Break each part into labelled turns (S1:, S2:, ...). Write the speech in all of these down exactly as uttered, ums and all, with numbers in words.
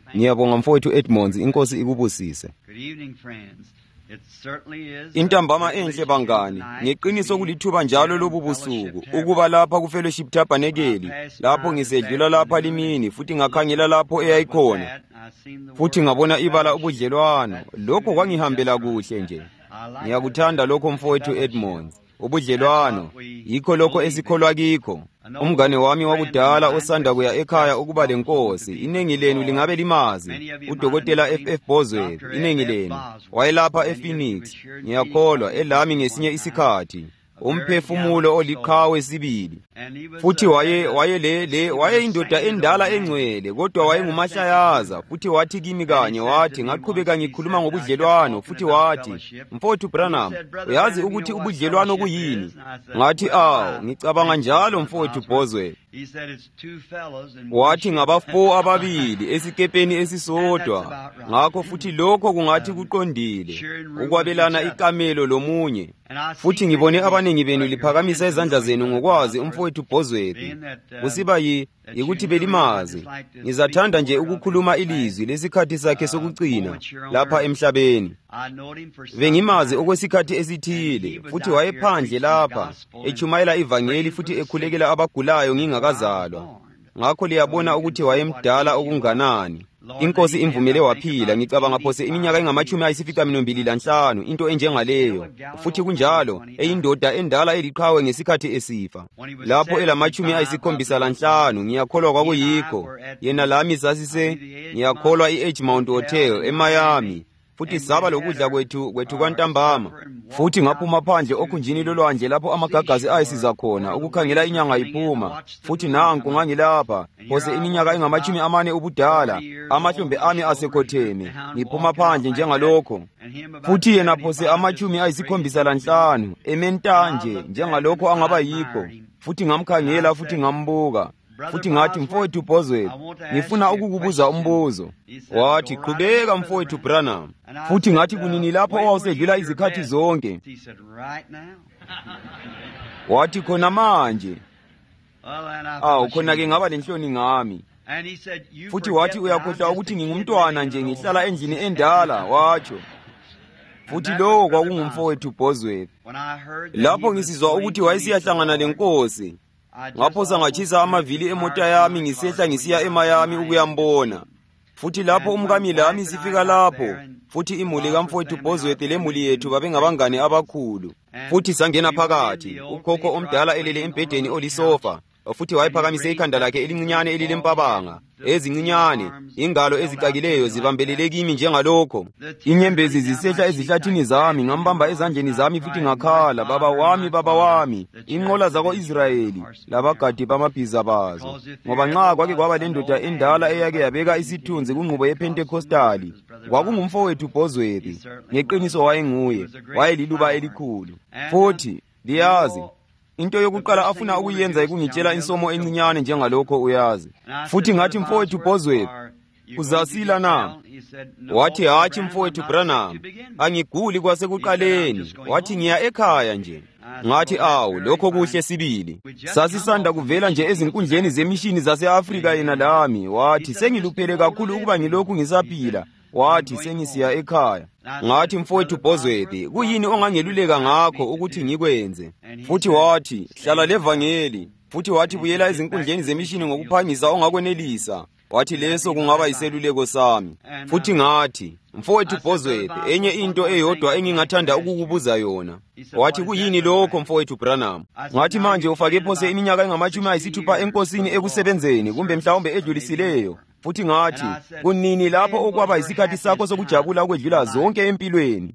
S1: Ngiyabonga mfowethu Edmonds, inkosi ikubusise. Intambama enhle bangani, ngeqiniso kulithuba njalo lobu busuku ukuba lapha ku Fellowship Tabernacle, lapho ngisedlula lapha limini futhi ngakhangela lapho eyayikhona. Futhi ngabona ibala ubudlelwano, lokho kwangihambela kuhle nje. Ngiyakuthanda lokho mfowethu Edmonds. Ubudlelwano yikho lokho esikholwa kikho. Umngane wami wakudala osanda kuya ekhaya ukuba lenkosi, inengi lenu lingabe limazi, udokotela F F Bosworth, inengi lenu wayelapha ePhoenix. Ngiyakholwa elami ngesinye isikhathi umphefumulo oliqhawe sibili. Futhi waye waye le le waye indoda endala engcwele, kodwa waye ngumahlayaza. Futhi wathi kimi kanye, wathi ngaqhubeka ngikhuluma ngobudlelwano, futhi wathi, mfowethu Branham, uyazi ukuthi ubudlelwano kuyini? Ngathi awu, ngicabanga njalo mfowethu Bosworth. Wathi ngabafo ababili esikepeni esisodwa, ngakho futhi lokho kungathi kuqondile ukwabelana ikamelo lomunye. Futhi ngibone abaningi benu liphakamisa izandla zenu ngokwazi umfowethu Bosworth. Kusiba yi yikuthi belimazi. Ngizathanda nje ukukhuluma ilizwi lesikhathi sakhe sokugcina lapha emhlabeni. Bengimazi okwesikhathi esithile, futhi wayephandle lapha echumayela ivangeli futhi ekhulekela abagulayo ngingakazalwa. Ngakho liyabona ukuthi wayemdala okunganani. Inkosi imvumele waphila, ngicabanga phose iminyaka engamachumi ayisificaminwembili lanhlanu, into enjengaleyo. Futhi kunjalo eyindoda endala eliqhawe ngesikhathi esifa. Lapho elamachumi ayisikhombisa lanhlanu, ngiyakholwa kwakuyikho yena lami sasise ngiyakholwa i-Edgemount Hotel eMiami. Futhi saba lokudla kwethu kwethu kwantambama. Futhi ngaphuma phandle okhunjini lolwandle lapho amagagazi ayisiza khona ukukhangela inyanga iphuma. Futhi nanku ngangilapha phose iminyaka engamachumi amane ubudala, amahlombe ami asekhotheme, ngiphuma phandle njengalokho. Futhi yena phose amachumi ayisikhombisa lanhlanu ementanje njengalokho angaba yikho. Futhi ngamkhangela futhi ngambuka. Futhi ngathi, mfowethu Bosworth, ngifuna ukukubuza umbuzo. Wathi, qhubeka mfowethu Branham. Futhi ngathi, kunini lapho owawusedlula izikhathi zonke? Wathi, khona manje. Awu, khona ke ngaba lenhloni ngami. Futhi wathi, uyakhohlwa ukuthi ngingumntwana nje ngihlala endlini endala, watsho. Futhi lo kwakungumfowethu Bosworth. Lapho ngisizwa ukuthi wayesiyahlangana lenkosi, ngaphosa ngachisa amavili emota yami ngisehla ngisiya eMiami ukuyambona. Futhi lapho umkami lami sifika lapho, futhi imuli kamfowethu Bosworth lemuli yethu babengabangane abakhulu. Futhi sangena phakathi, ukhokho omdala elele embhedeni olisofa, futhi wayephakamise ikhanda lakhe elincinyane elilempabanga ezincinyane, ingalo ezicakileyo zibambelele kimi njengalokho. Inyembezi zisehla ezihlathini zami, ngambamba ezandleni zami futhi ngakhala, baba wami, baba wami, inqola zako-Israyeli labagadi bamabhiza bazo. Ngoba nxa kwake kwaba lendoda endala eyake yabeka isithunzi kunqubo yePentekostali, kwakungumfowethu Bosworth. Ngeqiniso wayenguye, wayeliluba elikhulu. Futhi liyazi, into yokuqala afuna ukuyenza ikungitshela insomo encinyane njengalokho uyazi. Futhi ngathi, mfowethu Bosworth, uzasila na? Wathi, hatshi mfowethu Branham, angiguli kwasekuqaleni. Wathi, ngiya ekhaya nje. Ngathi, awu, lokho kuhle sibili. Sasisanda kuvela nje ezinkundleni zemishini zase-Afrika yena lami. Wathi, sengiluphele kakhulu ukuba ngilokhu ngisaphila. Wathi, sengisiya ekhaya. Ngathi, mfowethu Bosworth, kuyini ongangeluleka ngakho ukuthi ngikwenze? Futhi wathi, hlala levangeli. Futhi wathi, buyela ezinkundleni zemishini ngokuphangisa ongakwenelisa. Wathi, leso kungaba yiseluleko sami. Futhi ngathi, mfowethu Bosworth, enye into eyodwa engingathanda ukukubuza yona. Wathi, kuyini lokho mfowethu Branham? Ngathi, manje ufake phose iminyaka engamachumi ayisithupha enkosini ekusebenzeni, kumbe mhlawumbe edlulisileyo. Futhi ngathi, kunini lapho okwaba isikhathi sakho sokujabula ukwedlula zonke empilweni?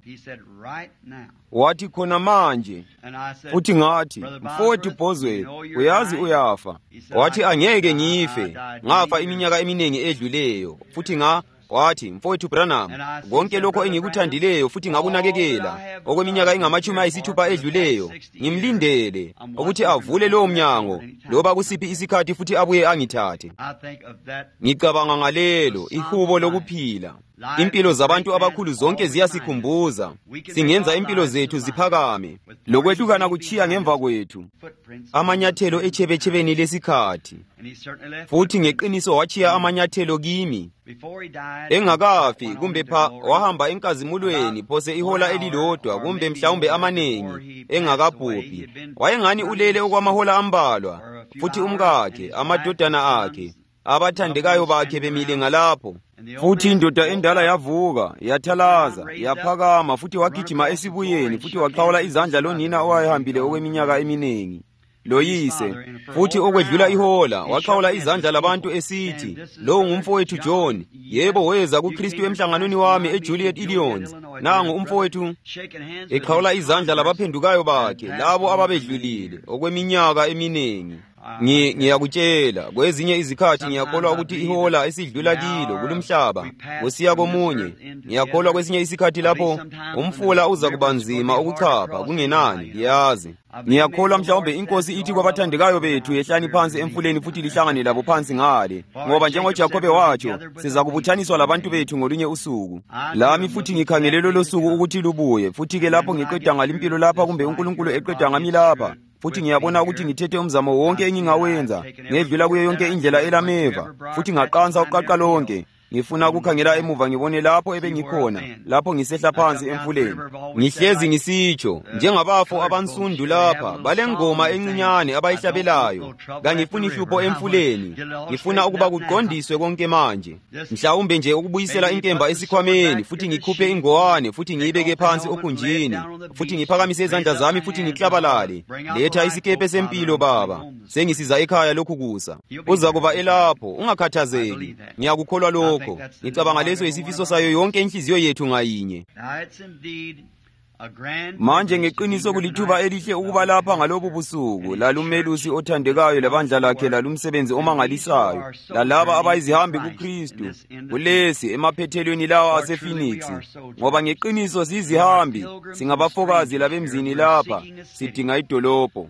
S1: Wathi, khona manje. Futhi ngathi, mfowethu Bosworth, uyazi uyafa. Wathi, angeke ngife, ngafa iminyaka eminingi edluleyo. Futhi nga wathi, mfowethu Branham, konke lokho engikuthandileyo futhi ngakunakekela okweminyaka engamachumi ayisithupha edluleyo, ngimlindele ukuthi avule lowo mnyango loba kusiphi isikhathi futhi abuye angithathe. Ngicabanga ngalelo ihubo lokuphila. Impilo zabantu abakhulu zonke ziyasikhumbuza. Singenza impilo zethu ziphakame. Lokwehlukana kuchiya ngemva kwethu. Amanyathelo echebechebeni lesikhathi. Futhi ngeqiniso wachiya amanyathelo kimi. Engakafi kumbe pha wahamba enkazimulweni phose ihola elilodwa kumbe mhlawumbe amanengi engakabhubhi. Wayengani ulele okwamahola ambalwa. Futhi umkakhe, amadodana akhe, abathandekayo bakhe bemile ngalapho. Futhi indoda endala yavuka, yathalaza, yaphakama futhi wagijima esibuyeni futhi waqhawula izandla lonina owayehambile okweminyaka eminengi. Loyise, futhi okwedlula ihola, waqhawula izandla labantu esithi, lo ngumfowethu John, yebo weza kuKristu emhlanganweni wami eJuliet Illions. Nangu umfowethu, eqhawula izandla labaphendukayo bakhe, labo ababedlulile okweminyaka eminengi. Ngiyakutshela, kwezinye izikhathi ngiyakholwa ukuthi ihola esidlula kilo kulumhlaba kusiya komunye. Ngiyakholwa kwesinye isikhathi lapho umfula uza kuba nzima ukuchapha kungenani, ngiyazi. Ngiyakholwa mhlawumbe inkosi ithi kwabathandekayo bethu, yehlani phansi emfuleni futhi lihlangane labo phansi ngale, ngoba njengoJakobe watsho, siza kubuthaniswa labantu bethu ngolunye usuku. Lami futhi ngikhangele lolo suku ukuthi lubuye, futhi ke lapho ngiqeda ngalimpilo lapha kumbe uNkulunkulu eqeda ngami lapha. Futhi ngiyabona ukuthi ngithethe umzamo wonke engingawenza, ngedlula kuyo yonke indlela elameva, futhi ngaqansa uqaqa lonke. Ngifuna ukukhangela emuva ngibone lapho ebengikhona, lapho ngisehla phansi emfuleni. Ngihlezi ngisitsho, njengabafo abansundu lapha, balengoma encinyane abayihlabelayo. Kangifuni ihlupho emfuleni, ngifuna ukuba kuqondiswe konke manje. Mhlawumbe nje ukubuyisela inkemba esikhwameni, futhi ngikhuphe ingowane, futhi ngiyibeke phansi okhunjini, futhi ngiphakamise izandla zami futhi ngiklabalale. Letha isikepe sempilo Baba, sengisiza ekhaya lokhu kusa. Uza kuba elapho, ungakhathazeki. Ngiyakukholwa lokho. Ngicabanga leso isifiso sayo yonke inhliziyo yethu ngayinye. Manje ngeqiniso kulithuba elihle ukuba lapha ngalobu busuku, lalumelusi othandekayo lebandla lakhe lalumsebenzi omangalisayo, lalaba abayizihambi kuKristu, kulesi emaphethelweni lawa asePhoenix. Ngoba ngeqiniso sizihambi, singabafokazi labemzini lapha, sidinga idolobho.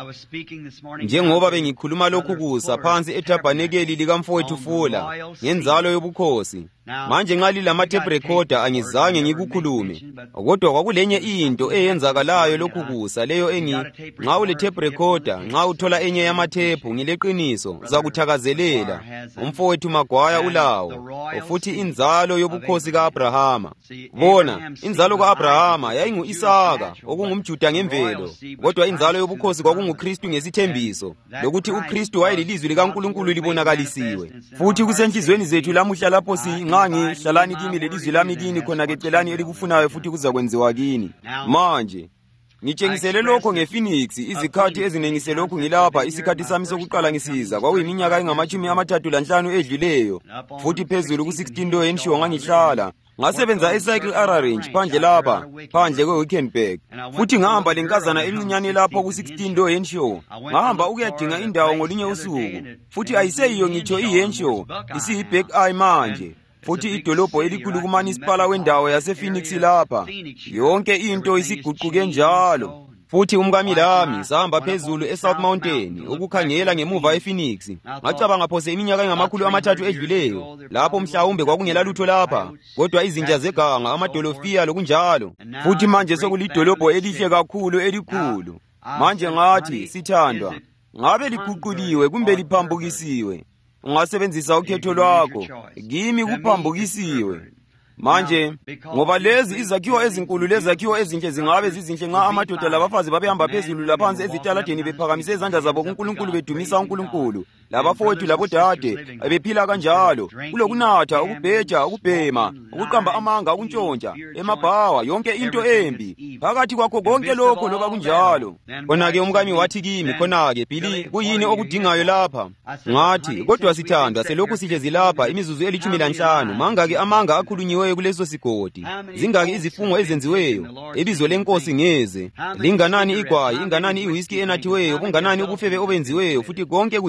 S1: Njengoba bengikhuluma lokhu kusa phansi ethabanekeli likamfowethu Fula, ngenzalo yobukhosi. Manje nxa lilama-tape recorder angizange ngikukhulume, kodwa kwakulenye into eyenzakalayo lokhu kusa leyo engi, nxa ule-tape recorder, nxa uthola enye yamathephu ngileqiniso, zakuthakazelela. Umfowethu Magwaya ulawo, futhi inzalo yobukhosi ka-Abrahama. Bona, inzalo ka-Abrahama yayingu-Isaka, okungumJuda ngemvelo, kodwa inzalo yobukhosi kwakunguKristu ngesithembiso, lokuthi uKristu wayelilizwi likaNkulunkulu libonakalisiwe. Futhi kusenhlizweni zethu lamuhla lapho si ngangi hlalani kimi lelizwi lami kini khona ke celani elikufunayo futhi kuzakwenziwa kini. Manje ngitshengisele lokho ngePhoenix, izikhathi ezinengise lokhu ngilapha. Isikhathi sami sokuqala ngisiza kwakuyiminyaka engamachumi amathathu lanhlanu edluleyo, futhi phezulu ku-sixteen do Henshaw ngangihlala. Ngasebenza eCycle Range phandle lapha, phandle kweWickenburg. Futhi ngahamba lenkazana elincane lapho ku-sixteen do Henshaw. Ngahamba ukuyadinga indawo ngolinye usuku, futhi ayiseyiyo ngitsho iHenshaw, isiyi-Back Eye manje. Futhi idolobho elikhulu kumanisipala wendawo yasePhoenix lapha, yonke into isiguquke njalo. Futhi umkami lami sahamba phezulu eSouth Mountain ukukhangela ngemuva ePhoenix. Ngacabanga phose iminyaka engamakhulu amathathu edluleyo, lapho mhlawumbe kwakungela lutho lapha, kodwa izinja zeganga, amadolofiya lokunjalo. Futhi manje sokulidolobho elihle kakhulu elikhulu. Manje ngathi sithandwa, ngabe liguquliwe kumbe liphambukisiwe? Ungasebenzisa ukhetho lwakho, kimi kuphambukisiwe. Manje ngoba lezi izakhiwo ezinkulu lezakhiwo ezinhle zingabe zizinhle nxa amadoda labafazi babehamba phezulu laphansi ezitaladeni bephakamise izandla zabo kuNkulunkulu bedumisa uNkulunkulu, labafowethu labodade bephila kanjalo, kulokunatha, ukubheja, ukubhema, ukuqamba amanga, ukuntshontsha, emabhawa, yonke into embi. Phakathi kwakho konke lokho loba kunjalo, khona-ke umkami wathi kimi, khona-ke Billy, kuyini okudingayo lapha? Ngathi, kodwa sithandwa, selokhu sihlezi lapha imizuzu elitshumi lanhlanu, mangaki amanga akhulunyiwe kuleso sigodi, zingaki izifungo ezenziweyo, ibizo lenkosi ngeze, linganani igwayi, inganani iwhisky enathiweyo, kunganani ubufebe obenziweyo, futhi konke kudlula lapho.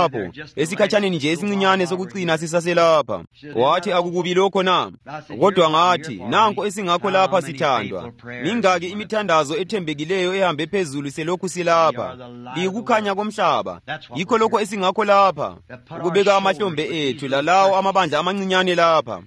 S1: lapho esikhatshaneni nje esincinyane sokucina sisaselapha. Wathi akukubi lokho na? Kodwa ngathi nanko esingakho lapha sithandwa. Mingaki imithandazo ethembekileyo ehambe phezulu selokhu silapha. Likukhanya komhlaba. Yikho lokho esingakho lapha. Ukubeka amahlombe ethu lalawo amabandla amancinyane lapha.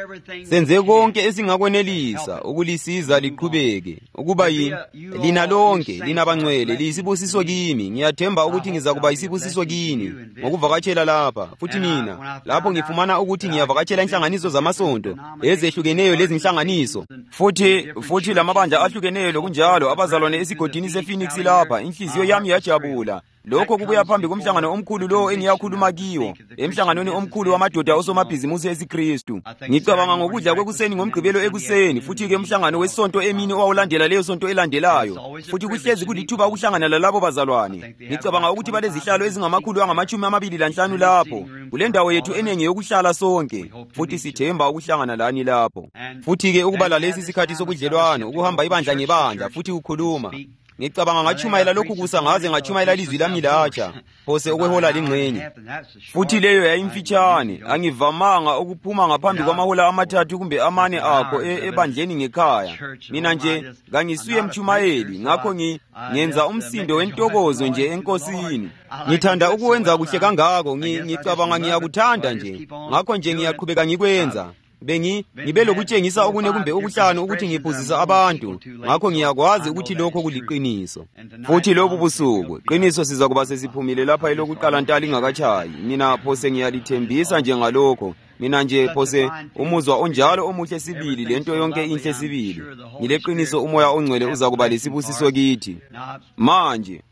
S1: Senze konke esingakwenelisa ukulisiza liqhubeke. Ukuba yini lina lonke lina bangcwele liyisibusiso kimi. Ngiyathemba ukuthi ngizakuba yisibusiso kini ngokuvakatshela lapha. Futhi mina lapho ngifumana ukuthi ngiyavakatshela inhlanganiso zamasonto ezehlukeneyo lezi inhlanganiso. Futhi futhi lamabandla ahlukeneyo lokunjalo abazalwane esigodini sePhoenix lapha. Inhliziyo yami yajabula. Lokho kubuya phambi komhlangano omkhulu lo engiyakhuluma kiwo, emhlanganweni omkhulu wamadoda osomabhizimusi esiKristu. Ngicabanga ngokudla kwekuseni ngomgqibelo ekuseni, futhi ke umhlangano wesonto emini owawulandela leyo sonto elandelayo. Futhi kuhlezi kulithuba ukuhlangana lalabo bazalwane. Ngicabanga ukuthi balezihlalo ezingamakhulu angamachumi amabili lanhlanu lapho. Kule ndawo yethu enengi yokuhlala sonke, futhi sithemba ukuhlangana lani lapho. Futhi ke ukuba lalesi sikhathi sokudlelwano, ukuhamba ibandla ngebandla futhi ukukhuluma. Ngicabanga ngachumayela lokhu kusa ngaze ngachumayela ilizwi lami latsha phose okwehola lingxenye. Futhi leyo yayimfitshane, angivamanga ukuphuma ngaphambi kwamahola amathathu kumbe amane akho ebandleni ngekhaya. Mina nje ngangisuye mchumayeli, ngakho ngenza umsindo wentokozo nje enkosini. Ngithanda ukuwenza kuhle kangako, ngicabanga ngiyakuthanda nje, ngakho nje ngiyaqhubeka ngikwenza. Bengi ngibe lokutshengisa okune kumbe okuhlanu ukuthi ngiphuzisa abantu, ngakho ngiyakwazi ukuthi lokho kuliqiniso. Futhi lobu busuku qiniso sizakuba sesiphumile lapha elokuqala ntali ingakatshayi. Mina phose ngiyalithembisa nje ngalokho. Mina nje phose umuzwa onjalo omuhle sibili lento yonke inhle sibili. Ngileqiniso umoya ongcwele uzakuba lesibusiso kithi. Manje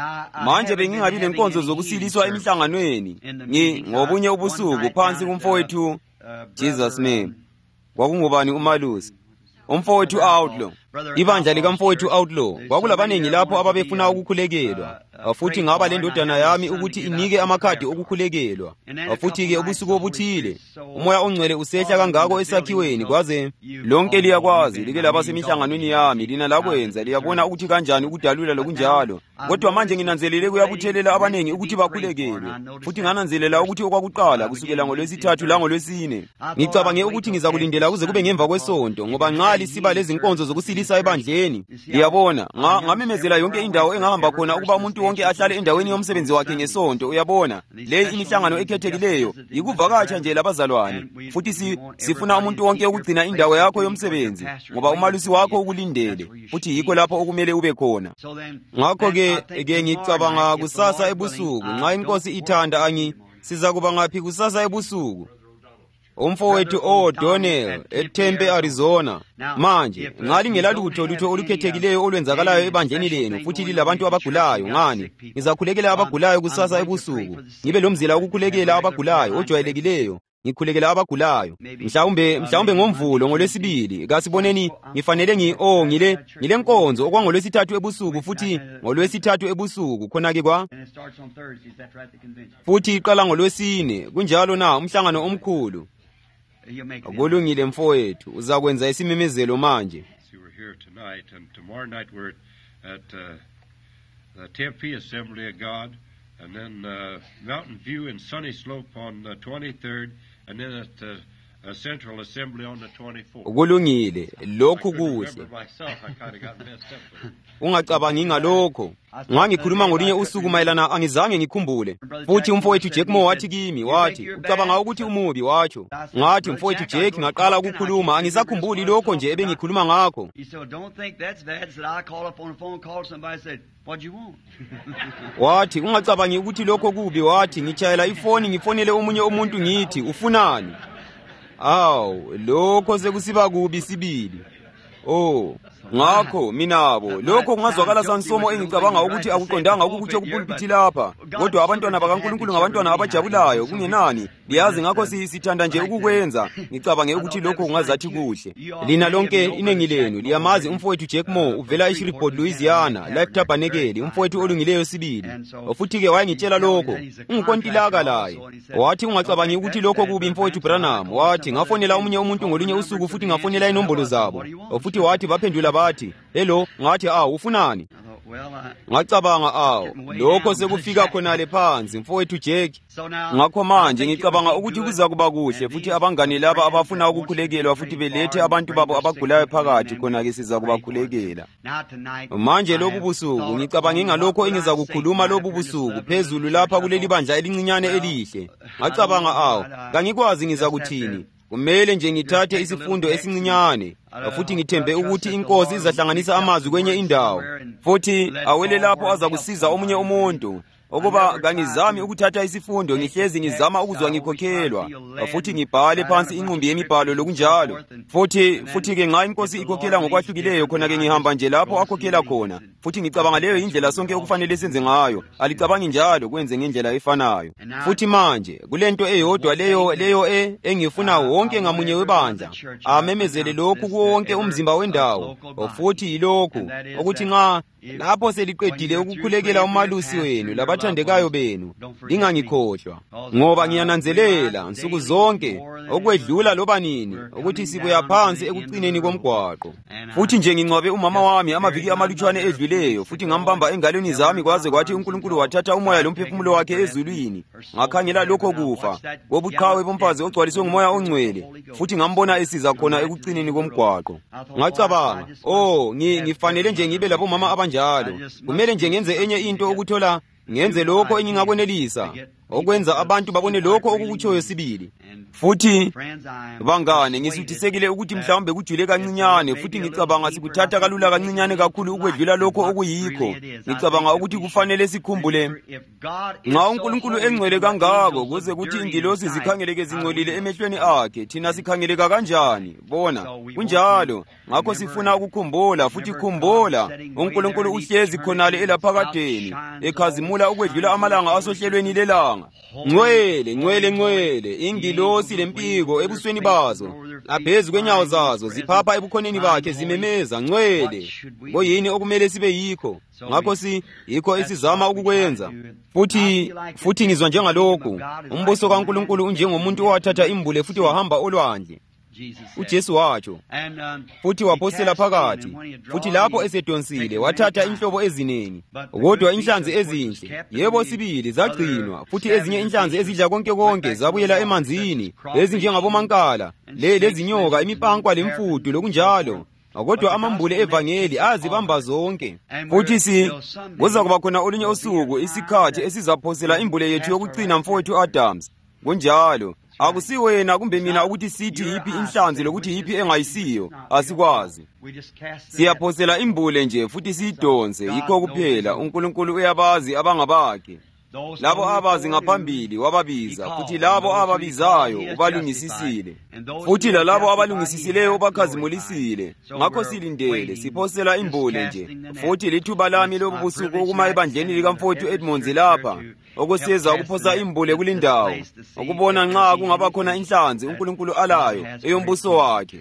S1: Manje bengingabi lenkonzo zokusiliswa emihlanganweni. Ngi ngobunye ubusuku phansi kumfowethu Jesus name. Kwakungubani uMalusi? Umfowethu Outlaw. Ibandla likamfowethu Outlaw. Kwakulabanengi lapho ababefuna ukukhulekelwa. Futhi ngaba le ndodana yami ukuthi inike amakhadi okukhulekelwa. Futhi ke ubusuku obuthile umoya ongcwele usehla kangako esakhiweni kwaze lonke liyakwazi like labasemihlanganweni yami lina lakwenza liyabona ukuthi kanjani ukudalula lokunjalo. Kodwa manje nginanzelele kuyabuthelela abanengi ukuthi bakhulekelwe. Futhi ngananzelela ukuthi okwakuqala kusukela ngolwesithathu la ngolwesine. Ngicabange ukuthi ngizakulindela kuze kube ngemva kwesonto ngoba nqali siba lezi inkonzo zokusilisa ebandleni. Liyabona ngamemezela yonke indawo engahamba khona ukuba umuntu wonke ahlale endaweni yomsebenzi wakhe ngesonto. Uyabona le imihlangano ekhethekileyo yikuvakatsha nje labazalwane. Futhi si, sifuna umuntu wonke ukugcina indawo yakho yomsebenzi ngoba umalusi wakho ukulindele, futhi yikho lapho okumele ube khona. Ngakho ke ke ngicabanga kusasa ebusuku nxa inkosi ithanda angi sizakuba ngaphi kusasa ebusuku. Umfowethu O'Donnell eTempe Arizona. Manje ngali ngelalutho lutho olukhethekileyo olwenzakalayo ebandleni lenu futhi lilabantu abagulayo ngani ngizakhulekela abagulayo kusasa ebusuku. Ngibe lomzila ukukhulekela abagulayo ojwayelekileyo. Ngikhulekela abagulayo mhlawumbe mhlawumbe ngomvulo ngolwesibili. Kasiboneni ngifanele ngi oh ngile ngile nkonzo okwangolwesithathu ebusuku futhi ngolwesithathu ebusuku khona ke kwa futhi iqala ngolwesine. Kunjalo na umhlangano omkhulu. Kulungile mfowethu uzakwenza isimemezelo manje.
S2: We're here tonight and tomorrow night we're at uh, the Tempe Assembly of God and then uh, Mountain View and Sunny Slope on the twenty-third and then at uh, a Central Assembly on the twenty-fourth.
S1: Kulungile lokhu kuhle. Ungacabangi ngalokho. Ngangikhuluma ngolinye usuku mayelana angizange ngikhumbule. Futhi umfowethu Jack Moore wathi kimi wathi ucabanga ukuthi umubi wacho. Ngathi umfowethu Jack ngaqala ukukhuluma angisakhumbuli lokho nje ebengikhuluma ngakho. Wathi ungacabangi ukuthi lokho kubi. Wathi ngitshayela ifoni ngifonele omunye umuntu ngithi ufunani. Aw lokho sekusiba kubi sibili. Oh ngakho minabo lokho kungazwakala sansomo engicabanga ukuthi akuqondanga ukukutsho kupulpiti lapha. Kodwa abantwana bakaNkulunkulu ngabantwana abajabulayo kungenani. Liyazi ngakho sithanda nje ukukwenza. Ngicabange ukuthi lokho kungazathi kuhle. Lina lonke inengi lenu liyamazi umfowethu Jack Moore uvela eShreveport Louisiana Life Tabernacle umfowethu olungileyo sibili. Futhi ke wayengitshela lokho unkontilaka laye. Wathi ungacabangi ukuthi lokho kubi mfowethu Branham. Wathi ngafonela omunye umuntu ngolunye usuku futhi ngafonela inombolo zabo. Futhi wathi baphendula bathi hello. Ngathi ah ufunani? ngacabanga awo lokho sekufika khonale phansi mfowethu Jack. Ngakho manje ngicabanga ukuthi kuza kuba kuhle futhi abangane laba abafuna ukukhulekelwa futhi belethe abantu babo abagulayo phakathi khona ke siza kubakhulekela. Manje lobu busuku ngicabange ngalokho engiza kukhuluma lobu busuku phezulu lapha kuleli bandla elincinyane elihle. Ngacabanga awo kangikwazi ngiza kuthini. Kumele nje ngithathe isifundo esincinyane futhi ngithembe ukuthi inkosi izahlanganisa amazwi kwenye indawo futhi awele lapho aza kusiza omunye umuntu ukuba kangizami ukuthatha isifundo ngihlezi ngizama ukuzwa ngikhokhelwa futhi ngibhale phansi inqumbi yemibhalo lokunjalo futhi futhi ke nxa inkosi ikhokhela ngokwahlukileyo khona ke ngihamba nje lapho akhokhela khona futhi ngicabanga leyo indlela sonke okufanele senze ngayo. Alicabangi njalo kwenze ngendlela efanayo. Futhi manje kulento eyodwa leyo leyo e engifuna wonke ngamunye webandla amemezele lokhu kuwonke umzimba wendawo futhi yilokhu ukuthi nxa lapho seliqedile ukukhulekela umalusi wenu labathandekayo benu lingangikhohlwa ngoba ngiyananzelela nsuku zonke okwedlula loba nini ukuthi sibuya phansi ekucineni komgwaqo. Futhi nje ngingcwabe umama wami amaviki amalutshwane edluleyo futhi ngambamba engalweni zami kwaze kwathi uNkulunkulu wathatha umoya lomphefumulo wakhe ezulwini. Ngakhangela lokho kufa wobuqhawe bomfazi ogcwaliswe ngumoya ongcwele futhi ngambona esiza khona ekucineni komgwaqo. Ngacabanga oh ngifanele nje ngibe labo mama abanjalo. Kumele nje ngenze enye into ukuthola ngenze lokho engingakwenelisa okwenza abantu babone lokho okukutshoyo sibili. Futhi bangane ngisuthisekile ukuthi mhlawumbe kujule kancinyane futhi ngicabanga sikuthatha kalula kancinyane kakhulu ukwedlula lokho okuyikho. Ngicabanga ukuthi kufanele sikhumbule nxa uNkulunkulu engcwele kangako kuze kuthi ingilosi zikhangeleke zingcolile emehlweni akhe thina sikhangeleka kanjani. Bona kunjalo ngakho sifuna ukukhumbula futhi khumbula uNkulunkulu uhlezi khonale elaphakadeni ekhazimula ukwedlula amalanga asohlelweni lelanga. Ngcwele ngcwele ngcwele ingilosi lempiko ebusweni bazo aphezu kwenyawo zazo ziphapha ebukhoneni bakhe zimemeza ngcwele. Boyini okumele sibe yikho ngakho si yikho esizama ukukwenza. Futhi futhi ngizwa njengalokhu umbuso kaNkulunkulu unjengomuntu owathatha imbule futhi wahamba olwandle. uJesu watsho futhi waphosela phakathi futhi lapho esedonsile wathatha inhlobo eziningi kodwa inhlanzi ezinhle yebo sibili zagcinwa futhi ezinye inhlanzi ezidla konke konke zabuyela emanzini ezinjengabomankala le lezinyoka imipankwa lemfudu lokunjalo kodwa amambule evangeli azibamba zonke. Futhi si kuza kuba khona olunye usuku isikhathi esizaphosela imbule yethu yokucina mfowethu Adams. Kunjalo akusiwena kumbe mina ukuthi sithi yipi inhlanzi lokuthi yipi engayisiyo asikwazi. Siyaphosela imbule nje futhi siyidonse yikho kuphela. uNkulunkulu uyabazi abangabakhe. Labo abazi ngaphambili wababiza futhi labo ababizayo ubalungisisile futhi lalabo abalungisisileyo ubakhazimulisile. Ngakho silindele siphosela imbule nje futhi lithuba lami lobusuku ukuma ebandleni likamfowethu Edmonds lapha okuseza ukuphosa imbule kulindawo ukubona nxa kungaba khona inhlanzi uNkulunkulu alayo eyombuso wakhe.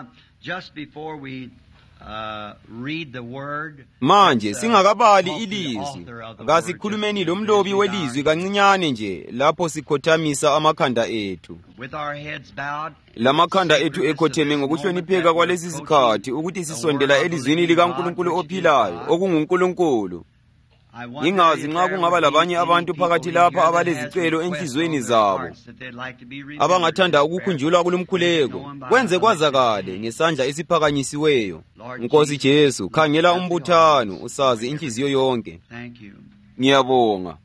S3: Uh, read the word.
S1: Manje singakabali ilizwi akasikhulumeni lomlobi welizwi kancinyane nje lapho sikhothamisa amakhanda ethu.
S3: With our heads bowed,
S1: lamakhanda ethu ekhotheme ngokuhlonipheka kwalesi sikhathi ukuthi sisondela elizwini likaNkulunkulu ophilayo okunguNkulunkulu. Ingazi nxa kungaba labanye abantu phakathi lapha abalezicelo enhlizweni zabo abangathanda ukukhunjulwa kulumkhuleko kwenze kwazakale ngesandla esiphakanyisiweyo. Nkosi Jesu khangela umbuthano usazi inhliziyo yonke. Ngiyabonga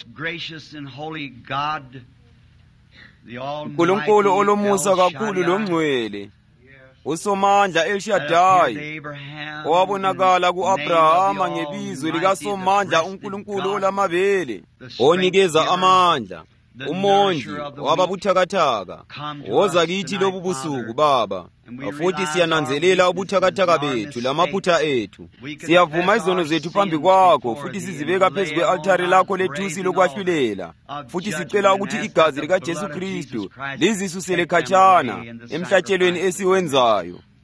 S1: uNkulunkulu olomusa kakhulu longcwele uSomandla El Shaddai owabonakala ku-Abrahama ngebizo likaSomandla uNkulunkulu olamabele onikeza amandla umondli wababuthakathaka woza kithi lobu busuku Baba futhi siyananzelela ubuthakathaka bethu lamaphutha ethu. Siyavuma izono zethu phambi kwakho futhi sizibeka phezu kwe-altare lakho lethusi lokwahlulela futhi sicela ukuthi igazi likaJesu Kristu lizisusele khatshana emhlatshelweni esiwenzayo.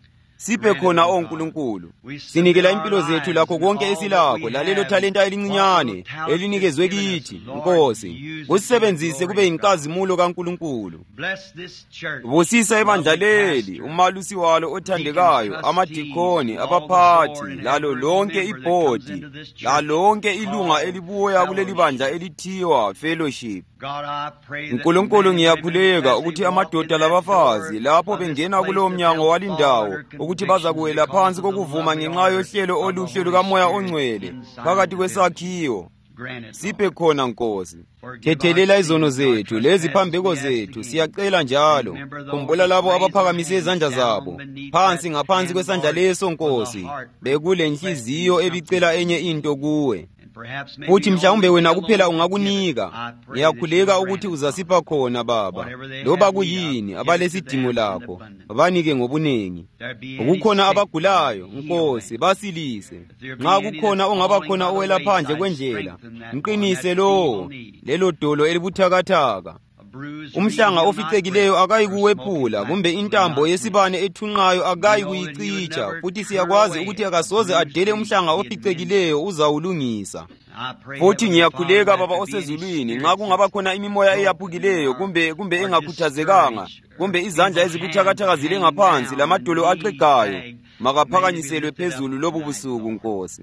S1: siphe khona oNkulunkulu. Sinikela impilo zethu lakho konke esilakho, lalelo thalenta elincinyane elinikezwe kithi, Nkosi. Kusebenzise kube yinkazimulo kaNkulunkulu. Busisa ibandla leli, umalusi walo othandekayo, amadikoni, abaphathi, lalo lonke ibhodi, lalonke ilunga elibuya kuleli bandla elithiwa fellowship. Nkulunkulu, ngiyakhuleka ukuthi amadoda labafazi lapho bengena kulowo mnyango walindawo ukuthi bazakuwela phansi kokuvuma ngenxa yohlelo oluhle lukaMoya oNgcwele phakathi kwesakhiwo. Siphe khona Nkosi. Thethelela izono zethu lezi phambeko zethu, siyacela njalo. Khumbula labo abaphakamise izandla zabo phansi ngaphansi kwesandla leso Nkosi, bekule nhliziyo ebicela enye into kuwe. Futhi mhlawumbe wena kuphela ungakunika. Ngiyakhuleka ukuthi uzasipha khona Baba, loba kuyini abalesidingo lakho, banike ngobunengi. Ukukhona abagulayo Nkosi, basilise. Nxa kukhona ongabakhona owela phandle kwendlela, mqinise lo, lelo dolo elibuthakathaka. Umhlanga oficekileyo akayikuwephula, kumbe intambo yesibane ethunqayo akayikuyicicha, futhi siyakwazi ukuthi akasoze adele umhlanga oficekileyo uzawulungisa. Futhi ngiyakhuleka Baba osezulwini, nxa kungaba khona imimoya eyaphukileyo kumbe kumbe engakhuthazekanga, kumbe izandla ezibuthakathaka zile ngaphansi lamadolo axegayo, makaphakanyiselwe phezulu lobu busuku Nkosi.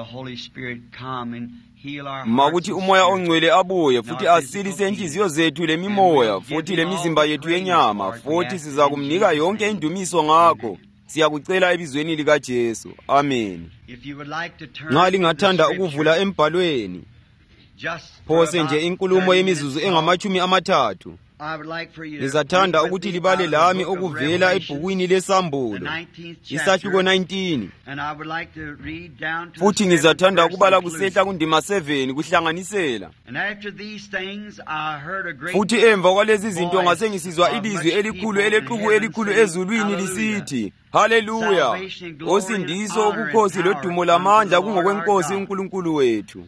S1: Makuthi uMoya oNgcwele abuye futhi asilise inhliziyo zethu lemimoya futhi lemizimba yethu yenyama, futhi sizakumnika yonke indumiso ngakho. Siyakucela ebizweni lika Jesu. Amen. Nxa lingathanda ukuvula embhalweni, phose nje inkulumo yemizuzu engamachumi amathathu. Ngizathanda ukuthi libale lami okuvela ebhukwini lesambulo, isahluko nineteen. Futhi ngizathanda ukubala kusehla kundima seven kuhlanganisela. Futhi emva kwalezi zinto ngase ngisizwa ilizwi elikhulu elexuku elikhulu ezulwini lisithi, Haleluya! Osindiso, ubukhosi lodumo lamandla kungokweNkosi uNkulunkulu wethu.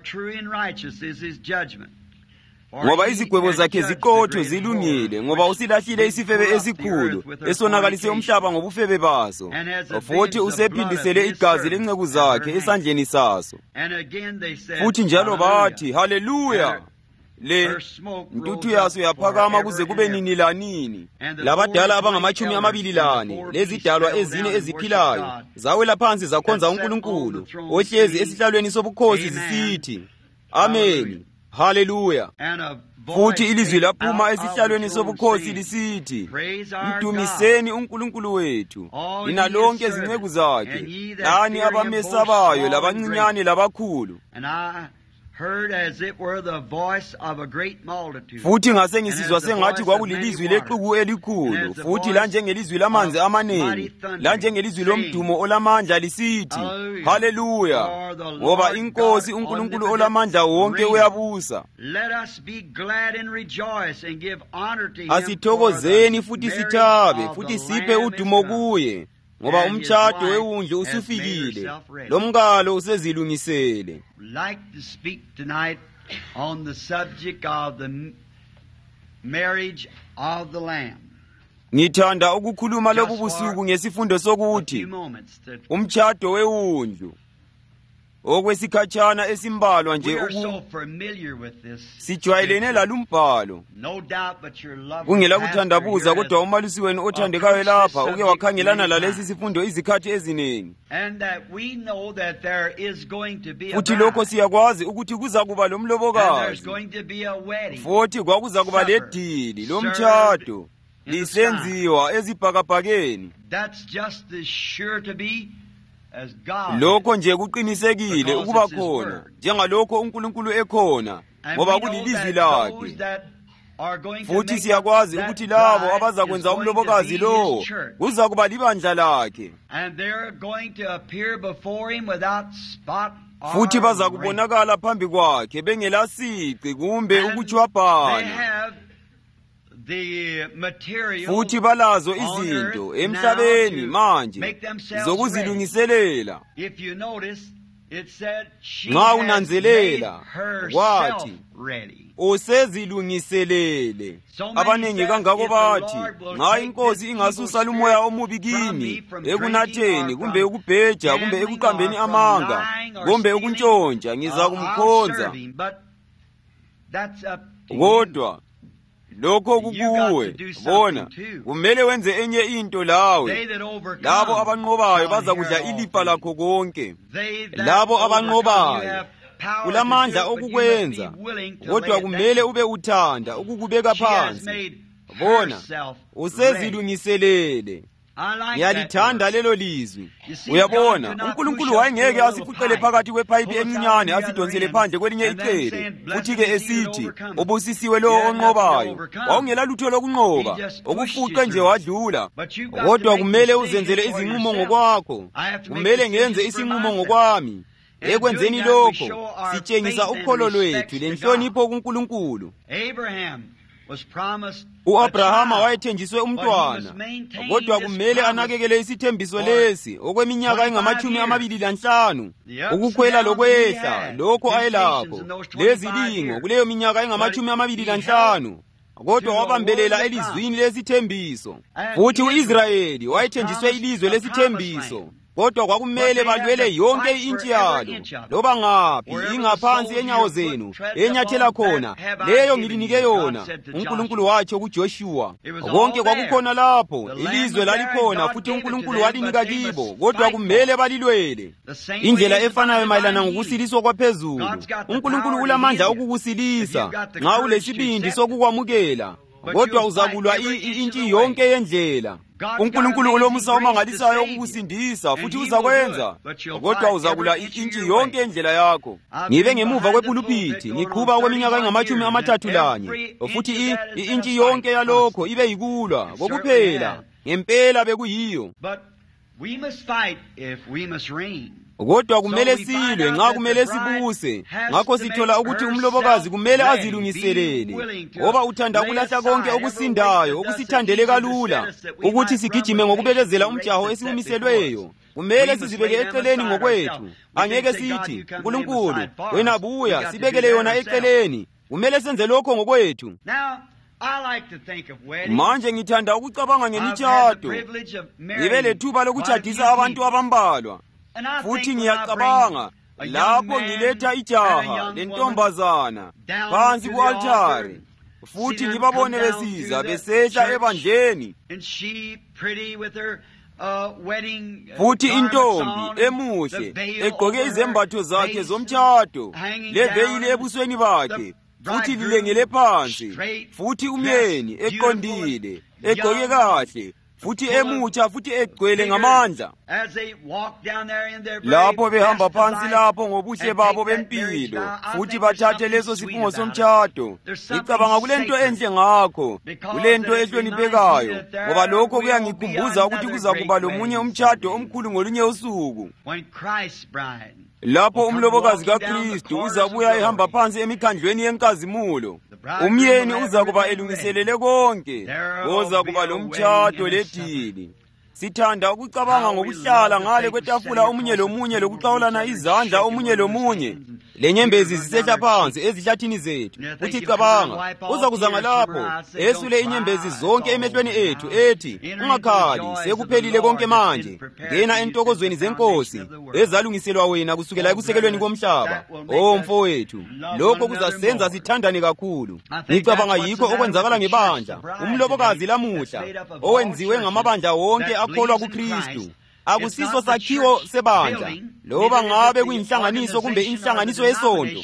S1: Ngoba izigwebo zakhe ziqotho zilungile, ngoba usilahlile isifebe esikhulu esonakalise umhlaba ngobufebe baso, futhi usephindisele igazi lenceku zakhe esandleni saso. Futhi njalo bathi, Haleluya! Le ntuthu yaso yaphakama kuze kube nini lanini. Labadala abangamachumi amabili lane lezidalwa ezine eziphilayo zawela phansi zakhonza uNkulunkulu ohlezi esihlalweni sobukhosi zisithi, Amen. Haleluya! Futhi ilizwi laphuma esihlalweni sobukhosi lisithi, Mdumiseni uNkulunkulu wethu, lina lonke izinceku zakhe, lani abamesabayo labancinyane labakhulu. Futhi ngase ngisizwa sengathi kwakulilizwi lexuku elikhulu, futhi lanjengelizwi lamanzi amanengi, lanjengelizwi lomdumo olamandla lisithi, Haleluya! Ngoba iNkosi uNkulunkulu olamandla wonke uyabusa. Asithokozeni futhi sithabe, futhi siphe udumo kuye, ngoba umtshado wewundlu usufikile, lomkalo usezilungisele.
S3: Like to speak tonight on the subject of the marriage of the Lamb.
S1: Ngithanda ukukhuluma lobu busuku ngesifundo sokuthi umtshado wewundlu. Okwesikhatshana esimbalwa nje uku sijwayelene lalumbhalo. Kungela kuthandabuza, kodwa umalusi wenu othandekayo lapha uke wakhangelana lalesi sifundo izikhathi eziningi. Futhi lokho siyakwazi ukuthi kuza kuba lomlobokazi, futhi kwakuza kuba ledili lomtshado lisenziwa ezibhakabhakeni. Lokho nje kuqinisekile ukuba khona njengalokho uNkulunkulu ekhona, ngoba kulilizwi lakhe. Futhi siyakwazi ukuthi labo abazakwenza umlobokazi lo kuza kuba libandla lakhe, futhi baza kubonakala phambi kwakhe bengelasici kumbe ukutshwabhana. Futhi balazo izinto emhlabeni manje zokuzilungiselela. nxa unanzelela wathi usezilungiselele. Abanengi kangako bathi nxa iNkosi ingasusa lumoya omubi kimi ekunatheni kumbe ekubheja kumbe ekuqambeni amanga kumbe ukuntshontsha ngizakumkhonza. Kodwa lokho kukuwe. Bona kumele wenze enye into lawe. Labo abanqobayo bazakudla ilifa lakho konke. Labo abanqobayo kulamandla okukwenza, kodwa kumele ube uthanda ukukubeka phansi. Bona usezilungiselele. Ngiyalithanda lelo lizwi. Uyabona, uNkulunkulu wayengeke asifuqele phakathi kwepayipi emincane asidonsele phandle kwelinye icele, futhi-ke esithi ubusisiwe lowo onqobayo. Wawungela lutho lokunqoba, okufuqe nje wadlula. Kodwa kumele uzenzele izinqumo ngokwakho. Kumele ngenze isinqumo ngokwami. Ekwenzeni lokho sitshengisa ukholo lwethu lenhlonipho kuNkulunkulu. U-Abrahama wayethenjiswe umntwana, kodwa kumele anakekele isithembiso lesi okweminyaka engamachumi amabili lanhlanu. Ukukhwela lokwehla lokho ayelakho lezilingo kuleyo minyaka engamachumi amabili lanhlanu, kodwa wabambelela elizwini lesithembiso. Futhi u-Israyeli wayethenjiswe ilizwe lesithembiso, kodwa kwakumele balwele yonke intshi yalo. Loba ngaphi ingaphansi enyawo zenu enyathela khona, leyo ngilinike yona, uNkulunkulu watsho kuJoshua. Konke kwakukhona lapho, ilizwe lalikhona, futhi uNkulunkulu walinika kibo, kodwa kumele balilwele. Indlela efanayo mayelana ngokusiliswa kwaphezulu. uNkulunkulu ulamandla okukusilisa nxa ulesibindi sokukwamukela, kodwa uzakulwa intshi yonke yendlela. uNkulunkulu ulomusa omangalisayo ukukusindisa, futhi uzakwenza, kodwa uzakula intshi yonke endlela yakho. Ngibe ngemuva kwepulupiti ngiqhuba okweminyaka engamachumi amathathu lanye, futhi intshi yonke yalokho ibe yikulwa kokuphela. Ngempela bekuyiyo. Kodwa kumele silwe nxa kumele sibuse. Ngakho sithola ukuthi umlobokazi kumele azilungiselele, ngoba uthanda ukulahla konke okusindayo okusithandele kalula, ukuthi sigijime ngokubekezela umjaho esiwumiselweyo. Kumele sizibeke eceleni ngokwethu. Angeke sithi, uNkulunkulu wena buya sibekele yona eceleni. Kumele senze lokho ngokwethu. Manje ngithanda ukucabanga ngemitshato. Ngibe lethuba lokutshadisa abantu abambalwa. Futhi ngiyacabanga lapho ngiletha ijaha lentombazana phansi ku-altari, futhi ngibabone besiza besehla ebandleni, futhi intombi emuhle egqoke izembatho zakhe zomtshado leveyili ebusweni bakhe, futhi lilengele phansi, futhi umyeni eqondile egqoke kahle, futhi emutsha, futhi egcwele ngamandla. Lapho behamba phansi lapho ngobuhle babo bempilo, futhi bathathe leso sifungo somtshado. Ngicabanga kulento enhle ngakho, kulento ehloniphekayo, ngoba lokho kuyangikhumbuza ukuthi kuzakuba lomunye umtshado omkhulu ngolunye usuku, lapho umlobokazi kaKristu uzabuya ehamba phansi emikhandlweni yenkazimulo. Umyeni uzakuba elungiselele konke, uzakuba lomtshado ledili. Sithanda ukucabanga ngokuhlala ngale kwetafula omunye lomunye lokuxawulana izandla omunye lomunye, lenyembezi zisehla phansi ezihlathini zethu. Uthi cabanga, uzakuza ngalapho esule inyembezi zonke emehlweni ethu ethi, ungakhali, sekuphelile konke manje. Ngena entokozweni zeNkosi ezalungiselwa wena kusukela ekusekelweni komhlaba. Oh mfowethu, lokho kuzasenza sithandane kakhulu. Ngicabanga yikho okwenzakala ngebandla umlobokazi lamuhla, owenziwe ngamabandla wonke akholwa kuKristu. Akusiso sakhiwo sebandla, loba ngabe kuyinhlanganiso kumbe inhlanganiso yesonto,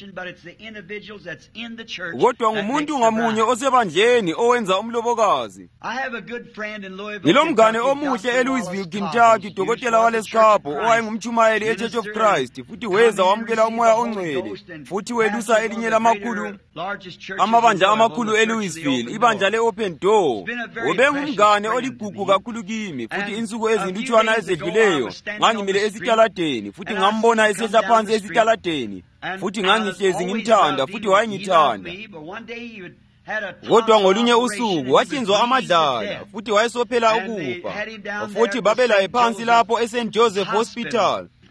S1: kodwa ngumuntu ngamunye osebandleni owenza umlobokazi. Ngilomngane omuhle eLouisville, Kentucky, dokotela waleskhapho owayengumtshumayeli eChurch of Christ, futhi weza wamukela umoya ongcwele, futhi welusa elinye lamakhulu amabandla amakhulu eLouisville, ibandla le-Open Door. Ubengumngane oligugu kakhulu kimi, futhi insuku ezilutshwana ezedluleyo ngangimile esitaladeni, futhi ngambona esehla phansi esitaladeni, futhi ngangihlezi ngimthanda, futhi wayengithanda. Kodwa ngolunye usuku wahlinzwa amadlala, futhi wayesophela ukufa, futhi babelaye phansi lapho eSaint Joseph Hospital.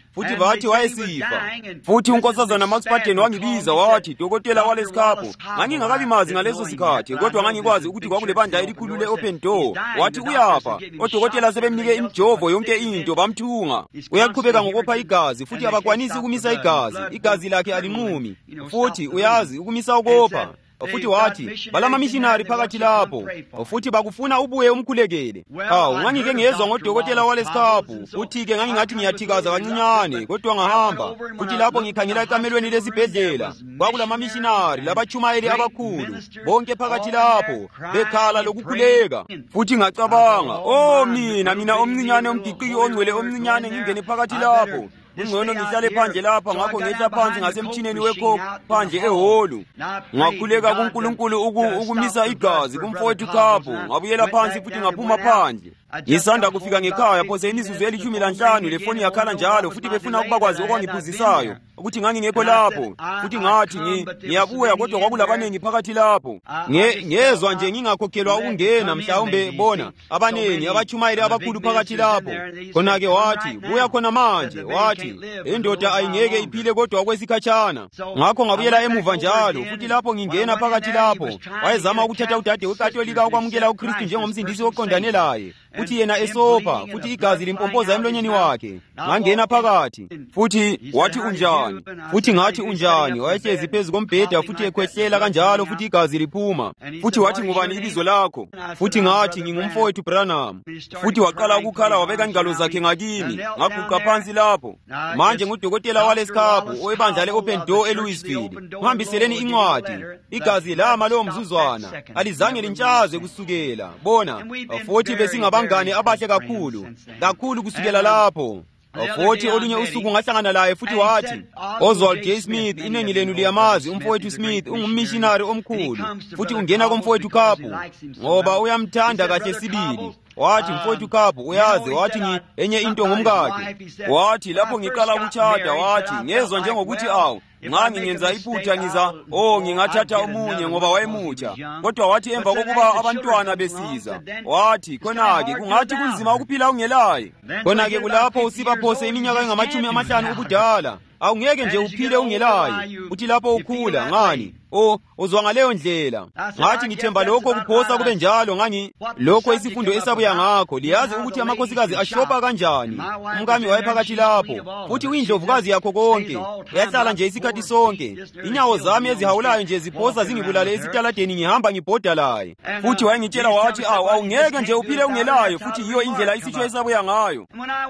S1: futhi bathi wayesifa. Futhi unkosazana Max Batten wangibiza wathi, "Dokotela Waleskhapho, ngangingakabimazi ngaleso sikhathi, kodwa ngangikwazi ukuthi kwakulebandla elikhulu le-Open Door. Wathi uyafa, odokotela sebemnike imijovo yonke into bamthunga. Uyaqhubeka ngokopha igazi, futhi abakwanisi ukumisa igazi, igazi lakhe alinqumi. Futhi uyazi ukumisa ukopha." Futhi wathi, "Balamamishinari phakathi lapho, futhi bakufuna ubuye umkhulekele." Hawu, ngangike ngezwa ngodokotela Waleskhapho, futhi-ke ngangingathi ngiyathikaza kancinyane, kodwa ngahamba. Futhi lapho ngikhangela ekamelweni lesibhedlela, kwakulamamishinari labatshumayeli abakhulu, bonke phakathi lapho, bekhala lokukhuleka. Futhi ngacabanga, "Oh mina, mina omncinyane omgiqiki ongcwele omncinyane ngingene phakathi lapho. Kungcono ngihlale phandle lapha." Ngakho ngehla phansi ngasemtshineni wekhophi phandle eholu. Ngakhuleka kuNkulunkulu ukumisa igazi kumfowethu Khapho. Ngabuyela phansi futhi ngaphuma phandle. Ngisanda kufika ngekhaya phose imizuzu elishumi lanhlanu lefoni yakhala njalo, futhi befuna ukuba kwazi okwangiphuzisayo ukuthi ngangingekho lapho. Futhi ngathi ngiyabuya, kodwa kwakulabanengi phakathi lapho. Ngezwa nje ngingakhokhelwa ukungena, mhlawumbe bona abanengi abatshumayeli abakhulu phakathi lapho. Khona-ke wathi, "Buya khona manje." Wathi, "Indoda ayingeke iphile kodwa okwesikhatshana." Ngakho ngabuyela emuva njalo, futhi lapho ngingena phakathi lapho, wayezama ukuthatha udade wekatolika ukwamukela uKristu njengomsindisi oqondane laye, futhi yena esopa, futhi igazi limpompoza emlonyeni wakhe. Ngangena phakathi, futhi wathi, "Unjani?" Futhi ngathi, "Unjani?" Wayehlezi phezu kombheda, futhi ekhwehlela kanjalo, futhi igazi liphuma. Futhi wathi, "Ngubani ibizo lakho?" Futhi ngathi, "Ngingumfowethu Branham." Futhi waqala ukukhala, wabeka ingalo zakhe ngakimi. Ngaguqa phansi lapho. "Manje ngudokotela Waleskhapho owebandla le-Open Door eLouisville. Ngihambiseleni incwadi. Igazi lama lowo mzuzwana alizange lintshaze kusukela." Bona, futhi besingabangane abahle kakhulu, kakhulu kusukela lapho. Futhi olunye usuku ngahlangana laye, futhi wathi, "Oswald J. Smith, inengi lenu liyamazi umfowethu Smith, ungummissionary omkhulu, futhi ungena komfowethu Khapho ngoba uyamthanda kahle sibili." Wathi, "Mfowethu Khapho, uyazi," wathi, "ngi enye into ngomkakhe." Wathi, "Lapho ngiqala ukuchata," wathi, "ngezwa njengokuthi awu, nxa ngingenza iphutha ngiza, oh ngingathatha omunye ngoba wayemutsha." Kodwa wathi emva kokuba abantwana besiza, wathi, "Khona-ke kungathi kunzima ukuphila ungelaye. Khona-ke kulapho usiba phose iminyaka engamachumi amahlanu ubudala, awungeke nje uphile ungelaye. Uthi lapho ukhula ngani? Oh, uzwa ngaleyo ndlela." Ngathi ngithemba lokho kuphosa kube njalo. Ngangi lokho isifundo esabuya ngakho, liyazi ukuthi amakhosikazi ashopa kanjani. Umkami wayephakathi lapho, futhi uyindlovukazi yakho konke, yahlala nje isikhathi sonke. Inyawo zami ezihawulayo nje ziphosa zingibulale esitaladeni ngihamba ngibhoda laye. Futhi wayengitshela wathi, "Awu, awungeke nje uphile ungelayo," futhi yiyo indlela isitsho esabuya ngayo.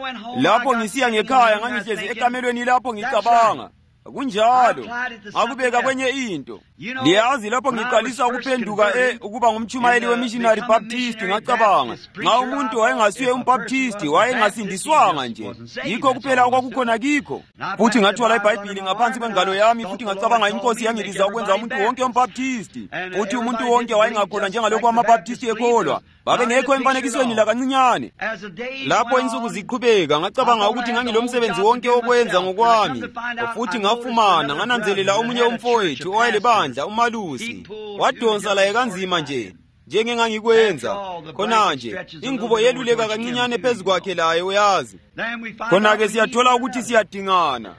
S1: Lapho ngisiya ngekhaya ngangihlezi ekamelweni lapho ngicabanga. Kunjalo ngakubeka kwenye into. Liyazi lapho ngiqalisa ukuphenduka e ukuba ngumtshumayeli wemissionary Baptist, ngacabanga nxa umuntu wayengasiye umbaptist wayengasindiswanga nje. Yikho kuphela okwakukhona kikho. Futhi ngathwala iBhayibhili ngaphansi kwengalo yami, futhi ngacabanga inkosi yangibiza ukwenza umuntu wonke umbaptist. Futhi umuntu wonke wayengakhona njengalokho amabaptist ekholwa. Babengekho emfanekisweni lakancinyane. Lapho insuku ziqhubeka, ngacabanga ukuthi ngangilomsebenzi wonke wokwenza ngokwami. Futhi ngafumana ngananzelela omunye umfowethu owayelebandla, uMalusi, wadonsa laye kanzima nje njengengangikwenza. Khona nje ingubo yeluleka kancinyane phezu kwakhe laye, uyazi. Khona-ke siyathola ukuthi siyadingana.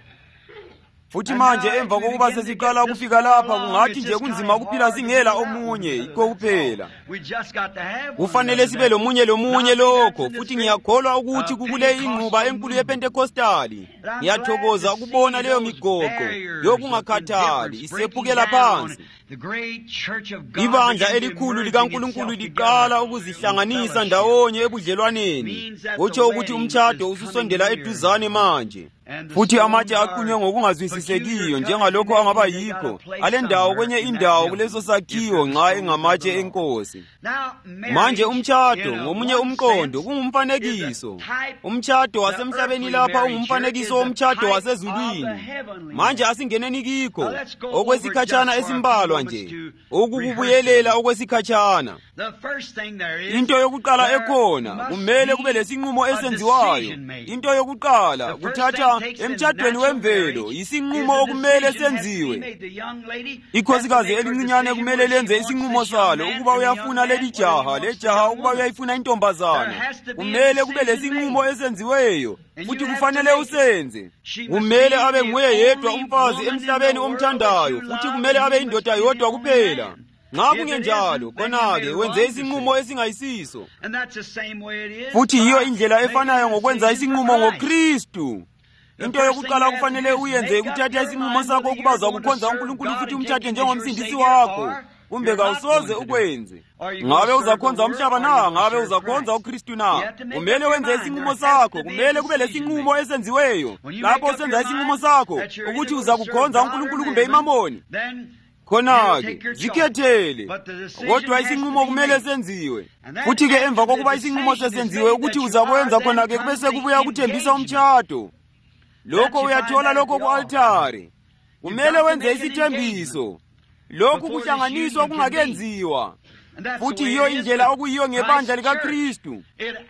S1: Futhi manje emva kokuba sesiqala ukufika lapha, kungathi nje kunzima ukuphila singela omunye, yikho kuphela. Kufanele sibe lomunye lomunye lokho. Futhi ngiyakholwa ukuthi kukule inquba enkulu yePentekostali. Ngiyathokoza ukubona leyo migoqo yokungakhathali isephukela phansi. Ibandla elikhulu likaNkulunkulu liqala ukuzihlanganisa ndawonye ebudlelwaneni, kutsho ukuthi umtshado ususondela eduzane manje. Futhi amatshe aqunywe ngokungazwisisekiyo njengalokho angaba yikho alendawo kwenye indawo kuleso sakhiwo nxa engamatshe enkosi. Manje umtshado ngomunye umqondo kungumfanekiso. Umtshado wasemhlabeni lapha ungumfanekiso womtshado wasezulwini. Manje asingeneni kikho okwesikhatshana esimbalwa nje, ukukubuyelela okwesikhatshana. Into yokuqala ekhona kumele kube lesinqumo esenziwayo. Into yokuqala kuthatha Kodwa emtshadweni wemvelo isinqumo okumele senziwe. Ikhosikazi elincinyane kumele lenze isinqumo salo ukuba uyafuna leli jaha, le jaha ukuba uyayifuna intombazana. Kumele kube lesinqumo esenziweyo, futhi kufanele usenze. Kumele abe nguye yedwa umfazi emhlabeni omthandayo, futhi kumele abe indoda yodwa kuphela. Nxa kungenjalo, khona-ke wenze isinqumo esingayisiso. Futhi yiyo indlela efanayo ngokwenza isinqumo ngoKristu. Into yokuqala kufanele uyenze ukuthatha isinqumo sakho ukuba uzakukhonza uNkulunkulu futhi umthathe njengomsindisi wakho. Kumbe kawusoze ukwenze. Ngabe uzakhonza umhlaba na? Ngabe uzakhonza uKristu na? Kumele wenze isinqumo sakho. Kumele kube lesinqumo esenziweyo. Lapho usenza isinqumo sakho ukuthi uzakukhonza uNkulunkulu kumbe imamoni, khona-ke zikhethele. Kodwa isinqumo kumele senziwe. Futhi-ke emva kokuba isinqumo sesenziwe ukuthi uzakwenza, khona-ke kube sekubuya ukuthembisa umtshado. Lokho uyathola lokho ku-altare. Kumele wenze isithembiso. Lokhu kuhlanganiswa kungakenziwa. Futhi yiyo indlela okuyiyo ngebandla likaKristu.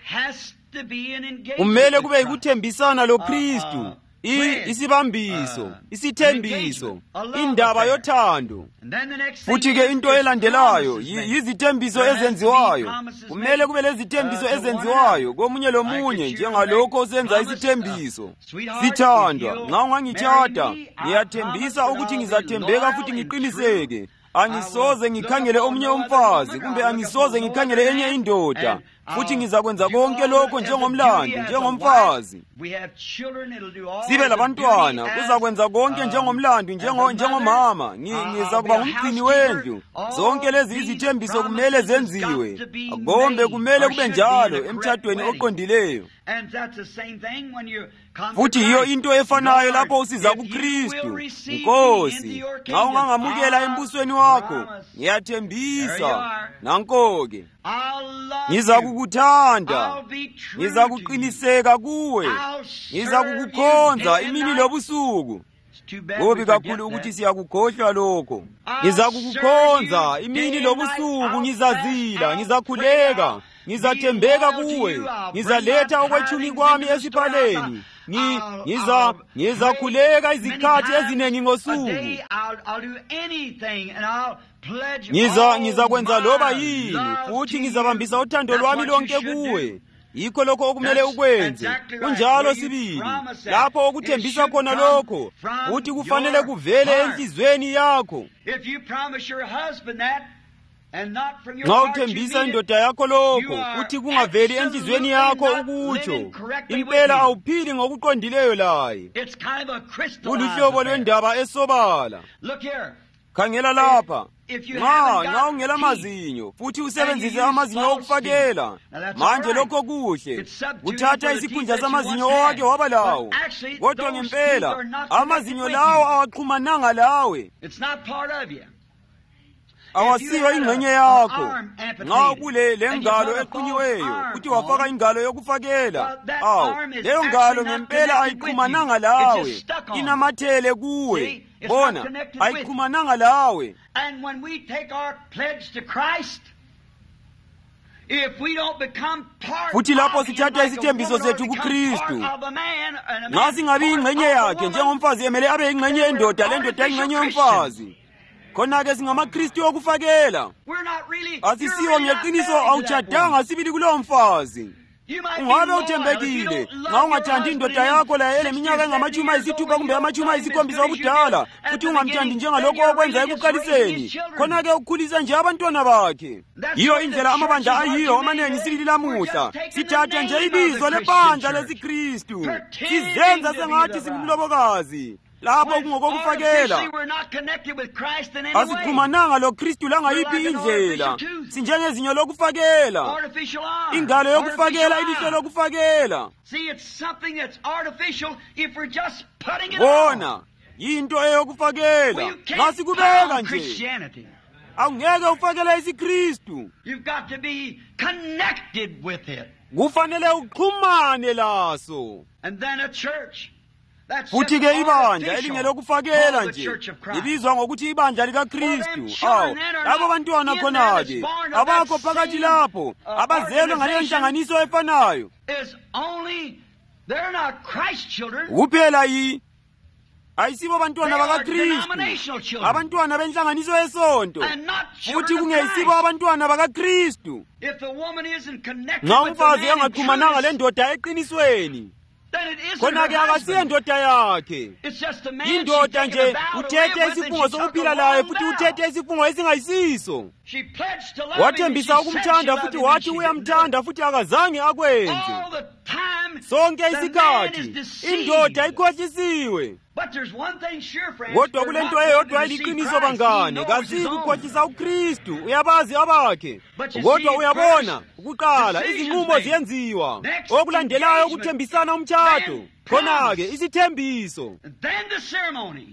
S1: Kumele kube yikuthembisana loKristu. Isibambiso, isithembiso, indaba yothando. Futhi-ke into elandelayo yizithembiso ezenziwayo. Kumele kube lezithembiso ezenziwayo komunye lomunye njengalokho senza isithembiso. Sithandwa, nxa ungangitshada, ngiyathembisa ukuthi ngizathembeka futhi ngiqiniseke. Angisoze ngikhangele omunye umfazi, kumbe angisoze ngikhangele enye indoda. Futhi ngizakwenza konke lokho njengomlando, njengomfazi. Sibe labantwana, kuzakwenza konke njengomlando, njengomama. Ngizakuba ngumgcini wendlu. Zonke lezi izithembiso kumele zenziwe. Kombe kumele kube njalo emtshadweni oqondileyo. Futhi yiyo into efanayo lapho usiza kuKristu. Nkosi, nxa ungangamukela embusweni wakho, ngiyathembisa. Nanko-ke, ngizakukuthanda, ngizakuqiniseka kuwe, ngizakukukhonza imini lobusuku. Kubi kakhulu ukuthi siyakukhohlwa lokho. Ngizakukukhonza imini lobusuku, ngizazila, ngizakhuleka, ngizathembeka kuwe, ngizaletha okwethumi kwami esiphaleni. Ngiza ngizakhuleka izikhathi eziningi ngosuku. Ngiza ngizakwenza loba yini, futhi ngizabambisa uthando lwami lonke kuwe. Yikho lokho okumele ukwenze. Kunjalo sibili, lapho okuthembisa khona lokho, futhi kufanele kuvele enhlizweni yakho. Nxa uthembisa indoda yakho lokho, futhi kungaveli enhlizweni yakho ukutsho, impela awuphili ngokuqondileyo laye. Uluhlobo lwendaba esobala. Khangela lapha. Nxa nxa ungela mazinyo, futhi usebenzise amazinyo okufakela, manje lokho kuhle. Kuthatha isikhundla samazinyo owake waba lawo. Kodwa ngempela, amazinyo lawo awaxhumananga lawe. Awasiyo ingxenye yakho. Nxa kule lengalo eqhunyiweyo, uthi wafaka ingalo yokufakela, awu, leyo ngalo ngempela ayixhumananga lawe. Inamathele kuwe. Bona, ayixhumananga lawe.
S3: And when we take our pledge to Christ, if we don't become part
S1: futhi lapho
S3: of him
S1: sithatha
S3: like a
S1: isithembiso
S3: woman or
S1: sethu
S3: become
S1: kuKristu,
S3: part of a man and a
S1: nxa
S3: man
S1: singabi
S3: part
S1: ingxenye
S3: of a
S1: yakhe
S3: woman,
S1: njengomfazi emele abe ingxenye yendoda, lendoda ingxenye yomfazi. Khona-ke singamakristu okufakela.
S3: we're not really,
S1: Asisiwo
S3: you're really not
S1: ngeqiniso
S3: married to that
S1: awutshadanga
S3: woman.
S1: sibili kulowo mfazi.
S3: You might be
S1: Ungabe
S3: loyal if you
S1: uthembekile
S3: don't love
S1: nxa
S3: your
S1: ungathandi
S3: husband
S1: indoda
S3: in
S1: yakho laye
S3: sixty
S1: eleminyaka
S3: or
S1: engamashumi
S3: seventy years
S1: ayisithupha
S3: old,
S1: kumbe
S3: you
S1: amashumi
S3: don't
S1: ayisikhombisa
S3: love him as good
S1: obudala,
S3: as you did
S1: futhi
S3: at
S1: ungamthandi
S3: the beginning,
S1: njengalokho
S3: then you're
S1: okwenza
S3: really just raising
S1: ekuqaliseni.
S3: his children.
S1: Khona-ke ukhulisa nje abantwana bakhe.
S3: That's
S1: Yiyo
S3: what the
S1: indlela amabandla
S3: churches are
S1: ayiyo
S3: today.
S1: amanengi sibili
S3: We're
S1: lamuhla.
S3: just taking the
S1: Sithatha nje
S3: name
S1: ibizo
S3: of the
S1: lebandla
S3: Christian
S1: lesiKristu,
S3: Pretending
S1: sizenza
S3: to be
S1: sengathi
S3: the
S1: singumlobokazi. Lapho
S3: When
S1: kungokokufakela,
S3: artificially we're not connected with Christ in any way.
S1: asixhumananga loKristu langayiphi
S3: We're like an
S1: indlela.
S3: artificial tooth.
S1: Sinjengezinyo lokufakela,
S3: Artificial arm.
S1: ingalo yokufakela,
S3: artificial
S1: ilihlo
S3: eye.
S1: lokufakela.
S3: See, it's something that's artificial if we're just putting it
S1: Bona,
S3: on.
S1: yinto
S3: Well,
S1: eyokufakela.
S3: you
S1: Nxa
S3: can't put
S1: sikubeka
S3: on
S1: nje,
S3: Christianity.
S1: awungeke ufakela isiKristu.
S3: You've got to be connected with it.
S1: Kufanele uxhumane laso.
S3: And then a church. That's
S1: Futhi-ke
S3: just
S1: ibandla
S3: artificial.
S1: elingelokufakela
S3: Called the
S1: nje
S3: Church of Christ.
S1: libizwa ngokuthi ibandla
S3: For them
S1: likaKristu.
S3: children
S1: Awu,
S3: that are
S1: labo
S3: not
S1: bantwana
S3: in that
S1: khona-ke
S3: is born of
S1: abakho
S3: that
S1: phakathi
S3: same,
S1: lapho
S3: uh,
S1: abazelwe ngaleyo
S3: organization
S1: nhlanganiso efanayo.
S3: is only They're not Christ children.
S1: kuphela yi ayisibo
S3: They
S1: abantwana
S3: are
S1: bakaKristu,
S3: denominational children.
S1: abantwana benhlanganiso yesonto,
S3: And not
S1: futhi
S3: children of
S1: kungeyisibo
S3: Christ.
S1: abantwana bakaKristu.
S3: If the woman isn't connected
S1: Nxa
S3: with the
S1: umfazi
S3: man in
S1: engaxhumananga
S3: truth,
S1: lendoda eqinisweni,
S3: then it isn't
S1: khona-ke
S3: her
S1: akasiyo
S3: husband.
S1: ndoda yakhe.
S3: It's just a man she
S1: Indoda
S3: taken
S1: nje
S3: a vow to
S1: uthethe
S3: live with, and
S1: isifungo
S3: she took a
S1: sokuphila laye,
S3: wrong
S1: futhi
S3: vow.
S1: uthethe isifungo esingayisiso.
S3: She pledged to love him, and she
S1: Wathembisa
S3: said she
S1: ukumthanda
S3: loved
S1: futhi
S3: him, and
S1: wathi
S3: she didn't do it.
S1: uyamthanda futhi akazange akwenze.
S3: All the time,
S1: Sonke
S3: the man is
S1: isikhathi
S3: deceived.
S1: indoda ikhohlisiwe.
S3: But there's one thing sure, friends.
S1: Kodwa
S3: we're
S1: kule
S3: not
S1: nto
S3: going
S1: eyodwa
S3: to deceive
S1: eliqiniso
S3: Christ. He
S1: bangane,
S3: knows his own.
S1: kasikukhohlisa uKristu, uyabazi abakhe.
S3: But you
S1: Kodwa
S3: see,
S1: uyabona,
S3: first,
S1: ukuqala
S3: decisions
S1: izinqumo
S3: made.
S1: ziyenziwa,
S3: Next,
S1: okulandelayo
S3: engagement.
S1: ukuthembisana umtshado,
S3: Then,
S1: khona-ke
S3: promise.
S1: isithembiso,
S3: And then the ceremony.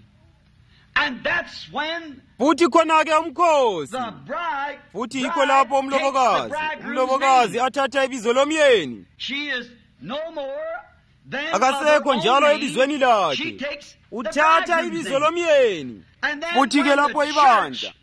S3: And that's when
S1: futhi khona-ke umkhosi,
S3: the bride,
S1: futhi
S3: bride
S1: yikho lapho
S3: takes the
S1: umlobokazi
S3: bridegroom's
S1: umlobokazi
S3: name.
S1: athatha ibizo lomyeni.
S3: She is no more than
S1: Akasekho
S3: of her
S1: njalo
S3: own
S1: ebizweni
S3: name.
S1: lakhe.
S3: She takes the
S1: Uthatha
S3: bridegroom's
S1: ibizo
S3: name.
S1: lomyeni,
S3: And then
S1: futhi-ke
S3: when
S1: lapho
S3: the
S1: ibandla
S3: church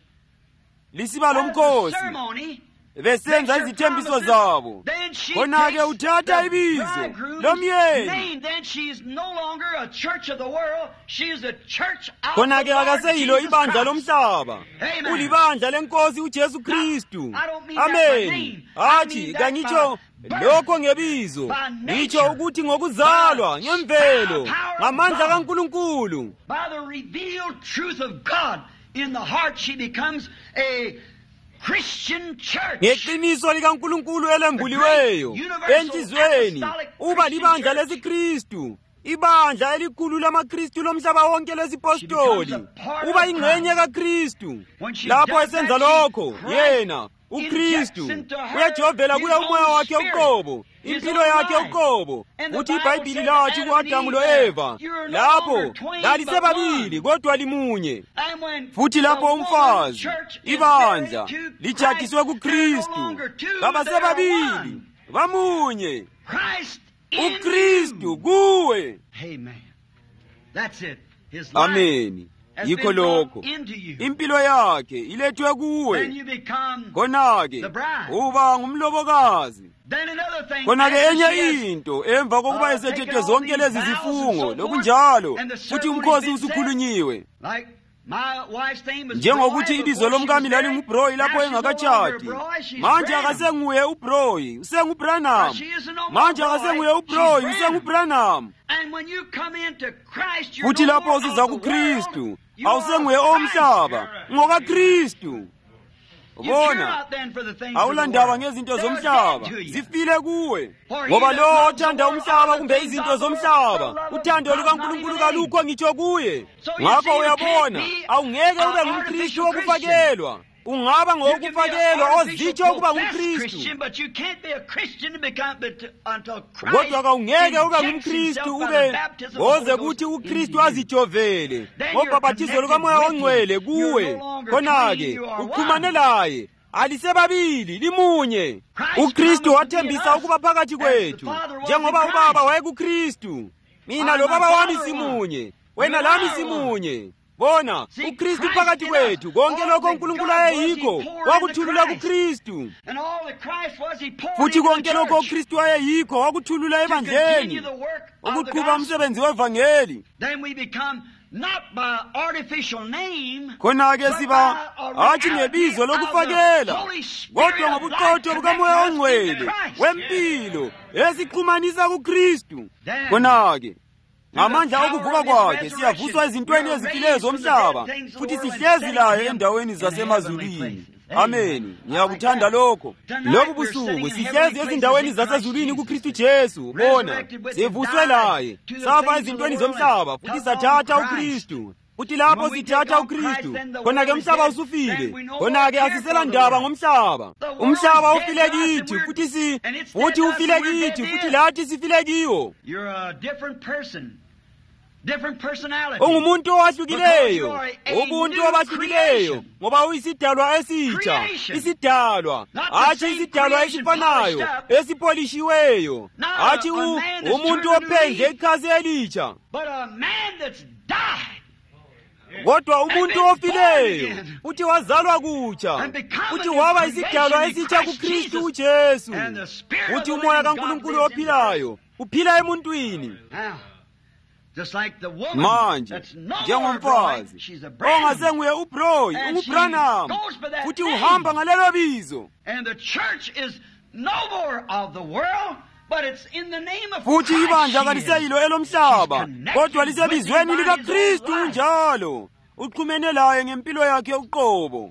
S1: lisiba
S3: has the
S1: lomkhosi
S3: ceremony,
S1: besenza
S3: makes her
S1: izithembiso
S3: promises,
S1: zabo,
S3: then she
S1: khona-ke
S3: takes
S1: uthatha
S3: the
S1: ibizo
S3: bridegroom's
S1: lomyeni.
S3: name. Then she's no longer a church of the world. She's a church of
S1: Khona-ke
S3: the Lord
S1: akaseyilo
S3: Jesus
S1: ibandla
S3: Christ.
S1: lomhlaba,
S3: Amen.
S1: ulibandla lenkosi uJesu Kristu.
S3: I don't mean that by
S1: Ameni.
S3: name. I
S1: Hathi
S3: mean that
S1: kangitsho
S3: by birth,
S1: lokho ngebizo,
S3: by nature,
S1: ngitsho ukuthi ngokuzalwa,
S3: by
S1: ngemvelo,
S3: the power of
S1: ngamandla
S3: God.
S1: kaNkulunkulu.
S3: By the revealed truth of God in the heart, she becomes a Christian church.
S1: Ngeqiniso likaNkulunkulu elembuliweyo enhlizweni, uba libandla lesiKristu, ibandla elikhulu lamaKristu lomhlaba wonke lesipostoli, uba ingxenye kaKristu. Lapho esenza lokho, yena uKristu uyajovela kuye umoya wakhe uqobo, impilo yakhe uqobo. Uthi iBhayibhili lathi ku-Adamu lo-Eva, lapho lalisebabili kodwa limunye.
S3: And when
S1: Futhi lapho
S3: the woman
S1: umfazi,
S3: church is
S1: ibandla,
S3: married to
S1: lijathiswe
S3: Christ, they're no
S1: kuKristu,
S3: longer two,
S1: kabasebabili,
S3: they're one.
S1: bamunye,
S3: Christ in
S1: uKristu
S3: you.
S1: kuwe.
S3: Amen. That's it. His life
S1: Ameni.
S3: has
S1: Yikho
S3: been brought
S1: lokho,
S3: into you.
S1: impilo yakhe ilethwe
S3: Then
S1: kuwe.
S3: you become.
S1: Khona-ke
S3: the bride.
S1: uba ngumlobokazi.
S3: Then another thing.
S1: Khona-ke
S3: after
S1: enye
S3: she has,
S1: into, emva kokuba
S3: uh,
S1: esethethe
S3: taken all
S1: zonke
S3: these
S1: lezi
S3: vows and
S1: zifungo
S3: so forth,
S1: lokunjalo,
S3: and the
S1: futhi
S3: ceremony's
S1: umkhosi
S3: been set,
S1: usukhulunyiwe.
S3: like my wife's name was
S1: Njengokuthi
S3: Broy
S1: ibizo
S3: before she
S1: lomkami
S3: was married.
S1: lalinguBroyi lapho
S3: Now she's no longer
S1: engakatshadi.
S3: Broy, she's
S1: Manje
S3: Branham.
S1: akasenguye uBroyi, usenguBranham.
S3: She isn't no more
S1: Manje
S3: Broy,
S1: akasenguye
S3: she's
S1: uBroyi,
S3: Branham.
S1: usenguBranham.
S3: And when you come into Christ, you're
S1: Futhi
S3: no
S1: lapho
S3: more
S1: usiza
S3: of the
S1: kuKristu,
S3: world. You are
S1: awusenguye
S3: of Christ.
S1: omhlaba, ngokaKristu.
S3: You care
S1: Ubona,
S3: not then for the things of the
S1: awulandaba
S3: world.
S1: ngezinto
S3: They're
S1: zomhlaba,
S3: dead to you.
S1: zifile kuwe.
S3: For he
S1: Ngoba
S3: that
S1: lo
S3: loves the
S1: othanda
S3: world
S1: umhlaba
S3: or the
S1: kumbe
S3: things
S1: izinto
S3: of the world,
S1: zomhlaba,
S3: the love of
S1: uthando
S3: God
S1: lukaNkulunkulu
S3: not even in
S1: kalukho ngitsho kuye.
S3: So you
S1: Ngakho
S3: see, you
S1: uyabona,
S3: can't be
S1: awungeke ube
S3: an
S1: ngumKristu
S3: artificial
S1: wokufakelwa. Ungaba
S3: You can be an
S1: ngowokufakelwa
S3: artificial
S1: ozitsho ukuba
S3: professed
S1: ngumKristu.
S3: Christian, but you can't be a Christian to become, but until Christ
S1: Kodwa kawungeke ube
S3: injects
S1: ngumKristu
S3: himself by
S1: ube
S3: the baptism of the
S1: ngoze
S3: Holy
S1: kuthi
S3: Ghost
S1: uKristu
S3: into you.
S1: azijovele
S3: Then you're
S1: ngobhabhathizo lukamoya
S3: connected with
S1: ongcwele
S3: him.
S1: kuwe.
S3: You're no longer
S1: Khona-ke
S3: twain, you are
S1: uxhumane
S3: one.
S1: laye, alisebabili limunye.
S3: Christ
S1: uKristu
S3: promised to be in
S1: wathembisa
S3: us
S1: ukuba phakathi
S3: as the
S1: kwethu,
S3: Father was
S1: njengoba
S3: in
S1: ubaba
S3: Christ.
S1: wayekuKristu. Mina
S3: I
S1: lo
S3: and my
S1: baba wami
S3: Father
S1: simunye,
S3: one.
S1: wena
S3: You
S1: lami
S3: are
S1: simunye. Bona,
S3: See,
S1: uKristu
S3: Christ
S1: phakathi
S3: in us.
S1: kwethu, konke
S3: All
S1: lokho
S3: that
S1: uNkulunkulu
S3: God was, he
S1: ayeyikho,
S3: poured
S1: wakuthulula
S3: into Christ.
S1: kuKristu.
S3: And all that Christ was, he poured
S1: Futhi
S3: into
S1: konke
S3: the
S1: lokho
S3: church
S1: uKristu ayeyikho wakuthulula
S3: to continue
S1: ebandleni,
S3: the work of the
S1: ukuqhuba
S3: gospel.
S1: umsebenzi wevangeli.
S3: Then we become not by artificial name,
S1: Khona-ke
S3: but
S1: siba
S3: by a
S1: hathi
S3: reality
S1: ngebizo
S3: of the
S1: lokufakela,
S3: Holy Spirit
S1: kodwa
S3: of
S1: ngobuqotho
S3: life
S1: bukamoya
S3: connecting us
S1: ongcwele
S3: into Christ.
S1: wempilo esixhumanisa kuKristu.
S3: Then,
S1: Khona-ke ngamandla
S3: the power
S1: okuvuka
S3: of his
S1: kwakhe
S3: resurrection,
S1: siyavuswa ezintweni
S3: we are
S1: ezifileyo
S3: raised from the
S1: zomhlaba,
S3: dead things of the
S1: futhi
S3: world and
S1: sihlezi
S3: set
S1: layo
S3: him
S1: endaweni
S3: in
S1: zasemazulwini.
S3: heavenly places.
S1: Ameni.
S3: I
S1: Ngiyakuthanda
S3: like that.
S1: lokho.
S3: Tonight
S1: Lobu
S3: we're
S1: busuku
S3: sitting in
S1: sihlezi
S3: heavenly
S1: ezindaweni
S3: places in
S1: zasezulwini
S3: Christ
S1: kuKristu Jesu. Bona,
S3: Resurrected with him,
S1: sivuswe
S3: died
S1: laye,
S3: to the
S1: safa
S3: things of the
S1: ezintweni
S3: world
S1: zomhlaba,
S3: and
S1: futhi
S3: took on
S1: sathatha
S3: Christ.
S1: uKristu. Futhi lapho
S3: When we
S1: sithatha
S3: take on
S1: uKristu,
S3: Christ, then the
S1: khona-ke
S3: world is
S1: umhlaba
S3: dead.
S1: usufile.
S3: Then we no
S1: Khona-ke
S3: more care
S1: asisela
S3: for the
S1: ndaba
S3: world.
S1: ngomhlaba.
S3: The world
S1: Umhlaba
S3: is dead
S1: ufile
S3: to us and
S1: kithi,
S3: we're-
S1: futhi si
S3: and it's
S1: futhi
S3: dead to us
S1: ufile
S3: and we're dead
S1: kithi,
S3: to
S1: futhi
S3: it.
S1: lathi sifile kiwo.
S3: You're a different person, different personality.
S1: Ungumuntu owahlukileyo,
S3: Because you are a
S1: ubuntu
S3: new
S1: obahlukileyo,
S3: creation.
S1: ngoba uyisidalwa esitsha,
S3: Creation.
S1: isidalwa,
S3: Not the
S1: hatshi
S3: same
S1: isidalwa
S3: creation
S1: esifanayo,
S3: polished up.
S1: esipolishiweyo,
S3: Not
S1: hatshi
S3: a- a
S1: u-
S3: man that's
S1: umuntu
S3: turned a new
S1: ophendle
S3: leaf.
S1: ikhasi elitsha.
S3: But a man that's died.
S1: kodwa umuntu ofileyo uthi wazalwa kutsha, uthi waba isidalwa esitsha kuKristu uJesu, uthi umoya kaNkulunkulu ophilayo uphila emuntwini. Manje njengomfazi ongasenguye uBroy, uBranham, futhi uhamba ngalelo bizo, futhi ibandla kaliseyilo elomhlaba, kodwa lisebizweni likaKristu njalo, uxhumene laye ngempilo yakhe uqobo.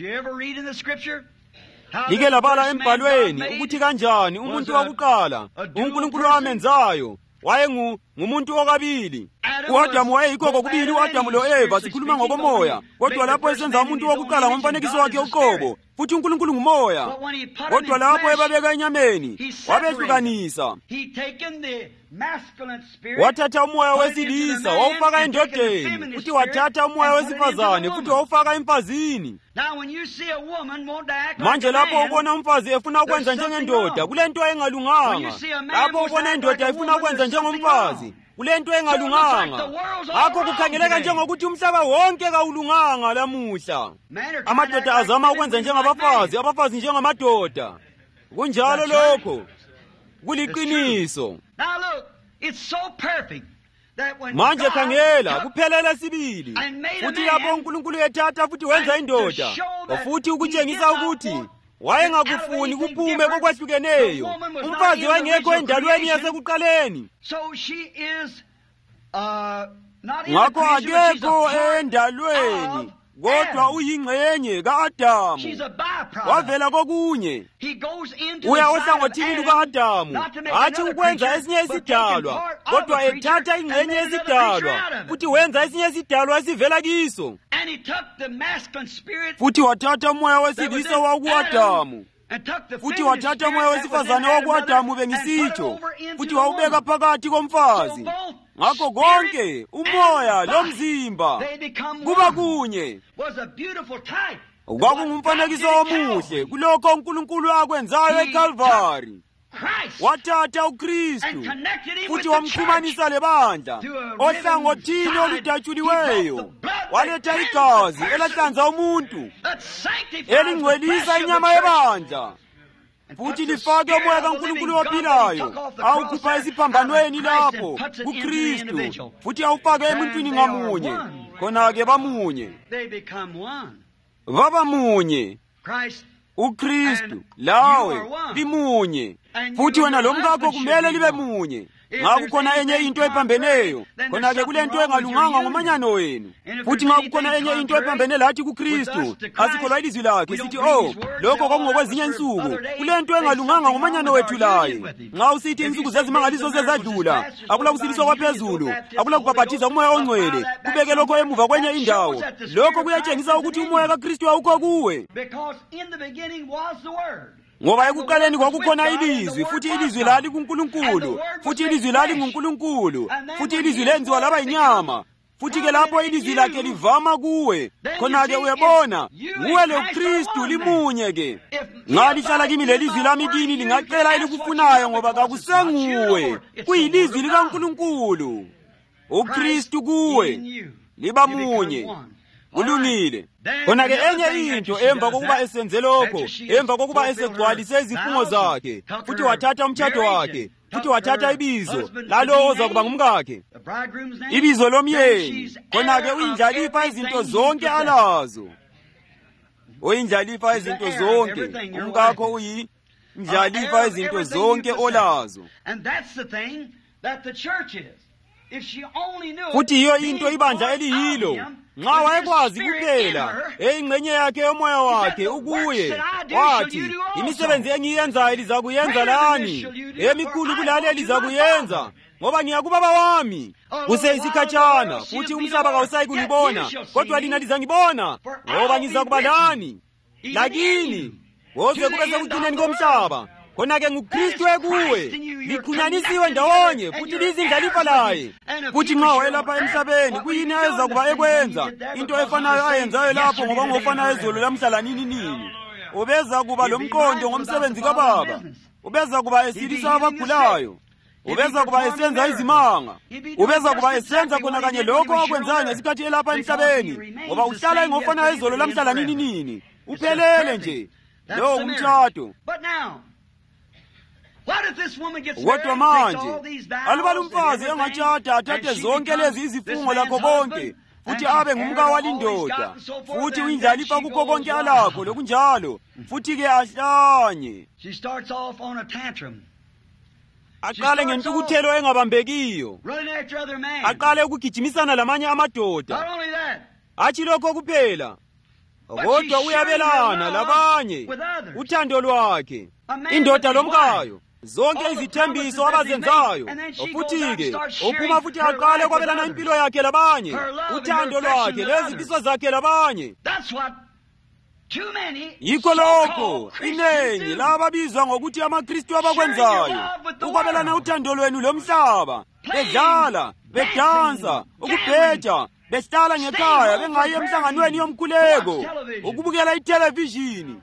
S1: Like labala embhalweni ukuthi kanjani umuntu wakuqala uNkulunkulu amenzayo wayengu ngumuntu okabili. uAdamu wayeyikho kokubili, uAdamu lo-Eva sikhuluma ngokomoya, kodwa lapho esenza umuntu wokuqala ngomfanekiso wakhe uqobo, futhi uNkulunkulu ngumoya, kodwa lapho ebabeka enyameni wabehlukanisa, wathatha umoya wesilisa wawufaka endodeni, futhi wathatha umoya wesifazane futhi wawufaka emfazini. Manje lapho ubona umfazi efuna ukwenza njengendoda, kulento engalunganga. Lapho ubona indoda efuna ukwenza njengomfazi, kulento engalunganga. Akho kukhangeleka njengokuthi umhlaba wonke kawulunganga lamuhla. Amadoda azama ukwenza njengabafazi, abafazi njengamadoda. Kunjalo lokho kuliqiniso. Manje khangela, kuphelela sibili, futhi lapho uNkulunkulu ethatha futhi wenza indoda, futhi ukutshengisa ukuthi wayengakufuni kuphume kokwahlukeneyo. Umfazi wayengekho endalweni yasekuqaleni, ngakho akekho endalweni, kodwa uyingxenye ka-Adamu, wavela kokunye. Uya ohlangothini luka-Adamu, hathi ukwenza esinye isidalwa, kodwa ethatha ingxenye yesidalwa, futhi wenza esinye isidalwa esivela kiso, futhi wathatha umoya wesilisa waku-Adamu, futhi wathatha umoya wesifazane waku-Adamu bengisitsho, futhi wawubeka phakathi komfazi. Ngakho konke umoya lomzimba kuba kunye. Kwakungumfanekiso omuhle kulokho uNkulunkulu akwenzayo eCalvary. Wathatha uKristu futhi wamxhumanisa lebandla ohlangothini oludatshuliweyo, waletha igazi elahlanza umuntu, elingcwelisa inyama yebandla, futhi lifake umoya kaNkulunkulu ophilayo, awukhupha esiphambanweni lapho kuKristu, futhi awufake emuntwini ngamunye, khona-ke bamunye. Baba munye, uKristu lawe limunye, futhi wena lomkakho kumele libe munye. Nxa kukhona enye into ephambeneyo, khona-ke kulento engalunganga ngomanyano wenu. Futhi nxa kukhona enye into ephambene lathi kuKristu, asikholwa ilizwi lakhe sithi, oh, lokho kwakungokwezinye insuku, kulento engalunganga ngomanyano wethu laye. Nxa usithi insuku zezimangaliso sezadlula, akula kusiliswa kwaphezulu, akula kubhaphathiza umoya ongcwele, kubeke lokho emuva kwenye indawo, lokho kuyatshengisa ukuthi umoya kaKristu awukho kuwe. Ngoba ekuqaleni kwakukhona ilizwi, futhi ilizwi lali kuNkulunkulu, futhi ilizwi lali nguNkulunkulu, futhi ilizwi lenziwa laba yinyama, futhi ke lapho ilizwi lakhe livama kuwe, khona-ke uyabona nguwe loKristu limunye ke. Nxa lihlala kimi lelizwi lami kini lingacela elikufunayo, ngoba kakusenguwe, kuyilizwi likaNkulunkulu. uKristu kuwe liba munye. Kulungile. Khona-ke enye into emva kokuba esenze lokho, emva kokuba esegcwalise izifungo zakhe, futhi wathatha umtshado wakhe, futhi wathatha ibizo lalowo oza kuba ngumkakhe, ibizo lomyeni, khona-ke uyindlalifa izinto zonke alazo. Uyindlalifa izinto zonke, umkakho uyindlalifa izinto zonke olazo. Futhi yiyo into ibandla eliyilo. Nxa wayekwazi kuphela eyingxenye yakhe yomoya wakhe ukuye, wathi imisebenzi engiyenzayo lizakuyenza lani, emikhulu kulale lizakuyenza, ngoba ngiya kubaba wami. Kuseyisikhatshana, futhi umhlaba kawusayi kungibona, kodwa lina lizangibona, ngoba ngizakuba lani lakini woze kube sekucineni komhlaba. Khona-ke nguKristu ekuwe, liqhunyanisiwe ndawonye, futhi lizindlalifa laye. Futhi nxa wayelapha emhlabeni, kuyini ayeza kuba ekwenza into efanayo ayenzayo lapho, ngoba ngofanayo ezolo lamhla nini nini. Ubeza kuba lomqondo ngomsebenzi kaBaba, ubeza kuba esilisa abagulayo, ubeza kuba esenza izimanga, ubeza kuba esenza khona kanye lokho akwenzayo ngesikhathi elapha emhlabeni, ngoba uhlala engofana izolo lamhlala nini nini, uphelele nje. Lo ngumtshado. Kodwa manje alibala umfazi engatshada athathe zonke lezi izifungo lakho konke, futhi abe ngumkawali indoda, futhi uyindlalifa kukho konke alakho lokunjalo, futhi ke ahlanye. Aqale ngentukuthelo engabambekiyo, aqale ukugijimisana lamanye amadoda. Athi lokho kuphela, kodwa uyabelana labanye uthando lwakhe, indoda lomkayo, zonke izithembiso abazenzayo, futhi-ke uphuma futhi aqale kwabelana impilo yakhe labanye, uthando lwakhe lezifiso zakhe labanye. Yikho lokho iningi lababizwa ngokuthi amaKristu abakwenzayo, ukwabelana uthando lwenu lomhlaba, bedlala, bedansa, ukubheja, behlala ngekhaya bengayi emhlanganweni yomkhuleko, ukubukela ithelevishini.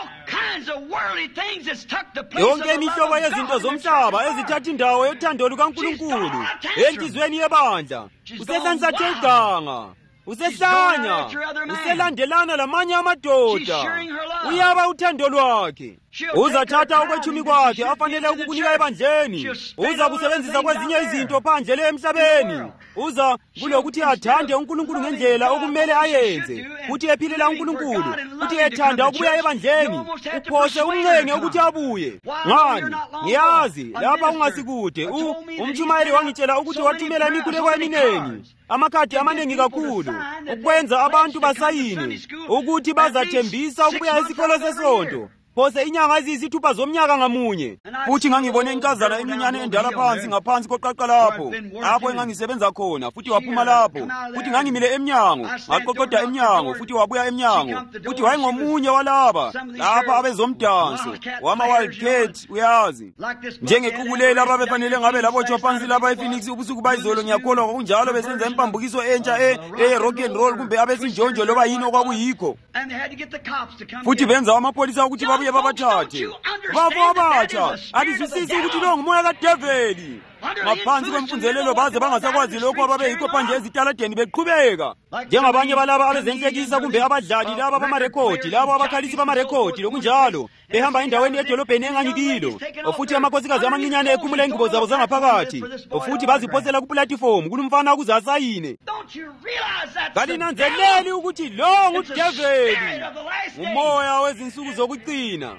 S1: Yonke imihlobo yezinto zomhlaba ezithatha indawo yothando lukaNkulunkulu enhlizweni yebandla. Usehlanza iganga, usehlanya, uselandelana lamanye amadoda, uyaba uthando lwakhe. Uzathatha okwethumi kwakhe afanele ukukunika ebandleni, uza kusebenzisa kwezinye izinto phandle emhlabeni, uza kulokuthi athande uNkulunkulu ngendlela okumele ayenze, futhi ephilela uNkulunkulu, futhi ethanda ukubuya ebandleni, uphose umncenge ukuthi abuye. Ngani? Ngiyazi lapha ungasikude umtshumayeli wangitshela ukuthi wathumela imikhuleko eminengi, amakhadi amaningi kakhulu, ukwenza abantu basayine ukuthi bazathembisa ukubuya esikolo sesonto, phose inyanga eziyisithupha zomnyaka ngamunye. Futhi ngangibone inkazana eminyane endala phansi ngaphansi koqaqa lapho, lapho engangisebenza khona, futhi waphuma lapho, futhi ngangimile emnyango, ngaqoqoda emnyango, futhi wabuya emnyango, futhi wayengomunye walaba lapha abezomdanso wama-Wildcat, uyazi, njengequbulela ababefanele ngabe labotshwa phansi lapha ePhoenix ubusuku bayizolo. Ngiyakholwa ngokunjalo besenza impambukiso entsha e-rock and roll kumbe abesinjonjo loba yini okwakuyikho, futhi benza amapolisa ukuthi babuye babathathe. Bafo abatsha alizwisisi ukuthi lo ngumoya kadeveli. Ngaphansi kwemfunzelelo baze bangasakwazi lokho ababeyikho phandle ezitaladeni beqhubeka, njengabanye balaba abezenhlekisa kumbe abadlali laba bamarekhodi, labo abakhalisi bamarekhodi lokunjalo, behamba endaweni edolobheni enganyikilo, futhi amakhosikazi amancinyane ekhumula ingubo zabo zangaphakathi, futhi baziphosela kupulatifomu kulumfana ukuze asayine. Kalinanzeleli ukuthi lo ngudeveli, umoya wezinsuku zokucina.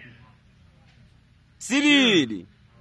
S1: Sibili,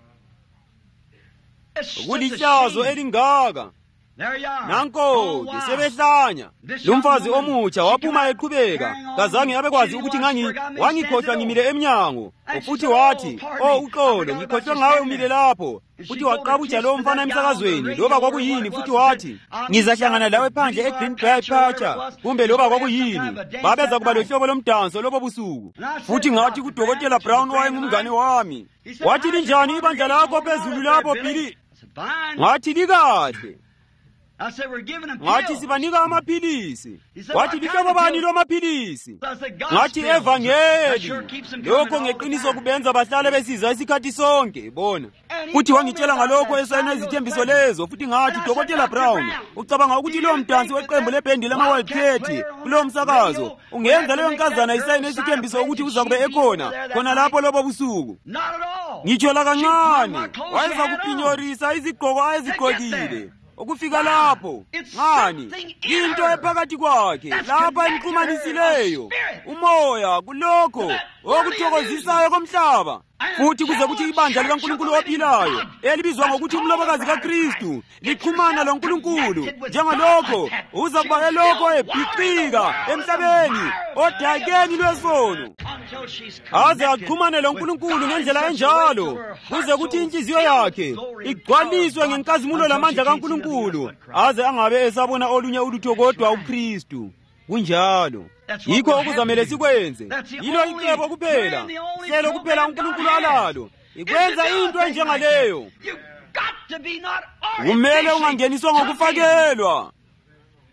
S1: kulihlazo elingaka. Nanko sebehlanya lumfazi omutsha waphuma eqhubeka, kazange abekwazi ukuthi ngangi wangikhohlwa ngimile emnyango, futhi wathi, "Oh uqolo, ngikhohlwe ngawe umile lapho." Futhi waqabuja lo mfana emsakazweni loba kwakuyini, futhi wathi, "Ngizahlangana lawe phandle eGreen Bay Pacha," kumbe loba kwakuyini. Babeza kuba lohlobo lomdanso lobo busuku. Futhi ngathi kuDokotela Brown wayengumngane wami, wathi, "Linjani ibandla lakho phezulu lapho Billy?" Ngathi likahle. Ngathi sibanika amaphilisi. Wathi lihlobo bani lwamaphilisi? Ngathi evangeli. Lokho ngeqiniso kubenza bahlale besiza isikhathi sonke, bona. Futhi wangitshela ngalokho esayina izithembiso lezo, futhi ngathi, "Dokotela Brown, ucabanga ukuthi lo mdansi weqembu lebhendi lama-Wildcat kulo msakazo ungenza leyo nkazana isayina isithembiso ukuthi uzakube ekhona khona lapho lobo busuku?" Ngitsho kancane, wayeza kupinyorisa izigqoko ayezigqokile. Ukufika lapho, ngani, into ephakathi kwakhe, lapha emxhumanisileyo, umoya kulokho okuthokozisayo komhlaba. Futhi kuze kuthi ibandla likaNkulunkulu ophilayo, elibizwa ngokuthi umlobokazi kaKristu, liqhumana loNkulunkulu, njengalokho uzakuba elokho ebhiqika emhlabeni odakeni lwesono, aze aqhumane loNkulunkulu ngendlela enjalo, kuze kuthi inhliziyo yakhe igcwaliswe ngenkazimulo lamandla kaNkulunkulu, aze angabe esabona olunye ulutho kodwa uKristu. Kunjalo yikho okuzamele sikwenze, yilo icebo kuphela, hlelo kuphela uNkulunkulu alalo, ikwenza into enjengaleyo. Kumele ungangeniswa ngokufakelwa.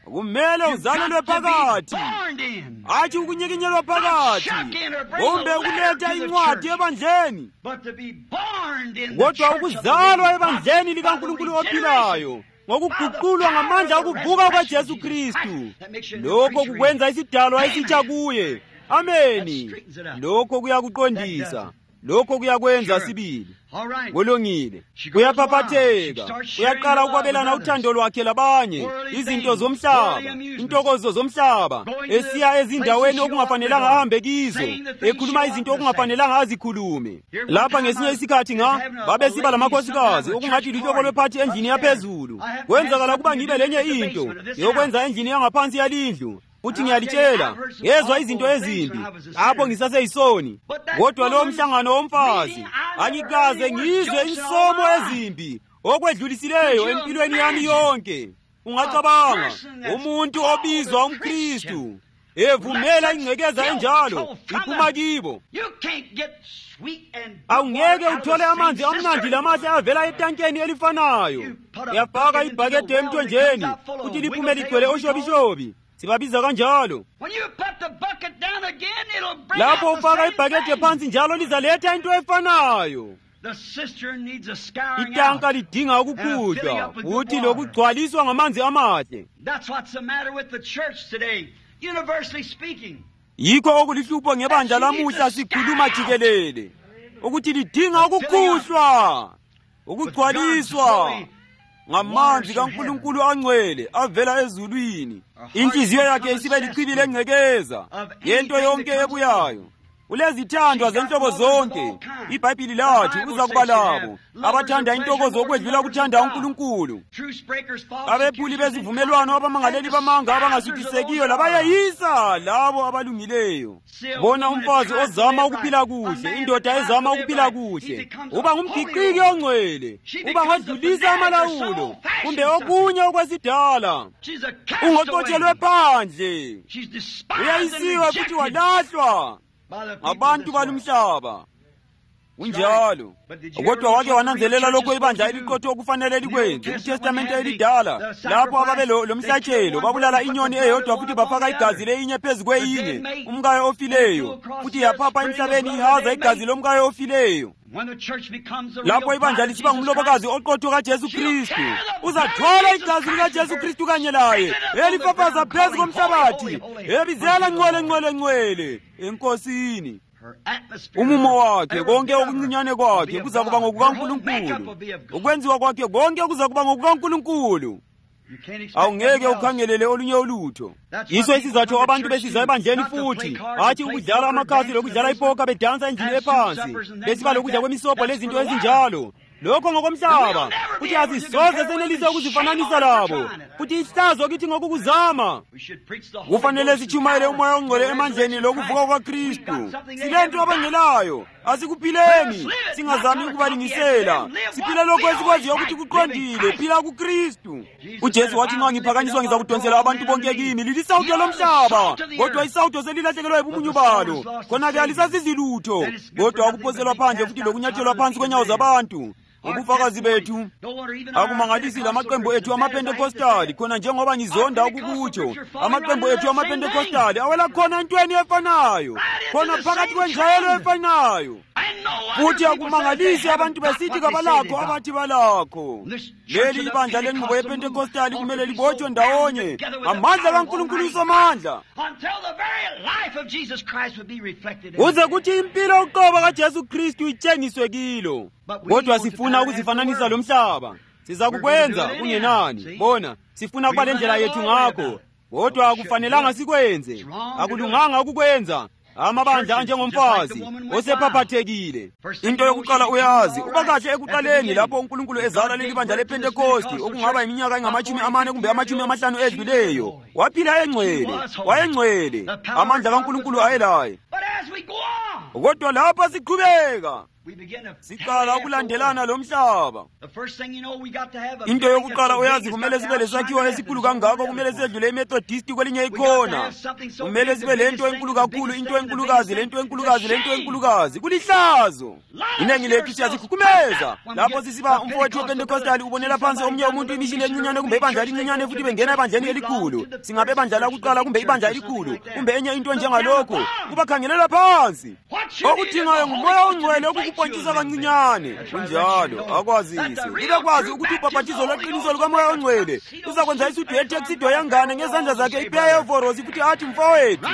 S1: kumele uzalelwe phakathi, athi ukunyikinyelwa phakathi, kumbe ukuletha incwadi ebandleni, kodwa ukuzalwa ebandleni likaNkulunkulu ophilayo ngokuguqulwa ngamandla okuvuka kwaJesu Kristu. Lokho kukwenza isidalwa esitsha kuye. Ameni. Lokho kuyakuqondisa. Lokho kuyakwenza sibili. Kulungile. Kuyaphaphatheka. Kuyaqala ukwabelana uthando lwakhe labanye, izinto zomhlaba, intokozo zomhlaba, esiya ezindaweni okungafanelanga ahambe kizo, ekhuluma izinto okungafanelanga azikhulume. Lapha ngesinye isikhathi nga babe siba lamakhosikazi okungathi lihlobo lwephathi endlini yaphezulu. Kwenzakala kuba ngibe lenye into yokwenza endlini yangaphansi yalindlu. Uthi ngiyalitshela, ngezwa izinto ezimbi, lapho ngisaseyisoni. Kodwa lo mhlangano womfazi, angikaze ngizwe insomo ezimbi okwedlulisileyo empilweni yami yonke. Ungacabanga, umuntu obizwa umKristu, evumela ingcekeza enjalo, iphuma kibo. Awungeke uthole amanzi amnandi lamahle avela etankeni elifanayo. Uyafaka ibhakede emthonjeni, uthi liphume ligcwele oshobishobi. Sibabiza kanjalo. Lapho ufaka ibhakede phansi njalo lizaletha into efanayo. Itanka lidinga ukukhutshwa, futhi lokugcwaliswa ngamanzi amahle. Yikho okulihlupho ngebandla lamuhla sikhuluma jikelele, ukuthi lidinga ukukhushwa, ukugcwaliswa ngamanzi kaNkulunkulu angcwele avela ezulwini. Inhliziyo yakhe isibe lichibile engcekeza yento yonke ebuyayo. Ulezithandwa zenhlobo zonke. IBhayibhili lathi uza kuba labo abathanda intokozo okwedlula ukuthanda uNkulunkulu. Abephuli bezivumelwano abamangaleli bamanga abangasuthisekiyo labayeyisa labo abalungileyo. Bona umfazi ozama ukuphila kuhle, indoda ezama ukuphila kuhle, uba ngumgiqiki ongcwele, uba ngadlulisa amalawulo, kumbe okunye okwesidala. Ungoqotshelwe phandle, uyayisiwe futhi walahlwa abantu balumhlaba. Unjalo. Kodwa wake wananzelela lokho ibandla eliqotho okufanele likwenze. uTestament elidala lapho ababe lo mhlatshelo babulala inyoni eyodwa futhi bafaka igazi leyinye phezu kweyinye, umkayo ofileyo, futhi yaphapha emhlabeni ihaza igazi lomkayo ofileyo. Lapho ibandla lisiba ngumlobokazi oqotho kaJesu Kristu, uzathwala igazi likaJesu Kristu kanye laye elifafaza phezu komhlabathi, ebizela ngcwele ngcwele ngcwele enkosini. Umumo wakhe konke okuncinyane kwakhe kuzakuba ngokukaNkulunkulu, ukwenziwa kwakhe konke kuzakuba ngokukaNkulunkulu. Awungeke ukhangelele olunye olutho. Yiso isizathu abantu besiza ebandleni futhi athi ukudlala amakhasi lokudlala ipoka bedansa endlini ephansi, besiba lokudla kwemisobho lezinto ezinjalo. Lokho ngokomhlaba futhi azisoze senelise ukuzifananisa labo, futhi isihlazo kithi ngokukuzama. Kufanele sichumayele umoya ongcwele emandleni lokuvuka kwaKristu. Silento abangelayo, asikuphileni singazami ukubalingisela. Siphile lokho esikwaziyo ukuthi kuqondile, phila kuKristu. uJesu wathi nxa ngiphakanyiswa ngizakudonsela abantu bonke kimi. Lilisawudo lomhlaba, kodwa isawudo selilahlekelwa yibumunyu balo. Khona-ke alisasizi lutho, kodwa akuphoselwa phandle futhi lokunyathelwa phansi kwenyawo zabantu. Ubufakazi bethu akumangalisi lamaqembu ethu amaPentekostali, khona njengoba ngizonda ukukutsho, amaqembu ethu amaPentekostali awela khona entweni efanayo, khona phakathi kwenjayelo efanayo. Futhi akumangalisi abantu besithi kabalakho abathi balakho. Leli ibandla lenqubo yePentekostali kumele libotshwe ndawonye amandla kaNkulunkulu uSomandla, uze kuthi impilo uqobo kaJesu Kristu itshengiswe kilo. Kodwa sifuna ukuzifananisa lomhlaba. Siza kukwenza kungenani. Bona, sifuna kuba lendlela yethu ngakho, kodwa akufanelanga sikwenze. Akulunganga ukukwenza. Amabandla anjengomfazi osephaphathekile. Into yokuqala uyazi, uba kahle ekuqaleni lapho uNkulunkulu ezala leli bandla lePentekosti okungaba iminyaka engamachumi amane kumbe amachumi amahlanu edluleyo, waphila engcwele, wayengcwele, amandla kaNkulunkulu ayelaye. Kodwa lapha siqhubeka, siqala ukulandelana lomhlaba. Into yokuqala uyazi kumele sibe lesakhiwo esikhulu kangako, kumele sedlule iMethodist kwelinye ikhona. Kumele sibe lento enkulu kakhulu, into enkulukazi, lento enkulukazi, lento enkulukazi. Kulihlazo. Inengi lethu siyazikhukumeza. Lapho sisiba umfowethu wePentecostal ubonela phansi omnye umuntu imishini encinyane kumbe ibandla elincinyane futhi bengena ebandleni elikhulu. Singabe ibandla lakuqala kumbe ibandla elikhulu kumbe enye into njengalokho, kubakhangelela phansi. Okudingayo ngumoya ongcwele ukukubhontshisa kancinyane. Kunjalo akwazise libekwazi ukuthi ubhaphathizo lweqiniso lukamoya ongcwele uzakwenza isudwe yeTexidwe yangane ngezandla zakhe ipeya evorosi futhi athi mfowethu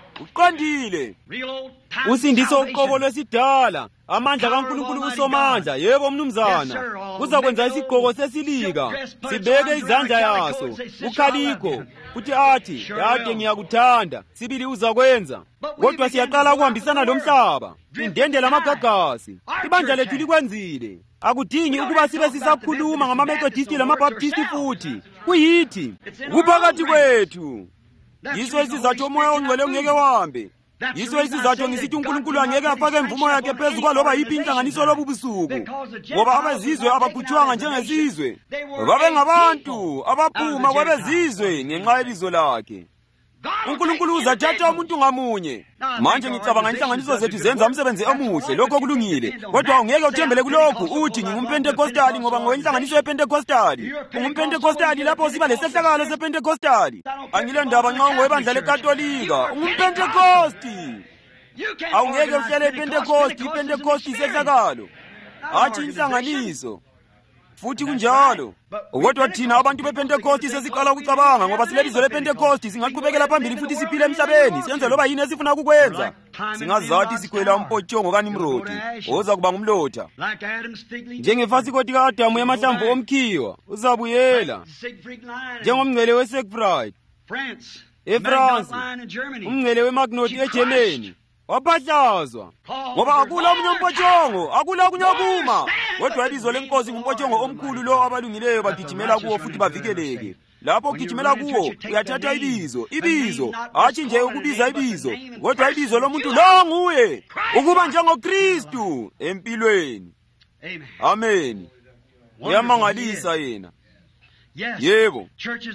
S1: uqondile. Usindiso uqobo lwesidala, amandla kaNkulunkulu usomandla. Yebo mnumzana, uzakwenza isigqoko sesilika, sibeke izandla yaso ukhalikho futhi athi yade ngiyakuthanda. Sibili uzakwenza. Kodwa siyaqala ukuhambisana lomhlaba, indendela amagagasi. Ibandla lethu likwenzile. Akudingi ukuba sibe sisakhuluma ngamaMethodist lamaBaptist futhi. Kuyithi kuphakathi kwethu. Yiso isizathu umoya ongcwele ungeke wahambe. Yiso isizathu ngisithi uNkulunkulu angeke afake imvumo yakhe phezu kwaloba yiphi inhlanganiso lobu busuku. Ngoba abezizwe abaqhutshwanga njengesizwe. Babe ngabantu abaphuma kwabezizwe ngenxa yebizo lakhe. uNkulunkulu uzathatha umuntu ngamunye. Manje ngicabanga inhlanganiso zethu zenza umsebenzi omuhle, lokho kulungile. Kodwa ungeke uthembele kulokhu uthi ngingumPentecostal ngoba ngowenhlanganiso yePentecostal. UngumPentecostal lapho siba lesehlakalo sePentecostal. Angile ndaba nxa ungowebandla leKatolika, ungumPentecosti. Awungeke uhlele ePentecosti, iPentecosti sehlakalo. Athi inhlanganiso. Futhi kunjalo. Kodwa thina abantu bePentecost sesiqala ukucabanga ngoba silebizo lePentecost singaqhubekela phambili futhi siphile emhlabeni senze loba yini esifuna ukukwenza. Singazathi sikhwela umpotshongo kaNimrodi oza kuba ngumlotha. Njengefasikoti kaAdamu yamahlamvu omkhiwa uzabuyela. Njengomngcele weSiegfried eFrance, umngcele weMagnot eGermany waphahlazwa. Ngoba akula omunye umpotshongo, akula kunyakuma. Kodwa ibizo lenkosi ngumpotshongo omkhulu lo abalungileyo bagijimela kuwo futhi bavikeleke. Lapho ugijimela kuwo uyathatha ibizo, ibizo, hatshi nje ukubiza ibizo, kodwa ibizo lomuntu lo nguye, ukuba njengoKristu empilweni. Amen. Uyamangalisa yena. Yebo.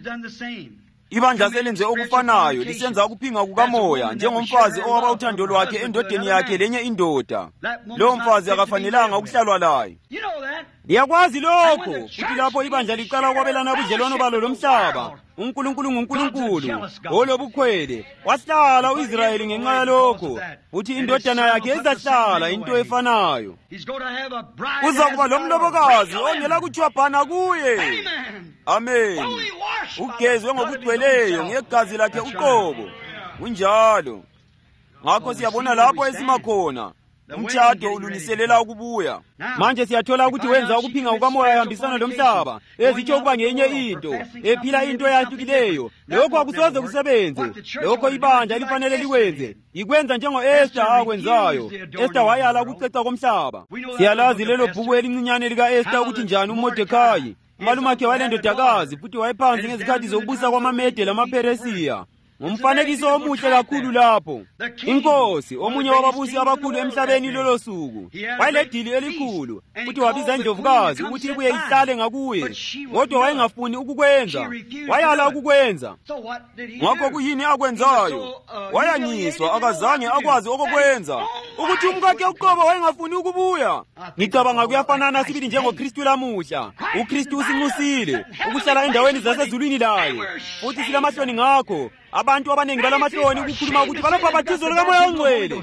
S1: Ibandla selenze okufanayo, lisenza ukuphinga kukamoya njengomfazi owaba uthando lwakhe endodeni yakhe lenye indoda. Lo mfazi akafanelanga ukuhlalwa laye. Liyakwazi lokho futhi lapho ibandla liqala ukwabelana ubudlelwano balo lomhlaba. uNkulunkulu nguNkulunkulu olobukhwele. Wahlala uIsrayeli ngenxa yalokho. Futhi indodana yakhe izahlala into efanayo. Uzakuba lomlobokazi ongela kutshwabhana kuye. Amen. Ugezwe ngokugcweleyo ngegazi lakhe uqobo. Kunjalo. Ngakho siyabona lapho esimakhona. Umtshado ulungiselela ukubuya. Manje siyathola ukuthi wenza ukuphinga kukamoya ehambisana lomhlaba. Ezitsho ukuba ngenye into, ephila into eyahlukileyo. Lokho akusoze kusebenze. Lokho ibandla lifanele likwenze. Ikwenza njengo-Esther akwenzayo. Esther wayala ukuceca komhlaba. Siyalazi lelo bhuku elincinyane lika-Esther ukuthi njani uMordecai, umalumakhe walendodakazi, futhi wayephansi ngezikhathi zokubusa kwamaMede lamaPheresiya. Umfanekiso omuhle kakhulu lapho. Inkosi, omunye wababusi abakhulu emhlabeni lolo suku, wayeledili elikhulu, futhi wabiza indlovukazi ukuthi ibuye ihlale ngakuye. Kodwa wayengafuni ukukwenza. Wayala ukukwenza. Ngakho kuyini akwenzayo? Wayanyiswa, akazange akwazi okokwenza. Ukuthi umkakhe uqobo wayengafuni ukubuya. Ngicabanga kuyafanana sibili njengoKristu lamuhla. uKristu usinxusile ukuhlala endaweni zasezulwini laye. Futhi silamahloni ngakho. Abantu abanengi balamahloni ukukhuluma ukuthi balobhaphathizo lukamoya ongcwele.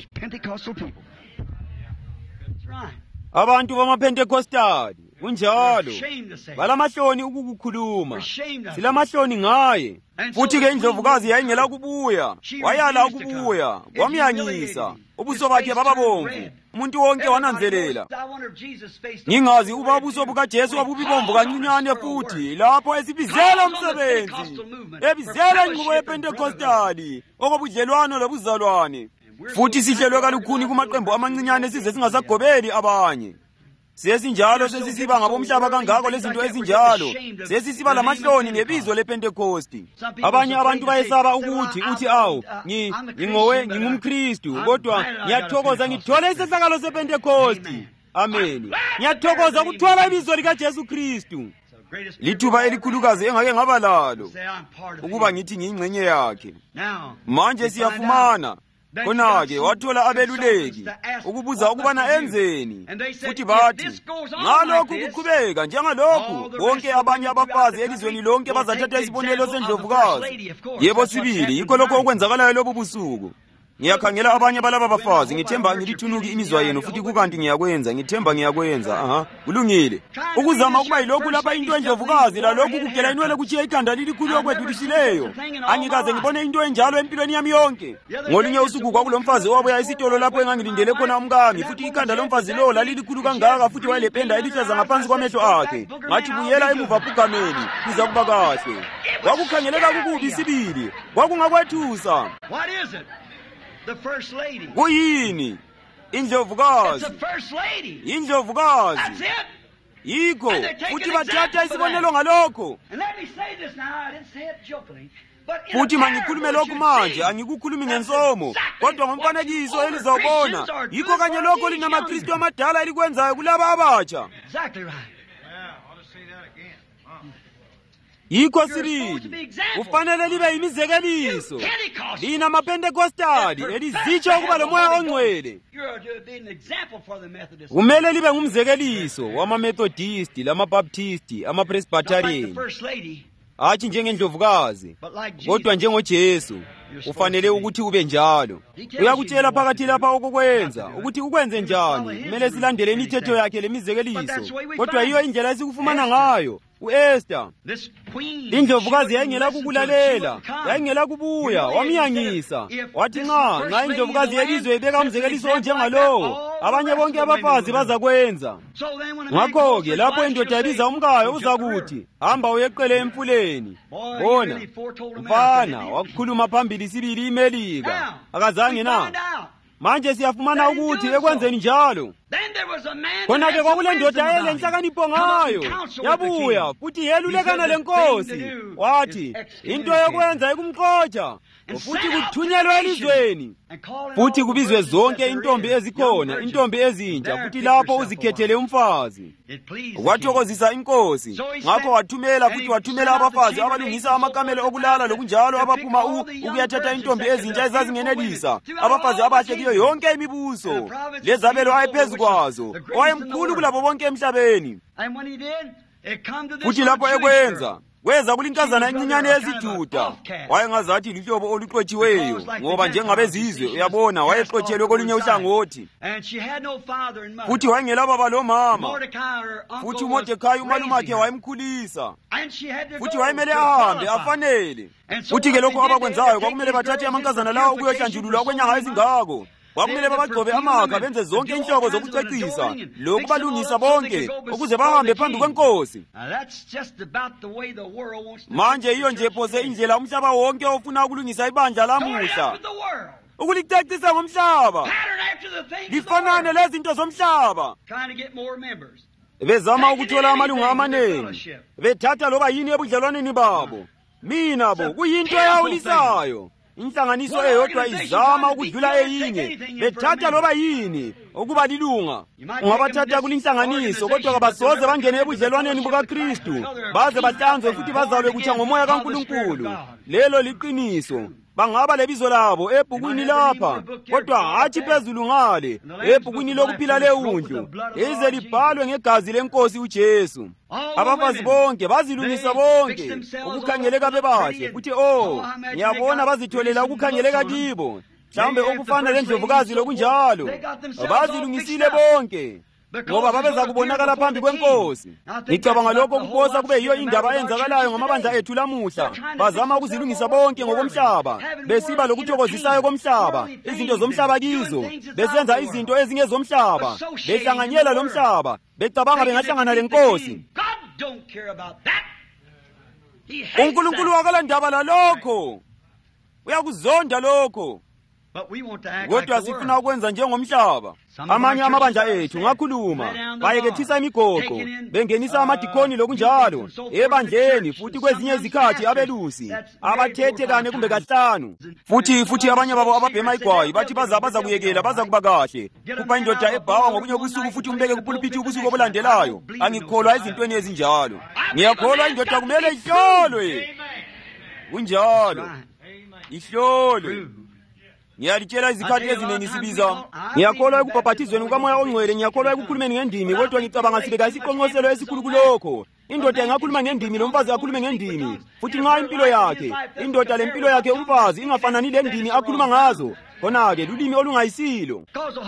S1: Abantu bamaPentecostal kunjalo balamahloni ukukukhuluma. Silamahloni ngaye. Futhi ke indlovukazi yayingela kubuya, wayala ukubuya, kwamyanyisa. Ubuso bakhe bababomvu. Umuntu wonke wananzelela. Ngingazi uba ubuso bukaJesu wabubibomvu kancinyane futhi lapho esibizela umsebenzi. Ebizela inqubo yePentecostali okubudlelwano lobuzalwane. Futhi sihlelwe kalukhuni kumaqembu amancinyane size singasagobeli abanye. Sesinjalo sesisiba ngabomhlaba kangako lezinto ezinjalo. Sesisiba lamahloni ngebizo lePentecosti. Abanye abantu bayesaba ukuthi uthi awu ngingowe ngingumKristu kodwa ngiyathokoza ngithole isehlakalo sePentecosti. ameni. Ngiyathokoza ukuthwala ibizo likaJesu Kristu. Lithuba elikhulukazi engake ngaba lalo ukuba ngithi ngiyingcenye yakhe. Manje siyafumana khona-ke wathola abeluleki ukubuza ukubana enzeni, futhi bathi ngalokhu kuqhubeka njengalokhu bonke abanye abafazi elizweni lonke bazathatha isibonelo sendlovukazi. Yebo sibili, yikho lokho okwenzakalayo lobu busuku. Ngiyakhangela abanye balaba bafazi, ngithemba ngilithunuki imizwa yenu futhi kukanti ngiyakwenza, ngithemba ngiyakwenza. Aha, kulungile. Ukuzama ukuba yilokhu lapha into endlovukazi la lokhu kugela inwele kuchiya ikhanda lilikhulu okwedlulisileyo. Angikaze ngibone into enjalo empilweni yami yonke. Ngolinye usuku kwakulomfazi owabuya esitolo lapho engangilindele khona umkami, futhi ikhanda lomfazi lo lalilikhulu kangaka futhi wayelependa elihlaza ngaphansi kwamehlo akhe. Ngathi buyela emuva phugameni, kuza kuba kahle. Kwakukhangeleka kukubi sibili, kwakungakwethusa.
S3: What is it? The first lady.
S1: Kuyini? Indlovukazi.
S3: It's the first lady.
S1: Indlovukazi.
S3: That's it.
S1: Yikho, futhi bathatha isibonelo ngalokho.
S3: And let me say this now, I didn't say it jokingly.
S1: Futhi mangikhulume lokhu manje, angikukhulumi ngensomo, kodwa ngomfanekiso elizawubona. Yikho kanye lokho linamaKristu amadala elikwenzayo kulaba abatsha.
S3: Exactly right.
S1: Yikho sibili, kufanele libe yimizekeliso. Lina maPentekostali elizitsho ukuba lomoya ongcwele. Kumele libe ngumzekeliso wamaMethodisti, lamaBaptisti, amaPresbyterian. Hathi njengendlovukazi, kodwa njengoJesu, ufanele ukuthi ube njalo. Uyakutshela phakathi lapha okukwenza, ukuthi ukwenze njani. Kumele silandele imithetho yakhe lemizekeliso. Kodwa iyo indlela esikufumana ngayo. U-Esther, indlovukazi yayingela kukulalela, yayingela kubuya, wamyangisa. Wathi nxa, nxa indlovukazi yelizwe ibeka umzekeliso onjengalowo, abanye bonke abafazi bazakwenza. Ngakho-ke lapho indoda ibiza umkayo uzakuthi, hamba uyeqele emfuleni. Bona, mfana wakukhuluma phambili sibili iMelika, akazange na. Manje siyafumana ukuthi ekwenzeni njalo. Khona-ke kwakule ndoda elenhlakanipho ngayo, yabuya futhi yelulekana lenkosi. Wathi, into yokwenza ikumxotsha, futhi kuthunyelwe elizweni. Futhi kubizwe zonke intombi ezikhona, intombi ezintsha, futhi lapho uzikhethele umfazi. Kwathokozisa inkosi, ngakho wathumela futhi wathumela abafazi abalungisa amakamelo okulala lokunjalo abaphuma ukuyathatha intombi ezintsha ezazingenelisa. Abafazi abahle kiyo yonke imibuso, lezabelo ayephezu kwazo, owayemkhulu kulabo bonke emhlabeni. Futhi lapho ekwenza, kweza kulinkazana encinyane yesiJuda, wayengazathi lihlobo oluxotshiweyo, ngoba njengabezizwe uyabona wayexotshelwe kolunye uhlangothi. Futhi wayengela baba lomama, futhi uModekhayi umalumakhe wayemkhulisa, futhi wayemele ahambe afanele. Futhi-ke lokho abakwenzayo kwakumele bathathe amankazana lawo ukuyohlanjululwa okwenyanga ezingako. Kwakumele babagcobe amakha benze zonke inhlobo zokucecisa lokubalungisa bonke ukuze bahambe phambi kwenkosi. Manje iyo nje phose indlela umhlaba wonke ofuna ukulungisa ibandla lamuhla, ukulicecisa ngomhlaba, lifanane lezinto zomhlaba. Bezama ukuthola amalunga amanengi, bethatha loba yini ebudlelwaneni babo. Mina bo kuyinto eyawulisayo. Inhlanganiso eyodwa izama ukudlula eyinye, bethatha loba yini ukuba lilunga. Ungabathatha kulinhlanganiso kodwa kabasoze bangene ebudlelwaneni bukaKristu, baze bahlanzwe futhi bazalwe kutsha ngomoya kaNkulunkulu. Lelo liqiniso. Bangaba lebizo labo ebhukwini lapha, kodwa hathi phezulu ngale ebhukwini lokuphila leundlu, ize libhalwe ngegazi lenkosi uJesu. Abafazi bonke bazilungisa bonke ukukhangeleka bebahle, futhi oh, ngiyabona bazitholela ukukhangeleka kibo, mhlawumbe okufana lendlovukazi lokunjalo. Bazilungisile bonke ngoba babeza kubonakala phambi kwenkosi. Ngicabanga lokho kuposa kube yiyo indaba eyenzakalayo ngamabandla ethu lamuhla. Bazama ukuzilungisa bonke ngokomhlaba, besiba lokuthokozisayo komhlaba, izinto zomhlaba kizo, besenza izinto ezingezomhlaba, behlanganyela lomhlaba, becabanga bengahlangana lenkosi. uNkulunkulu wakalandaba lalokho, uyakuzonda lokho. kodwa sifuna ukwenza njengomhlaba. Amanye amabandla ethu ngakhuluma bayekethisa imigoqo bengenisa amadikoni lokunjalo ebandleni, futhi kwezinye izikhathi abelusi abathethe kane kumbe kahlanu, futhi futhi abanye babo ababhema igwayi bathi baza baza kuyekela baza kuba kahle. Kupha indoda ebhawa ngobunye ubusuku futhi umbeke kupulpiti ubusuku obulandelayo. Angikholwa ezintweni ezinjalo. Ngiyakholwa indoda kumele ihlolwe. Kunjalo ihlolwe. Ngiyalitshela izikhathi ezinengi sibiza. Ngiyakholwa ekubhaphathizweni kukaMoya oNgcwele, ngiyakholwa ekukhulumeni ngendimi, kodwa ngicabanga sibeka isiqonqoselo esikhulu kulokho. Indoda ingakhuluma ngendimi lomfazi akhulume ngendimi, futhi nxa impilo yakhe, indoda lempilo yakhe umfazi ingafanani lendimi akhuluma ngazo, khona-ke lulimi olungayisilo.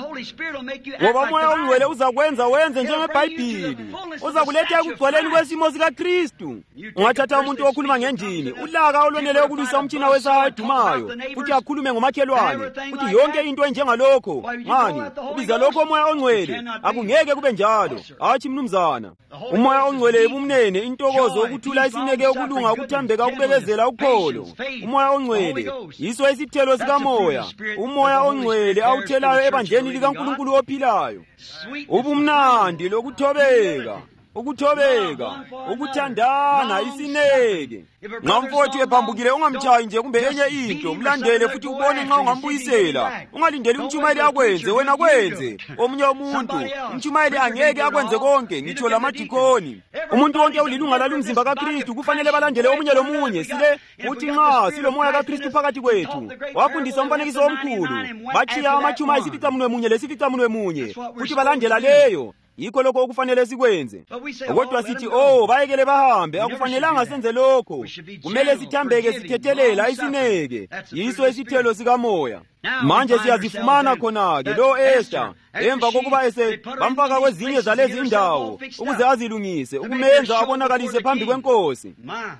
S1: Ngoba uMoya oNgcwele uzakwenza wenze njengeBhayibhili, uzakuletha ekugcwaleni kwesimo sikaKristu. Ungathatha umuntu okhuluma ngendimi, ulaka olwenele ukulwisa umtshina wesaha edumayo, futhi akhulume ngomakhelwane, futhi yonke into enjengalokho. Ngani? Ubiza lokho uMoya oNgcwele? Akungeke kube njalo. Hatshi mnumzana. uMoya oNgcwele ebumnene, intokozo, ukuthula, isineke, ukulunga, ukuthambeka, ukubekezela, ukholo. uMoya oNgcwele yiso isithelo sikaMoya. uMoya oNgcwele awuthelayo ebandleni likaNkulunkulu ophilayo. Ubumnandi lokuthobeka, ukuthobeka, ukuthandana, isineke. Nxa umfowethu ephambukile ungamtshayi nje kumbe enye into, mlandele futhi ubone nxa ungambuyisela. Ungalindeli umtshumayeli akwenze, wena kwenze. Omunye umuntu umtshumayeli angeke akwenze konke, ngitsho lamadikoni. Umuntu wonke ulilunga lalumzimba kaKristu, kufanele balandele omunye lomunye. Sile uthi nxa silomoya kaKristu phakathi kwethu, wafundisa umfanekiso omkhulu, batshiya amatshumi ayisificamunwe munye lesificamunwe munye, futhi balandela leyo. Yikho lokho okufanele sikwenze. Kodwa sithi, oh, bayekele bahambe, akufanelanga senze lokho. Kumele sithambeke, sithethelela, isineke. Yiso isithelo sikaMoya. Manje siyazifumana khona-ke lo Esther, emva kokuba ese bamfaka kwezinye zalezi indawo ukuze azilungise, ukumenza abonakalise phambi kwenkosi.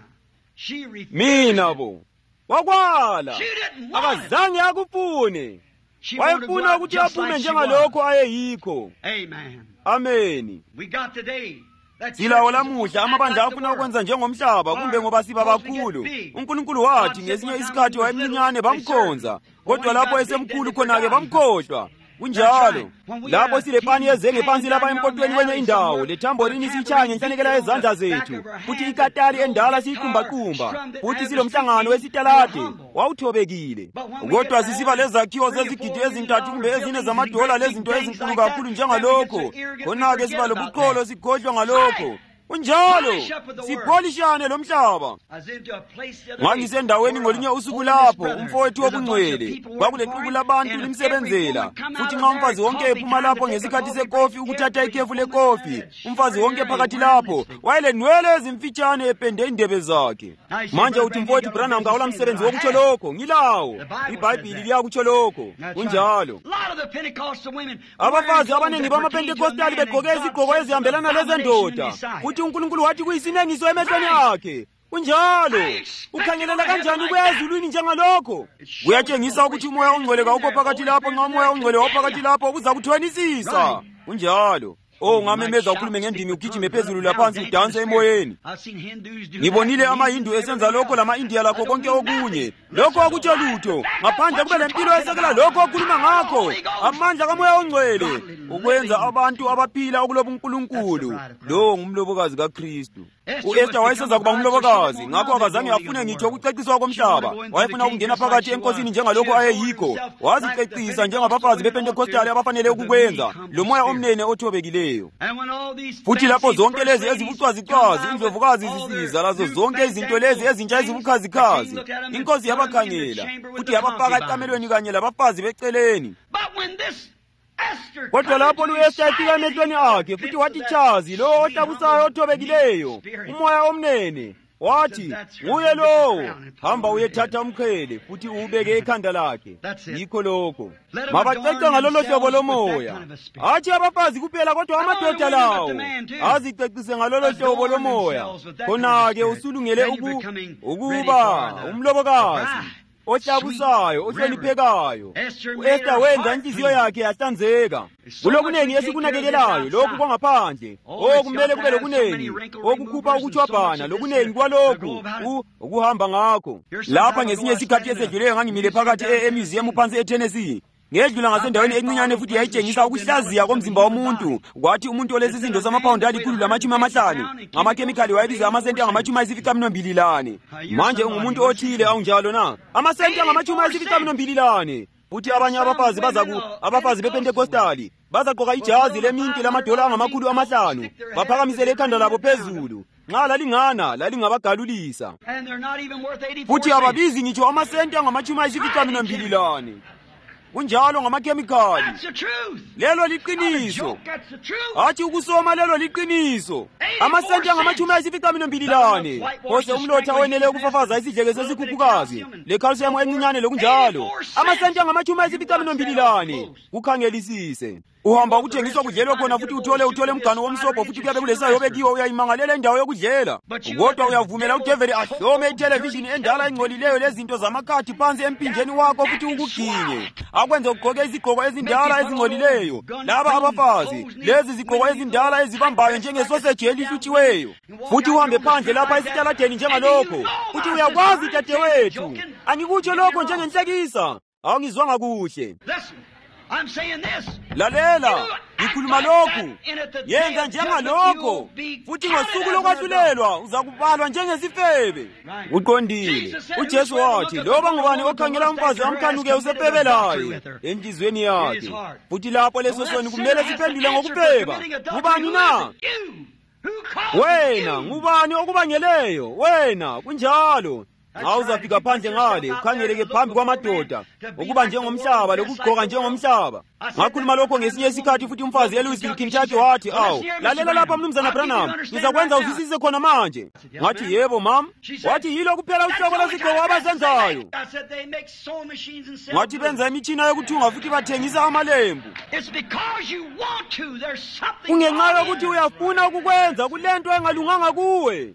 S1: Mina bo wakwala, akazange akufune. Wayefuna ukuthi aphume njengalokho ayeyikho. Ameni. Silawo lamuhla amabandla afuna ukwenza njengomhlaba, kumbe ngoba siba bakhulu. uNkulunkulu wathi ngesinye isikhathi wayemncinyane bamkhonza, kodwa lapho esemkhulu khona-ke bamkhohlwa. Kunjalo lapho silepani yezenge phansi lapha empotweni kwenye indawo, lethamborini sitshaya ngenhlanekela yezandla zethu, futhi ikatari endala siyiqumbaqumba, futhi silomhlangano wesitalade wawuthobekile. Kodwa sisiba lezakhiwo zezigidi ezintathu kumbe ezine zamadola lezinto ezinkulu kakhulu njengalokho, khona-ke siba lobuqholo sikhohlwa ngalokho. Unjalo sipholishane lomhlaba. Ngangisendaweni ngolinye usuku lapho umfowethu wobungcwele kwakulexuku labantu limsebenzela, futhi nxa umfazi wonke ephuma lapho ngesikhathi sekofi ukuthatha ikhefu lekofi, umfazi wonke phakathi lapho wayelenwele ezimfitshane epende indebe zakhe. Manje uthi mfowethu Branham kawula msebenzi wokutsho lokho. Ngilawo, iBhayibhili liyakutsho lokho. Kunjalo abafazi abanengi bamaPentekostali begqoke izigqoko ezihambelana lezendoda, futhi uNkulunkulu wathi kuyisinengiso emehlweni akhe. Kunjalo ukhangelela kanjani ukuya ezulwini njengalokho? Kuyatshengisa ukuthi uMoya oNgcwele kawukho phakathi lapho. Nxa uMoya oNgcwele waphakathi lapho uzakuthwenisisa. Kunjalo oh, ngamemeza ukhulume ngendimi, ugijime phezulu laphansi udanse emoyeni. Ngibonile amaHindu esenza lokho lama-India lakho konke okunye. Lokho akutsho lutho ngaphandle kube lempilo esekela lokho okhuluma ngakho, amandla kaMoya oNgcwele ukwenza abantu abaphila okuloba uNkulunkulu. Lo ngumlobokazi kaKristu. U-Esther wayesenza kuba ngumlobokazi, ngakho akazange afune ngitsho ukuceciswa komhlaba. Wayefuna ukungena phakathi enkosini njengalokho ayeyikho, wazicecisa njengabafazi bePentekostali abafanele ukukwenza, lo moya omnene othobekileyo. Futhi lapho zonke lezi ezibucwazicwazi, indlovukazi zisiza lazo zonke izinto lezi ezintsha ezibukhazikhazi, inkosi yabakhangela, futhi yabafaka ekamelweni kanye labafazi beceleni. Kodwa lapho u-Esther efika emehlweni akhe, futhi wathi chazi lo ohlabusayo othobekileyo, umoya omnene, wathi nguye lowo, hamba uyethatha umqhele futhi uwubeke ekhanda lakhe. Yikho lokho mabacece ngalolo hlobo lomoya, hatshi abafazi kuphela kodwa amadoda lawo azicecise ngalolo hlobo lomoya. Khona-ke usulungele ukuba umlobokazi. ohlabusayo, ohloniphekayo. U-Esther wenza inhliziyo yakhe yahlanzeka. Kulokunengi esikunakekelayo, lokhu kwangaphandle. Oh, kumele kube lokunengi, okukhupha ukutshwabhana, lokunengi kwalokhu, ukuhamba ngakho. Lapha ngesinye isikhathi esedluleyo ngangimile phakathi emuseum phansi eTennessee. Ngedlula ngasendaweni encinyane futhi yayitshengisa ukuhlaziya komzimba womuntu. Kwathi umuntu olesisindo samapawundi alikhulu lamashumi amahlanu. Ngamakhemikhali wayebiza amasenti angamashumi ayisificaminwembili lane. Manje ungumuntu othile awunjalo na? Amasenti angamashumi ayisificaminwembili lane. Futhi abanye abafazi bazaku abafazi bePentekostali bazaqoka ijazi leminti lamadola angamakhulu amahlanu. Baphakamisele ikhanda labo phezulu. Nxa lalingana lalingabagalulisa. Futhi ababizi ngitsho amasenti angamashumi ayisificaminwembili lane. Kunjalo ngamakhemikhali. Lelo liqiniso. Athi ukusoma lelo liqiniso. Amasenti angamashumi ayisificaminwembili lane. Phose umlotha wenele ukufafaza isidleke sesikhukhukazi. Le-calcium encinyane lokunjalo. Amasenti angamashumi ayisificaminwembili lane. Kukhangelisise. Uhamba ukuthengiswa kudlelwa khona futhi uthole uthole umganu womsobho futhi kuyabe kulesayo bekiwe uyayimangalela indawo yokudlela. Kodwa uyavumela uDavid ahlome ithelevishini endala engcolileyo lezinto zamakhathi phansi empinjeni wakho futhi ukuginye. Akwenze ugqoke izigqoko ezindala ezingcolileyo. Laba abafazi, lezi zigqoko ezindala ezibambayo njengesoseji elihlutshiweyo. Futhi uhambe phandle lapha esitaladeni njengalokho. Futhi uyakwazi dadewethu. Angikutsho lokho njengenhlekisa. Awungizwanga kuhle.
S3: I'm saying this.
S1: Lalela, ngikhuluma lokhu. Yenza njengalokho. Futhi ngosuku lokwahlulelwa uzakubalwa njengesifebe. Uqondile. UJesu wathi, loba ngubani okhangela umfazi amkhanuke usepebelayo enhlizweni yakhe. Futhi lapho leso soni kumele siphendule ngokubheba. Ngubani na? Wena, ngubani okubangeleyo? Wena, kunjalo. Nxa uzafika phandle ngale ukhangeleke phambi kwamadoda ukuba njengomhlaba lokugqoka njengomhlaba. Ngakhuluma lokho ngesinye isikhathi futhi umfazi eLouisville, Kentucky wathi, "Awu, lalela lapha mnumzana Branham, ngizakwenza uzwisise khona manje." Ngathi, "Yebo mama." Wathi, "Yilo kuphela uhlobo lwesigqoko abazenzayo." Ngathi, "Benza imitshina yokuthunga futhi bathengisa amalembu." Kungenxa yokuthi uyafuna ukukwenza kulento engalunganga kuwe.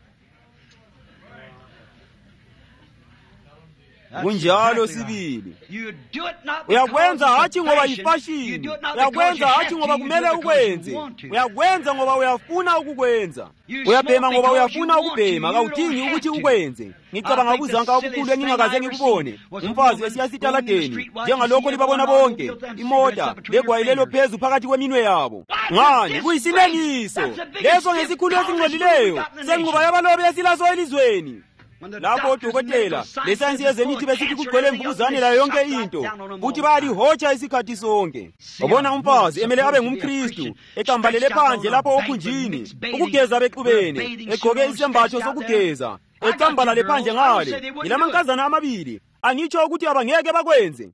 S1: Kunjalo sibili. Uyakwenza hathi ngoba yifashini. Uyakwenza hathi ngoba kumele ukwenze. Uyakwenza ngoba uyafuna ukukwenza. Uyabhema ngoba uyafuna ukubhema, akawudingi ukuthi ukwenze. Ngicabanga ukuzanka okukhulu engingakaze ngikubone. Umfazi esiyasitaladeni, njengalokho libabona bonke, imota legwayilelo phezulu phakathi kweminwe yabo. Ngani kuyisinengiso. Leso ngesikhulu esingcolileyo, senquba yabalobi esilaso elizweni. Lapho odokotela lesayensi yezemithi besithi kugcwele imvukuzane layo yonke into, futhi bayalihotsha isikhathi sonke. Ubona umfazi emele abe ngumKristu, eqambalele phandle lapho okhunjini, ukugeza bexubene, egqoke isembatho sokugeza, eqambalale phandle ngale. Yilamankazana amabili, angitsho ukuthi abangeke bakwenze.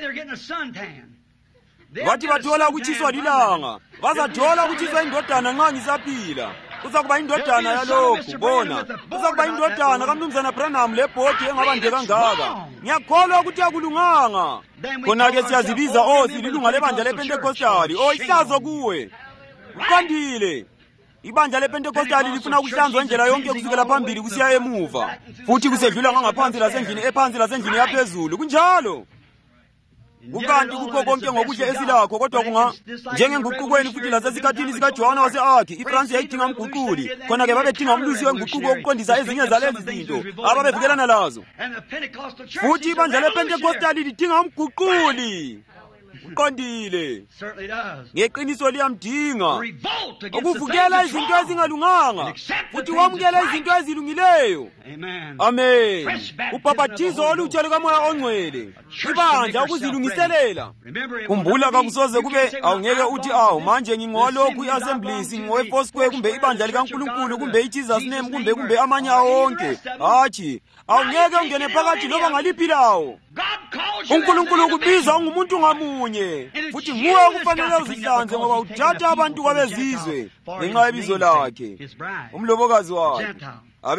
S1: Bathi bathola ukutshiswa lilanga, bazathola ukutshiswa indodana nxa ngisaphila. Uzakuba indodana yalokhu, bona. Uzakuba indodana kaMnumzana Branham lebhodi engabande kangaka. Ngiyakholwa ukuthi akulunganga. Khona-ke siyazibiza o sililunga lebandla lePentekostali, o ihlazo kuwe. Uqondile. Ibandla lePentekostali lifuna ukuhlanzwa indlela yonke kusukela phambili kusiya emuva. Futhi kusedlula ngangaphansi lasendlini ephansi lasendlini yaphezulu. Kunjalo. Ukanti kukho konke ngokuhle esilakho kodwa kunga njengenguqukweni futhi lasesikhathini sikaJohane wase-Arki iFrance yayidinga umguquli, khona-ke babedinga umlusi wenguquko wokuqondisa ezinye zalezi zinto ababevikelana lazo. Futhi ibandla lePentekostali lidinga umguquli. Uqondile. Ngeqiniso liyamdinga ukuvukela izinto ezingalunganga futhi wamukela izinto ezilungileyo. Amen. Ubhaphathizo olutsha lukaMoya oNgcwele, ibandla ukuzilungiselela. Kumbula kakusoze kube awungeke uthi awu manje ngingowalokhu i-Assemblies, ngowe-Foursquare kumbe ibandla likaNkulunkulu kumbe iJesus Name kumbe kumbe amanye awonke. Hatshi, awungeke ungene phakathi loba ngaliphi lawo. uNkulunkulu kubiza ungumuntu ngamunye, futhi nguwe okufanele uzihlanze ngoba uthatha abantu kwabezizwe ngenxa yebizo lakhe, umlobokazi wakhe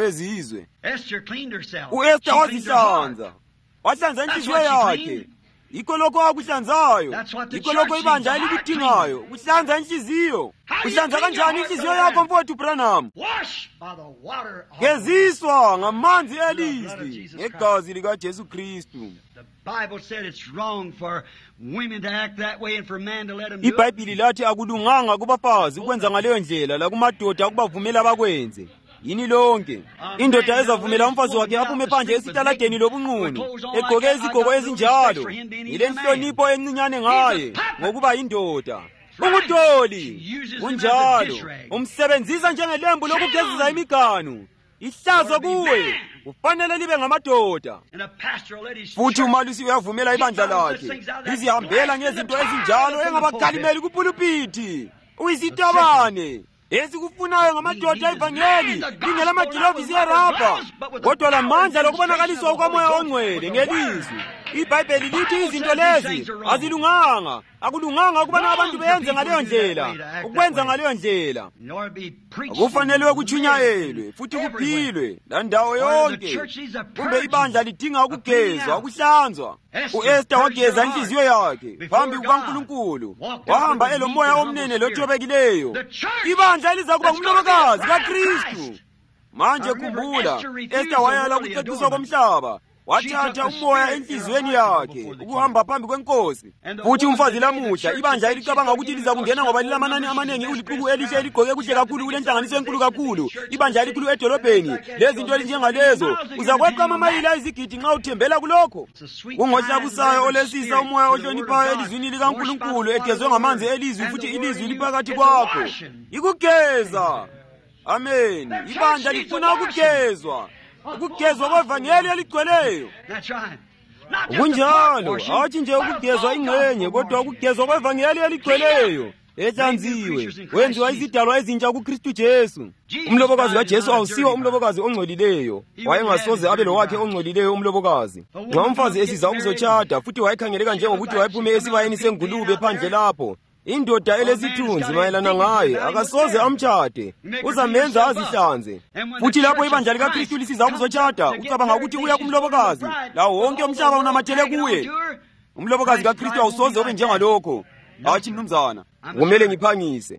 S1: abezizwe. U-Esther wazihlanza, wahlanza inhliziyo yakhe, yikho lokho akuhlanzayo, yikho lokho ibandla elikudingayo, kuhlanza inhliziyo. Kuhlanza kanjani inhliziyo yakho mfowethu Branham? Geziswa ngamanzi elizwi ngegazi likaJesu Kristu. iBhayibhili lathi akulunganga kubafazi ukwenza ngaleyo ndlela, lakumadoda ukubavumela bakwenze. Yini lonke indoda ezavumela umfazi wakhe aphume phandle esitaladeni lobunqunu egqoke izigqoko ezinjalo, ile nhlonipho encinyane ngaye ngokuba yindoda. Ungudoli unjalo, umsebenzisa njengelembu lokugezisa imiganu. Ihlazo kuwe kufanele libe ngamadoda. Futhi umalusi uyavumela ibandla lakhe lizihambela ngezinto ezinjalo engabakalimeli kupulupiti. Uyisitabane esikufunayo ngamadoda evangeli lingela amagilovisi erabha, kodwa lamandla lokubonakaliswa ukamoya ongcwele ngelizwi. iBhayibheli lithi izinto lezi azilunganga, akulunganga ukubana abantu beyenze ngaleyo ndlela. Ukwenza ngaleyo ndlela kufanele kuchunyayelwe futhi kuphilwe landawo yonke. Kumbe ibandla lidinga ukugezwa, ukuhlanzwa. U-Esther wageza inhliziyo yakhe phambi kukaNkulunkulu, wahamba elomoya omnene lothobekileyo. Ibandla elizakuba ngumlobokazi kaKristu. Manje khumbula, Esther wayala ukuceciswa komhlaba, wathatha umoya enhliziyweni yakhe ukuhamba phambi kwenkosi. Futhi umfazi lamuhla ibandla elicabanga ukuthi liza kungena ngoba lilamanani amanengi, ulixuku elihle eligqoke kuhle kakhulu kule nhlanganiso enkulu kakhulu, ibandla elikhulu edolobheni, lezinto ezinjengalezo uzakweqa amamayili ayizigidi nxa uthembela kulokho. Kungohlabusayo olesisa umoya ohloniphayo elizwini likaNkulunkulu egezwe ngamanzi elizwi, futhi ilizwi liphakathi kwakho. Ikugeza. Amen. Ibandla lifuna ukugezwa, ukugezwa kwevangeli eligcweleyo. Kunjalo, hathi nje ukugezwa ingxenye, kodwa ukugezwa kwevangeli eligcweleyo ehlanziwe, wenziwa izidalwa ezintsha kuKristu Jesu. Umlobokazi kaJesu awusiwo umlobokazi ongcolileyo, wayengasoze abe lowakhe ongcolileyo umlobokazi. Nxa umfazi esiza ukuzotshada futhi wayekhangeleka njengokuthi wayephume esibayeni sengulube phandle lapho, indoda elesithunzi mayelana ngaye akasoze amtshade, uzamenza azihlanze. Futhi lapho ibandla likaKristu lisiza ukuzotshada, ucabanga ukuthi uya kumlobokazi, lawo wonke umhlaba unamathele kuye. Umlobokazi kaKristu awusoze ube njengalokho. Hathi mnumzana, kumele ngiphangise.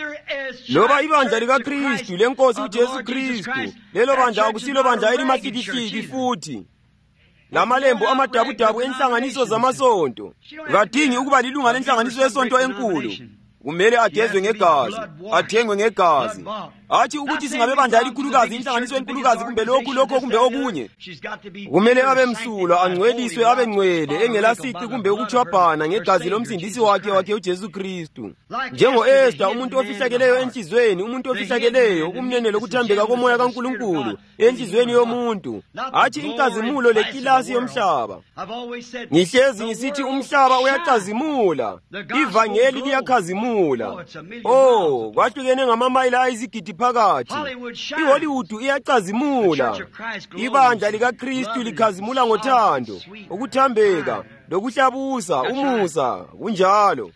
S1: Loba ibandla likaKristu lenkosi uJesu Kristu, lelo bandla akusilo bandla elimahlikihliki futhi lamalembu amadabudabu enhlanganiso zamasonto. Kadingi ukuba lilunga lenhlanganiso yesonto enkulu. Kumele agezwe ngegazi, athengwe ngegazi. Hathi ukuthi singabe bandla elikhulukazi, inhlanganiso enkulukazi, kumbe lokhu lokho kumbe okunye. Kumele abe msulwa, angcweliswe, abe ngcwele, engelasici kumbe ukuchwabhana ngegazi lomsindisi wakhe wakhe uJesu Kristu. Njengo-Esther, umuntu ofihlakeleyo enhlizweni, umuntu ofihlakeleyo umnene lokuthambeka komoya kaNkulunkulu enhlizweni yomuntu. Hathi inkazimulo lekilasi yomhlaba. Ngihlezi ngisithi umhlaba uyacazimula, ivangeli liyakhazimula. Oh, kwahlukene ngamamayili ayizigidi phakathi. IHollywood iyacazimula, ibandla likaKristu likhazimula ngothando, ukuthambeka, lokuhlabusa, umusa, kunjalo.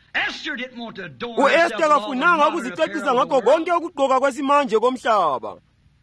S1: U-Esther kafunanga ukuzicecisa ngakho konke ukugqoka kwesimanje komhlaba.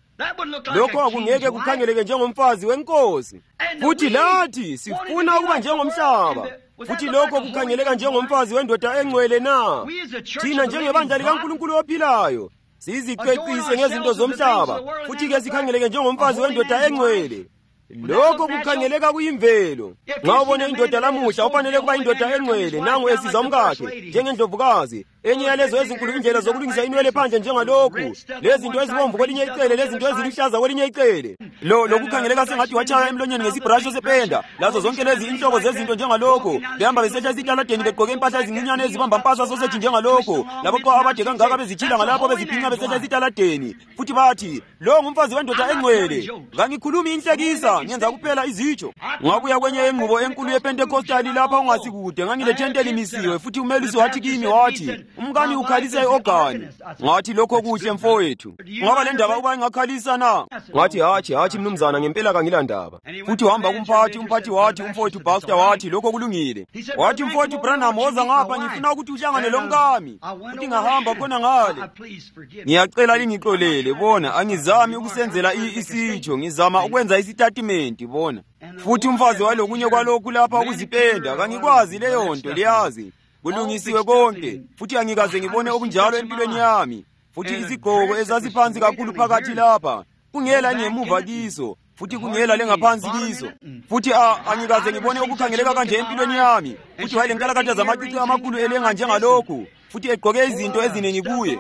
S1: Lokho akungeke kukhangeleke njengomfazi wenkosi. Futhi lathi sifuna ukuba njengomhlaba, futhi lokho kukhangeleka njengomfazi wendoda engcwele na. Thina njengebandla likaNkulunkulu ophilayo sizicecise ngezinto zomhlaba, futhi ke sikhangeleke njengomfazi wendoda engcwele. Lokho kukhangeleka kuyimvelo. Nxa ubone indoda lamuhla ufanele kuba indoda engcwele, nangu esiza umkakhe njengendlovukazi. Enye yalezo ezinkulu indlela zokulungisa inwele phandle njengalokhu, lezinto ezibomvu kwelinye icele, lezinto eziluhlaza kwelinye icele. Lo lokukhangeleka sengathi watshaya emlonyeni ngesibhrasho sependa. Lazo zonke lezi inhlobo zezinto njengalokho, behamba besehla esitaladeni begqoke impahla ezincinyane ezibamba mpasa sosethi njengalokho. Labo kwa abade kangaka bezitshila ngalapho beziphinca besehla esitaladeni, futhi bathi lo ngumfazi wendoda engcwele. Kangikhulumi inhlekisa, ngenza kuphela izitsho. Ngabuya kwenye yenqubo enkulu yePentekostali lapha ungasikude, ngangilethente limisiwe, futhi umelisi wathi kimi wathi, umkani ukhalisa iorgani. Ngathi lokho kuhle mfowethu, ngaba le ndaba uba ingakhalisa na? Ngathi hathi hathi mnumzana, ngempela kangilandaba. Futhi uhamba kumphathi, umphathi wathi, umfowethu Baxter wathi lokho kulungile. Wathi umfowethu Branham, woza ngapha, ngifuna ukuthi uhlangane lomkami. Futhi ngahamba khona ngale. Ngiyacela lingixolele, bona angizami ukusenzela isitsho, ngizama ukwenza isitatimenti, bona. futhi umfazi walokunye kwalokhu lapha ukuzipenda. Kangikwazi leyo nto liyazi. Kulungisiwe konke, futhi angikaze ngibone okunjalo empilweni yami. Futhi izigqoko ezasiphansi kakhulu phakathi lapha, kungela ngemuva kiso, futhi kungela lengaphansi kiso. Futhi angikaze ngibone okukhangeleka kanje empilweni yami. Futhi wayelenkalakatha zamacici amakhulu elenga njengalokhu, futhi egqoke izinto eziningi kuye.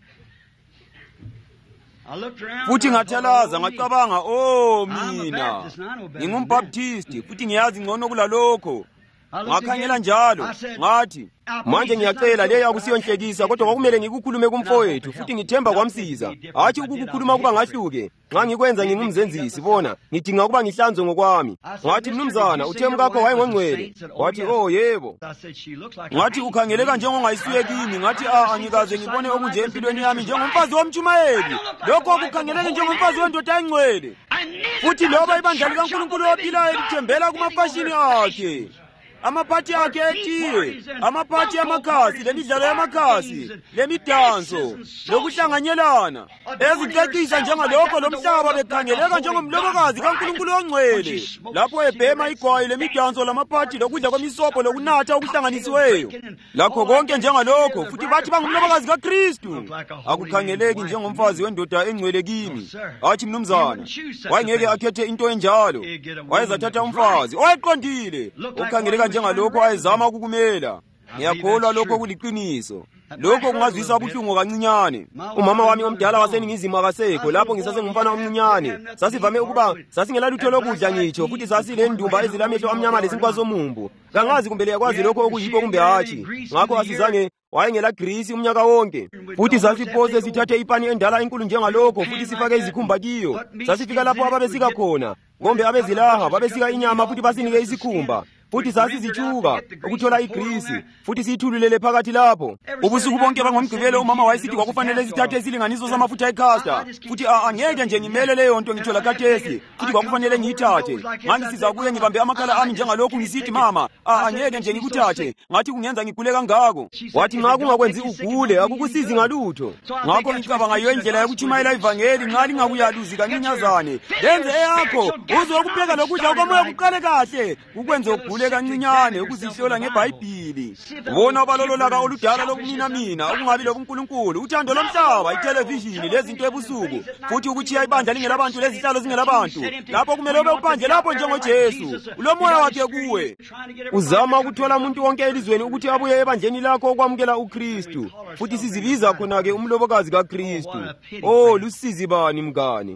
S1: Futhi ngathalaza ngacabanga, oh mina ngingumbaptisti futhi ngiyazi ngcono kulalokho. Ngakhangela njalo ngathi manje ngiyacela leyo akusiyonhlekisa, kodwa kwakumele ngikukhulume kumfowethu futhi ngithemba kwamsiza. Hathi ukukukhuluma kuba ngahluke, nxa ngikwenza ngingumzenzisi bona ngidinga kuba ngihlanzwe ngokwami. Ngathi mnumzana, uthemu kakho wayengongcwele. Wathi oh yebo. Ngathi ukhangeleka njengongayisuye kimi. Ngathi ah angikaze ngibone okunje empilweni yami njengomfazi womtshumayeli. Lokho kukhangeleka njengomfazi wendoda engcwele. Futhi loba ibandla likaNkulunkulu ophilayo lithembela kumafashini akhe, amaphathi akhe etiye, amaphathi yamakhasi, lemidlalo yamakhasi, lemidanso, lokuhlanganyelana, ezicecisa njengalokho lomhlaba bekhangeleka njengomlobokazi kaNkulunkulu ongcwele, lapho ebhema igwayi lemidanso lamaphathi lokudla kwemisobho lokunatha okuhlanganisiweyo, lakho konke njengalokho, futhi bathi bangumlobokazi kaKristu. Akukhangeleki njengomfazi wendoda engcwele kimi. Hathi mnumzana, wayengeke akhethe into enjalo. Wayezathatha umfazi owayeqondile, okhangeleka njengalokho ayezama ukukumela. Ngiyakholwa lokho kuliqiniso. Lokho kungazwisa ubuhlungu kancinyane. Umama wami omdala waseningizimu akasekho lapho ngisasengumfana omncinyane. Sasivame ukuba sasingela lutho lokudla ngitsho, futhi sasile ndumba ezilamehlo amnyama lesinkwa somumbu. Kangazi kumbe leyakwazi lokho okuyikho kumbe hatshi. Ngakho asizange wayengela grisi umnyaka wonke. Futhi sasiphoze sithathe ipani endala enkulu njengalokho futhi sifake izikhumba kiyo. Sasifika lapho ababesika khona, ngombe abezilaha babesika inyama futhi basinike isikhumba. Futhi sasizichuka ukuthola igrisi futhi siyithululele phakathi lapho. Ubusuku bonke bangomgqibelo umama wayesithi kwakufanele sithathe isilinganiso samafutha ekhasta. Futhi angeke nje ngimele leyo nto ngithola khathesi, futhi kwakufanele ngiyithathe. Ngathi sizabuye ngibambe amakhala ami njengalokhu ngisithi mama, angeke nje ngikuthathe, ngathi kungenza ngigule kangako. Wathi nxa kungakwenzi ugule akukusizi ngalutho. Ngakho ngicabanga yiyo indlela yokutshumayela ivangeli nxa lingakuyaluzi kancinyazane. Lenze eyakho uzwe ukupheka lokudla okomoya kuqale kahle, ukwenze ugule kancinyane ukuzihlola ngeBhayibhili. Ubona ubalololaka oludala lokumina mina okungabi lobuNkulunkulu, uthando lomhlaba, ithelevishini lezinto ebusuku, futhi ukuchiya ibandla lingelabantu lezihlalo zingelabantu. Lapho kumele ube uphandle lapho njengoJesu, ulomoya wakhe kuwe. Uzama ukuthola umuntu wonke elizweni ukuthi abuye ebandleni lakho okwamukela uKristu, futhi sizibiza khona ke umlobokazi kaKristu. Oh lusizi bani mngane.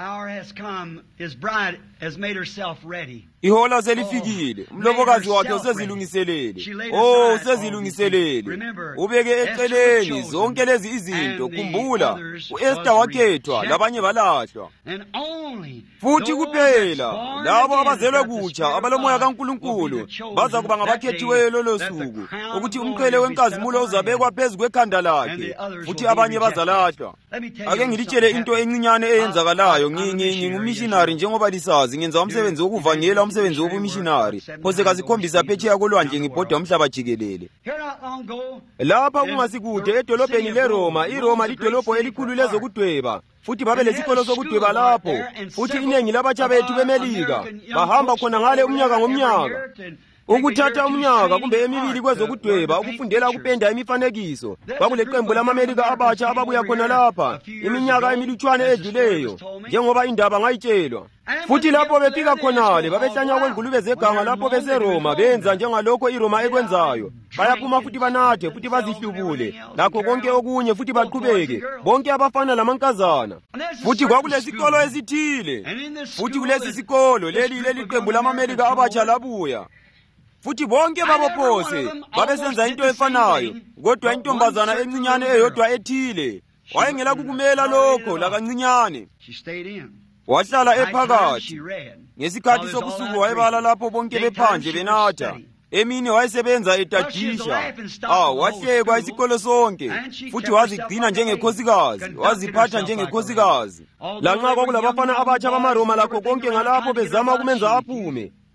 S1: Ihola selifikile, umlobokazi wakhe usezilungiselele. Oh usezilungiselele. Ubeke eceleni zonke lezi izinto. Khumbula uEsther wakhethwa labanye balahlwa. Futhi kuphela labo abazelwe kutsha abalomoya kaNkulunkulu baza kuba ngabakhethiweyo lolo suku, ukuthi umqhele wenkazimulo uzabekwa phezu kwekhanda lakhe, futhi abanye bazalahlwa. Ake ngilitshele into encinyane eyenzakalayo. Ngingumissionary njengoba lisazi, ngenza umsebenzi wokuvangela, umsebenzi wobumissionary. Phose kasikhombisa phetsheya kolwandle ngibhoda umhlaba jikelele. Lapha kungasikude edolobheni leRoma. iRoma lidolobho elikhulu lezokudweba, futhi babe lesikolo sokudweba lapho, futhi inengi labatsha bethu beMelika bahamba khona ngale umnyaka ngomnyaka. Ukuthatha umnyaka kumbe emibili kwezokudweba ukufundela ukupenda imifanekiso. Kwakuleqembu lamaMelika abatsha ababuya khona lapha iminyaka emilutshwane edluleyo, njengoba indaba ngayitshelwa. Futhi lapho befika khonale babehlanya kwengulube zeganga lapho beseRoma, benza njengalokho iRoma ekwenzayo. Bayaphuma futhi banathe futhi bazihlubule lakho konke okunye futhi baqhubeke, bonke abafana lamankazana. Futhi kwakulesikolo esithile, futhi kulesi sikolo leli leli qembu lamaMelika abatsha labuya. Futhi bonke babophose babesenza into efanayo, kodwa intombazana encinyane eyodwa ethile wayengela kukumela lokho lakancinyane. Wahlala ephakathi. Ngesikhathi sobusuku wayebala lapho bonke bephandle benatha. Emini wayesebenza etadisha. Ah, wahlekwa isikolo sonke, futhi wazigcina njengekhosikazi, waziphatha njengekhosikazi. Lanxa kwakulabafana abatsha bamaRoma lakho konke ngalapho bezama ukumenza aphume,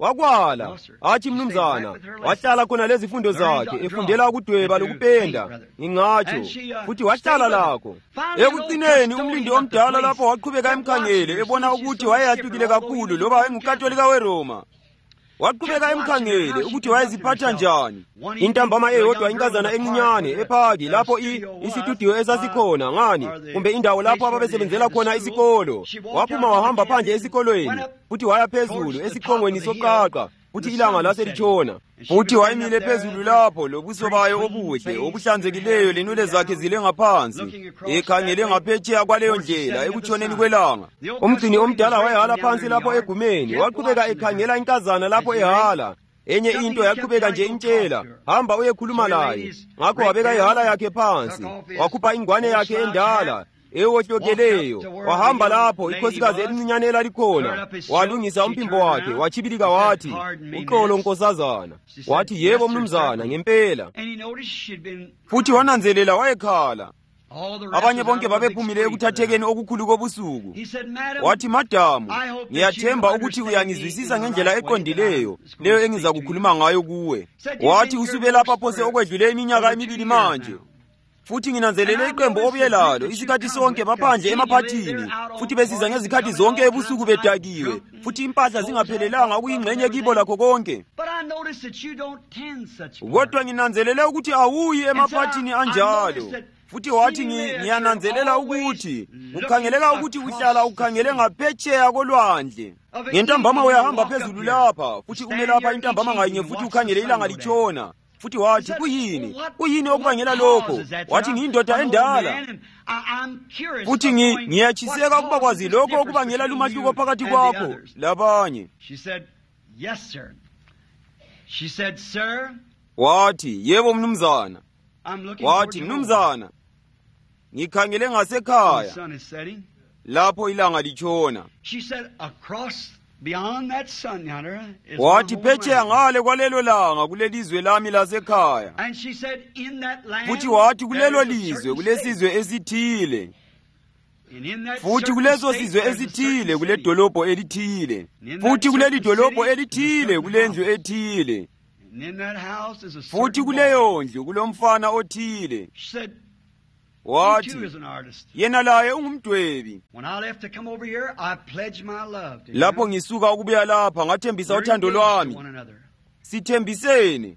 S1: wakwala. Athi mnumzana, wahlala khona lezifundo zakhe, efundela ukudweba lokupenda, ngingatsho, futhi wahlala lakho. Ekucineni umlindi omdala lapho waqhubeka emkhangele, ebona ukuthi wayeyahlukile kakhulu loba wayengukatolika weRoma. Waqhubeka emkhangele ukuthi wayeziphatha njani. Intambama eyodwa inkazana encinyane ephaki lapho isitudiyo esasikhona ngani, kumbe indawo lapho ababesebenzela khona isikolo. Waphuma wahamba phandle esikolweni, futhi waya phezulu esiqongweni soqaqa, futhi ilanga laselitshona. Futhi wayemile phezulu lapho lobuso bayo obuhle obuhlanzekileyo lenwele zakhe zile ngaphansi, ekhangele ngaphetsheya kwaleyo ndlela ekutshoneni kwelanga. Umgcini omdala wayehala phansi lapho egumeni, waqhubeka ekhangela inkazana lapho ehala. Enye into yaqhubeka nje intshela, hamba uyekhuluma laye. Ngakho wabeka ihala yakhe phansi, wakhupha ingwane yakhe endala ewohlokeleyo, wahamba lapho ikhosikazi elincinyane elalikhona, walungisa umphimbo wakhe, wachibilika wathi, uxolo nkosazana. Wathi yebo mnumzana ngempela. Futhi wananzelela wayekhala. Abanye bonke babephumile ekuthathekeni okukhulu kobusuku. Wathi madamu, ngiyathemba ukuthi uyangizwisisa ngendlela eqondileyo leyo engiza kukhuluma ngayo kuwe. Wathi usube lapha phose okwedlule iminyaka emibili manje. Futhi nginanzelele iqembu obuye lalo isikhathi sonke baphandle emaphathini, futhi besiza ngezikhathi zonke ebusuku bedakiwe, futhi impahla zingaphelelanga ukuyingxenye kibo lakho konke. Kodwa nginanzelele ukuthi awuyi emaphathini anjalo. Futhi wathi ngiyananzelela ukuthi ukhangeleka ukuthi uhlala ukhangele ngaphetsheya kolwandle. Ngentambama uyahamba phezulu lapha, futhi ume lapha intambama ngayinye futhi ukhangele ilanga litshona. Futhi wathi kuyini? Kuyini okubangela lokho? Wathi ngiyindoda endala. Futhi ngiyachiseka ukuba kwazi lokho okubangela lumahluko phakathi kwakho labanye.
S3: She said, "Yes sir." She said, "Sir."
S1: Wathi yebo mnumzana.
S3: I'm looking
S1: Wathi mnumzana, ngikhangele ngasekhaya lapho ilanga litshona.
S3: She said, "Across beyond that sun yonder is."
S1: Wathi phetsheya ngale kwalelo langa kulelizwe lami lasekhaya.
S3: And she said, "In that land."
S1: Futhi wathi kulelo lizwe kulesizwe esithile. Futhi kuleso sizwe esithile kule dolobho elithile. Futhi kuleli dolobho elithile kulendlu ethile. Futhi kuleyo ndlu kulomfana othile. Wathi yena laye ungumdwebi. Lapho ngisuka ukubuya lapha ngathembisa uthando lwami. Sithembisene.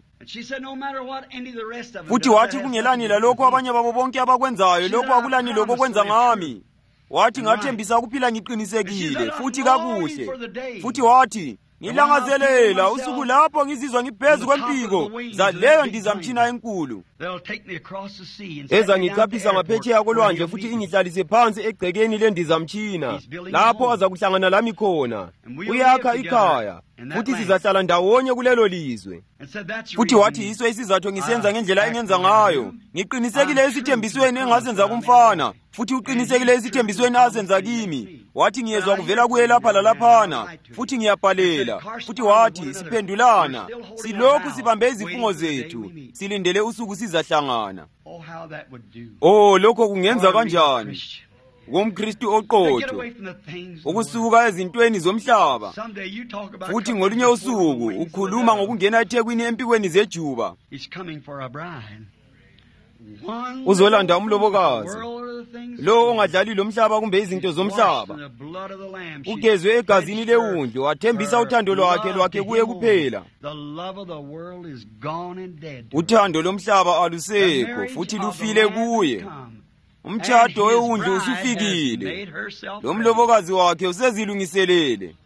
S1: Futhi wathi kungelani lalokho abanye babo bonke abakwenzayo, lokho akulani lokho kwenza ngami. Wathi ngathembisa ukuphila ngiqinisekile futhi kakuhle. Futhi wathi ngilangazelela usuku lapho ngizizwa ngiphezu kwempiko zaleyo ndizamtshina enkulu, eza ngichaphisa ngaphetsheya kolwandle futhi ingihlalise phansi egcekeni lendizamtshina, lapho aza kuhlangana lami khona. Uyakha ikhaya futhi sizahlala ndawonye kulelo lizwe. Futhi wathi yiso isizathu ngisenza ngendlela engenza ngayo. Ngiqinisekile esithembisweni engasenza kumfana, futhi uqinisekile esithembisweni asenza kimi. Wathi ngiyezwa kuvela kuye lapha lalaphana, futhi ngiyabhalela. Futhi wathi siphendulana, silokhu sibambe izifungo zethu, silindele usuku sizahlangana. Oh, lokho kungenza kanjani ngomKristu oqotho, ukusuka ezintweni zomhlaba. Futhi ngolunye usuku ukhuluma ngokungena ethekwini empikweni zejuba. Uzolanda umlobokazi, lo ongadlali lomhlaba kumbe izinto zomhlaba. Ugezwe egazini lewundlu, wathembisa uthando lwakhe lwakhe kuye kuphela. Uthando lomhlaba alusekho futhi lufile kuye. Umtshado wewundlu usufikile, lo mlobokazi wakhe usezilungiselele.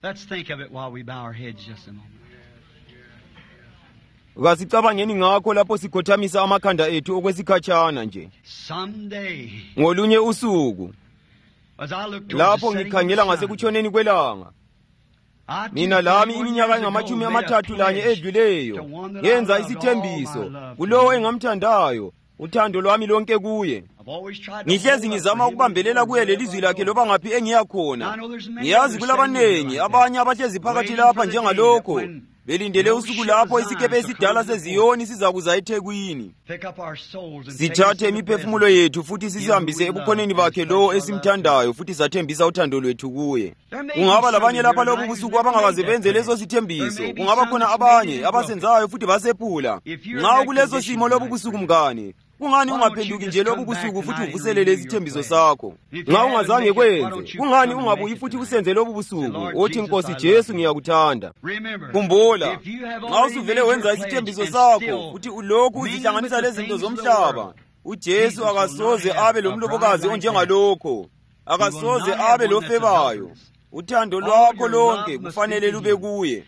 S1: Kasicabangeni ngakho lapho sikhothamisa amakhanda ethu okwesikhatshana nje. Ngolunye usuku lapho ngikhangela ngasekutshoneni kwelanga, mina lami iminyaka engamachumi amathathu lanye edluleyo, ngenza isithembiso kulowo engamthandayo, uthando lwami lonke kuye. Ngihlezi ngizama ukubambelela kuye lelizwi lakhe loba ngaphi engiya khona. Ngiyazi kulabanengi abanye abahlezi phakathi lapha njengalokho belindele usuku lapho isikepe esidala seZiyoni sizakuza eThekwini. Sithathe imiphefumulo yethu futhi sisihambise ebukhoneni bakhe lowo esimthandayo futhi sathembisa uthando lwethu kuye. Kungaba labanye lapha lobu busuku abangakaze benze leso sithembiso. Kungaba khona abanye abasenzayo futhi basephula. Nxa kuleso simo lobu busuku mngane, kungani ungaphenduki nje lobu busuku futhi uvuselele izithembiso sakho? Nxa ungazange kwenze, kungani ungabuyi futhi usenze lobu busuku? Othi Nkosi Jesu ngiyakuthanda. Khumbula, nxa usuvele wenza isithembiso sakho futhi ulokhu uzihlanganisa lezinto zomhlaba, uJesu akasoze abe lomlobokazi onjengalokho. Akasoze abe lofebayo. Uthando lwakho lonke kufanele lube kuye.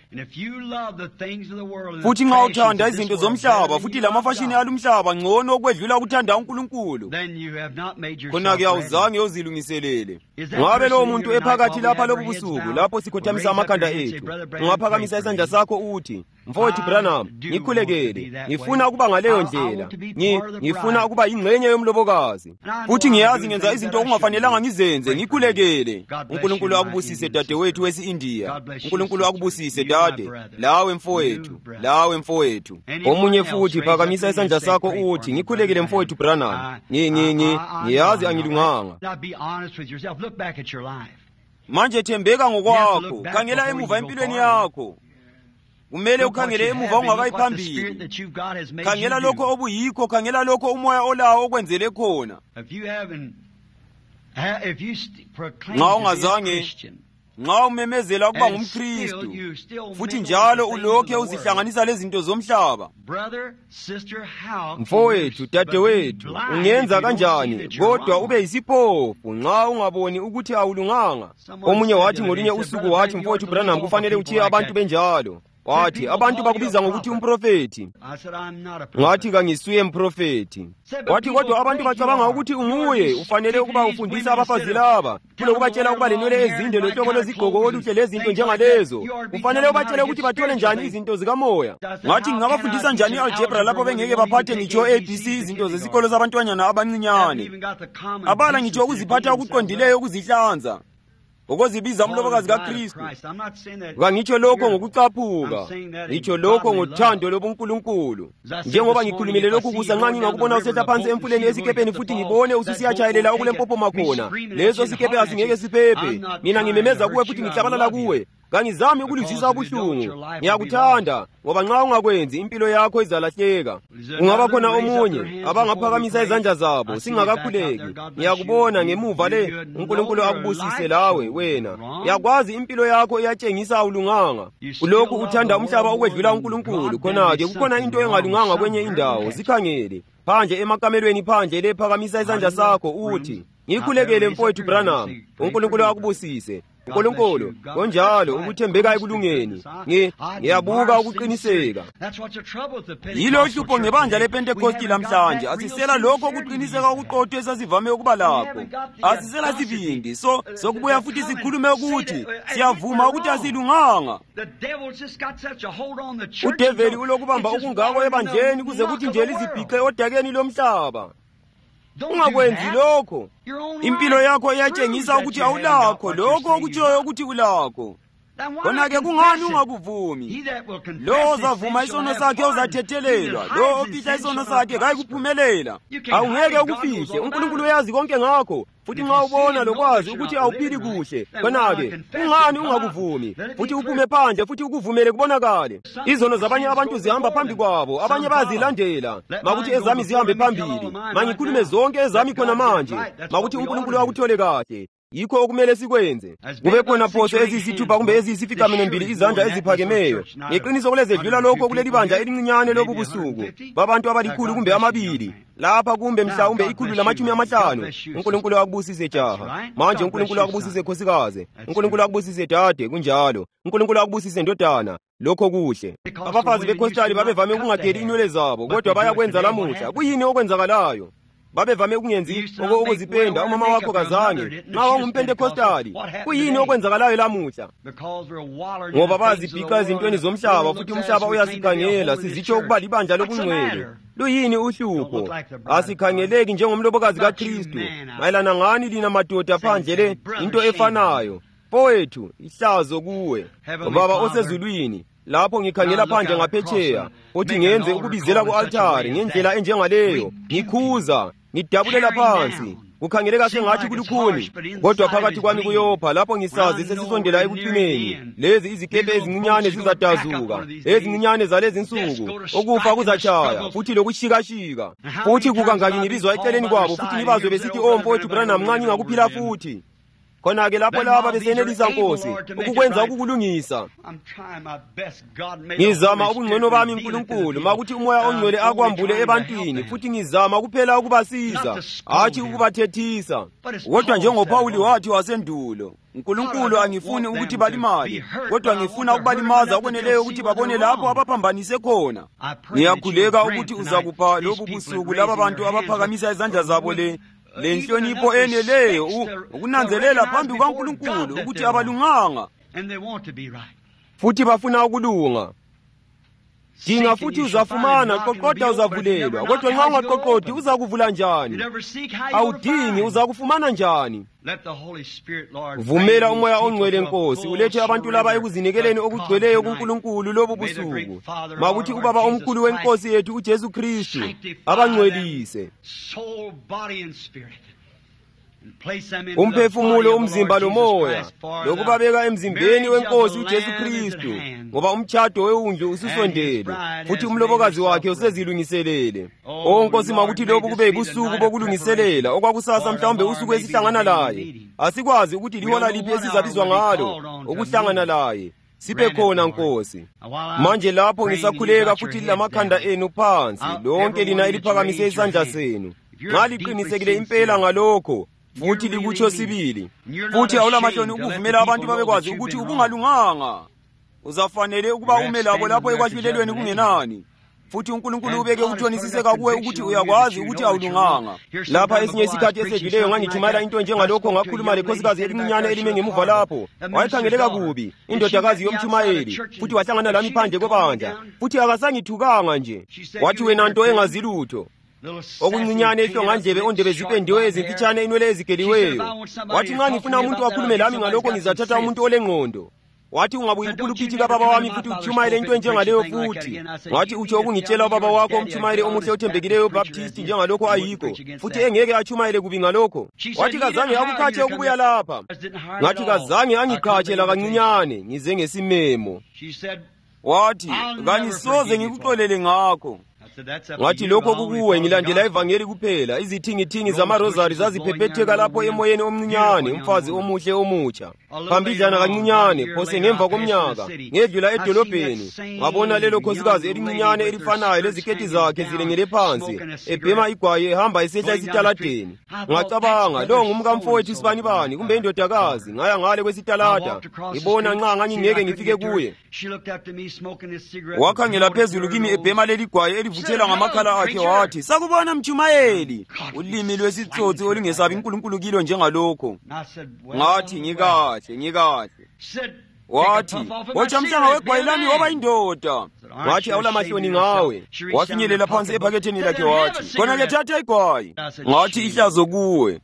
S1: Futhi nxa uthanda izinto zomhlaba futhi lamafashini alumhlaba ngcono okwedlula ukuthanda uNkulunkulu, khona-ke awuzange uzilungiselele. Ngabe lowo muntu ephakathi lapha lobu busuku, lapho sikhothamisa amakhanda ethu, ungaphakamisa isandla sakho uthi, mfowethu Branham, ngikhulekele, ngifuna ukuba ngaleyo ndlela, ngifuna ukuba yingxenye yomlobokazi, futhi ngiyazi ngenza izinto okungafanelanga ngizenze, ngikhulekele. uNkulunkulu akubusise dadewethu wesi-India, uNkulunkulu akubusise dade, lawe mfowethu, lawe mfowethu. Omunye futhi phakamisa isandla sakho uthi, ngikhulekele mfowethu Branham, ngiyazi angilunganga. Manje thembeka ngokwakho, khangela emuva empilweni yakho. Kumele ukhangele emuva ungakayi phambili. Khangela lokho obuyikho, khangela lokho umoya olawo okwenzele khona. Nxa ungazange, nxa umemezela ukuba ngumKristu, futhi njalo ulokhe uzihlanganisa lezinto zomhlaba, mfowethu, dadewethu, ungenza kanjani kodwa ube yisiphofu nxa ungaboni ukuthi awulunganga? Omunye wathi ngolunye usuku wathi, mfowethu Branham, kufanele uthiye abantu benjalo. Wathi abantu bakubiza ngokuthi umprofeti. Ngathi kangisuye umprofeti. Wathi kodwa abantu bacabanga ukuthi unguye, ufanele ukuba ufundisa abafazi laba, kulo kubatshela ukuba lenwele ezinde lohlobo lwezigqoko oluhle lezinto njengalezo. Ufanele ubatshele ukuthi bathole njani izinto zikamoya. Ngathi ngingabafundisa njani algebra lapho bengeke baphathe ngitsho A B C, izinto zesikolo zabantwanyana abancinyane. Abala ngitsho ukuziphatha okuqondileyo, ukuzihlanza, ukuzibiza umlobokazi kaKristu. Kangitsho lokho ngokucaphuka, ngitsho lokho ngothando lobuNkulunkulu. Njengoba ngikhulumile lokhu kusa, nxa ngingakubona usehla phansi emfuleni esikepeni futhi ngibone ususiyatshayelela okulempopoma khona, leso sikepe asingeke siphephe, mina ngimemeza kuwe futhi ngihlabalala kuwe. Kangizami ukulizisa ubuhlungu. Ngiyakuthanda, ngoba nxa ungakwenzi impilo yakho izalahleka. Ungaba khona omunye abangaphakamisa izandla zabo singakakhuleki. Ngiyakubona ngemuva le, uNkulunkulu akubusise lawe wena. Yakwazi impilo yakho iyatshengisa awulunganga. Ulokhu uthanda umhlaba okwedlula uNkulunkulu, khona-ke kukhona into engalunganga kwenye indawo. Sikhangele phandle emakamelweni, phandle lephakamisa izandla sakho uthi, ngikhulekele mfowethu Branham, uNkulunkulu akubusise. uNkulunkulu konjalo ukuthembeka ekulungeni. Ngiyabuka ukuqiniseka. Yilo hlupho ngebandla lePentecost lamhlanje. Asisela lokho ukuqiniseka okuqotho esasivame ukuba lakho. Asisela sibindi so sokubuya futhi sikhulume ukuthi siyavuma ukuthi asilunganga. Udeveli ulokubamba okungako ebandleni kuze kuthi nje lizibhixe odakeni lomhlaba. Ungakwenzi lokho. Impilo yakho iyatshengisa ukuthi awulakho lokho okutshoyo ukuthi ulakho. Khona-ke kungani ungakuvumi? Lo ozavuma isono sakhe uzathethelelwa, lo ofihla isono sakhe kayikuphumelela. Awungeke ukufihle, uNkulunkulu uyazi konke ngakho. Futhi nxa ubona lokwazi ukuthi awuphili kuhle, khona-ke kungani ungakuvumi? Futhi uphume phandle futhi ukuvumele kubonakale. Izono zabanye abantu zihamba phambi kwabo, abanye bayazilandela. Makuthi ezami zihambe phambili, mangikhulume zonke ezami khona manje, makuthi uNkulunkulu akuthole kahle. Yikho okumele sikwenze. Kube khona phose eziyisithupha kumbe eziyisificaminwembili izandla eziphakemeyo. Ngeqiniso kulezedlula lokho kuleli bandla elincinyane lobu busuku, babantu abalikhulu kumbe amabili, lapha kumbe mhlawumbe ikhulu lamatshumi amahlanu. uNkulunkulu akubusise jaha. Manje uNkulunkulu akubusise khosikazi. uNkulunkulu akubusise dade, kunjalo. uNkulunkulu akubusise ndodana. Lokho kuhle. Abafazi bekhostali babevame ukungageli inwele zabo, kodwa bayakwenza lamuhla. Kuyini okwenzakalayo? Babevame ukungenzi okuzipenda. Umama wakho kazange. Nxa ungumPentekhostali, kuyini okwenzakalayo lamuhla? Ngoba bazibhiqa ezintweni zomhlaba, futhi umhlaba uyasikhangela. Sizitsho ukuba libandla lobungcwele. Luyini uhlupho? Asikhangeleki njengomlobokazi kaKristu. Mayelana ngani lina madoda phandle le into efanayo? Mfowethu, ihlazo kuwe. Baba osezulwini, lapho ngikhangela phandle ngaphetsheya futhi ngenze ukubizela ku-altari ngendlela enjengaleyo, ngikhuza, ngidabulela phansi, kukhangeleka sengathi kulukhuni, kodwa phakathi kwami kuyopha lapho ngisazi sesisondela ekucineni. Lezi izikepe ezincinyane zizadazuka, ezincinyane zalezi nsuku, ukufa kuzatshaya futhi lokushikashika. Futhi kukangaki ngibizwa eceleni kwabo futhi ngibazwe besithi, "Oh mfowethu Branham, nxa ngingakuphila futhi." Khona-ke lapho laba besenelisa Nkosi ukukwenza ukukulungisa. Ngizama ubungcono bami Nkulunkulu makuthi umoya ongcwele akwambule ebantwini, futhi ngizama kuphela ukubasiza, hatshi ukubathethisa. Kodwa njengoPawuli wathi wasendulo, Nkulunkulu angifuni ukuthi balimale, kodwa ngifuna ukubalimaza okweneleyo ukuthi babone lapho abaphambanise khona. Ngiyakhuleka ukuthi uzakupha lobu busuku laba bantu abaphakamisa izandla zabo le lenhlonipho eneleyo ukunanzelela phambi kwaNkulunkulu ukuthi abalunganga futhi bafuna ukulunga. Dinga futhi uzafumana, qoqoda uzavulelwa, kodwa nxa ungaqoqodi uzakuvula njani? Awudingi uzakufumana njani? Vumela umoya ongcwele Nkosi ulethe abantu laba ekuzinikeleni okugcweleyo kuNkulunkulu lobu busuku, makuthi ubaba omkhulu weNkosi yethu uJesu Kristu abangcwelise umphefumulo, umzimba lomoya, lokubabeka emzimbeni weNkosi uJesu Kristu, ngoba umtshado weWundlu ususondele futhi umlobokazi wakhe usezilungiselele. O Nkosi, makuthi lobu kube yibusuku bokulungiselela okwakusasa, mhlawumbe usuku esihlangana laye. Asikwazi ukuthi lihola liphi esizabizwa ngalo ukuhlangana laye. Siphe khona Nkosi. Manje lapho ngisakhuleka futhi lamakhanda enu phansi, lonke lina eliphakamise isandla senu, nxa liqinisekile impela ngalokho futhi likutsho sibili, futhi awulamahloni ukuvumela abantu babekwazi ukuthi ubungalunganga, uzafanele ukuba ume labo lapho ekwahlulelweni kungenani, futhi uNkulunkulu ubeke ukuthonisiseka kuwe ukuthi uyakwazi ukuthi awulunganga. Lapha esinye isikhathi esedluleyo ngangithumayela into njengalokho, ngakhuluma lekhosikazi elincinyane elime ngemuva lapho. Wayekhangeleka kubi, indodakazi yomtshumayeli, futhi wahlangana lami phandle kwebandla, futhi akasangithukanga nje. Wathi, "Wena nto engazi lutho, okuncinyane ehlongandlebe, ondebe zipendiwe ezimfitshane, inwele ezigeliweyo." Wathi, "Nxa ngifuna umuntu wakhulume lami ngalokho, ngizathatha umuntu olengqondo." Wathi, "Ungabuyi ukhuluphithi kababa wami futhi utshumayele into enjengaleyo futhi." Ngathi, "Utsho ukungitshela ubaba wakho umtshumayeli omuhle othembekileyo uBaptisti njengalokho ayikho, futhi engeke atshumayele kubi ngalokho." Wathi, "Kazange akukhatshe ukubuya lapha." Ngathi, "Kazange angikhatshe lakancinyane, ngize ngesimemo." Wathi, "Kangisoze ngikuxolele ngakho." Ngathi, "Lokho kukuwe, ngilandela ivangeli kuphela." Izithingithingi zamarozari zaziphepetheka lapho emoyeni omncinyane, umfazi omuhle omutsha. Phambidlana kancinyane, phose ngemva komnyaka, ngedlula edolobheni, ngabona lelo khosikazi elincinyane elifanayo leziketi zakhe zilengele phansi, ebhema igwayi ehamba esehla esitaladeni. Ngacabanga, lo ngumkamfowethu sibanibani, kumbe indodakazi. Ngaya ngale kwesitalada, ngibona nxa ngangingeke ngifike kuye. Wakhangela phezulu kimi ebhema leli gwayi elivuthela ngamakhala akhe, wathi, "Sakubona mtshumayeli, ulimi lwesitsotsi olungesabi uNkulunkulu kilo njengalokho." Ngathi, "Ngikahle, ngikahle." Wathi, "Hotsha mhlanga wegwayi lami waba indoda." Ngathi, "Awulamahloni ngawe." Wafinyelela phansi ephaketheni lakhe wathi, "Khona-ke thatha igwayi." Ngathi, "Ihlazo kuwe,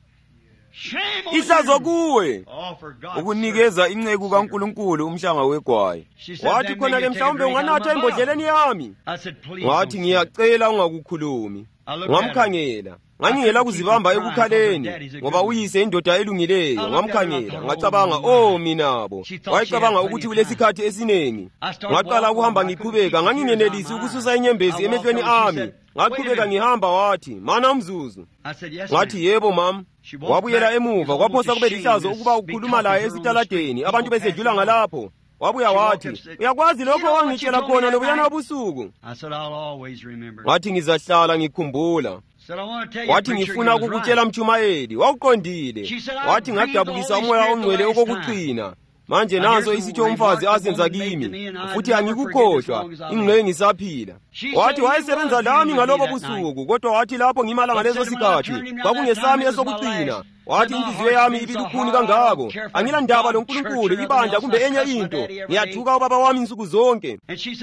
S1: ihlazo kuwe ukunikeza inceku kaNkulunkulu umhlanga wegwayi." Wathi, "Khona-ke mhlawumbe unganatha embodleleni yami." Ngathi, "Ngiyacela ungakukhulumi." Ngamkhangela, ngangingela kuzibamba ekukhaleni, ngoba uyise indoda elungileyo. Ngamkhangela, ngacabanga, "Oh minabo." Wayecabanga ukuthi kulesikhathi esinengi. Ngaqala ukuhamba ngiqhubeka, ngangingenelisi ukususa inyembezi emehlweni ami. Ngaqhubeka ngihamba. Wathi, "Mana umzuzu." Ngathi, "Yebo mama." Wabuyela emuva, kwaphosa kube lihlazo ukuba ukhuluma laye esitaladeni, abantu besedlula ngalapho. Wabuya wathi, "Uyakwazi lokho wangitshela khona lobuyana wabusuku?" Ngathi, "Ngizahlala ngikhumbula." Wathi, "Ngifuna ukukutshela mtshumayeli, wawuqondile." Wathi, "Ngadabukisa umoya ongcwele okokuqina. Manje nanso isitho umfazi asenza kimi, futhi angikukhohlwa, ingqe ngisaphila." Wathi, "Wayesebenza lami ngalobo busuku, kodwa wathi lapho ngimala ngalezo sikhathi, kwakungesami esokuqina. Wathi, inhliziyo yami ibilukhuni kangako, angilandaba loNkulunkulu, ibandla kumbe enye into. Ngiyathuka ubaba wami insuku zonke."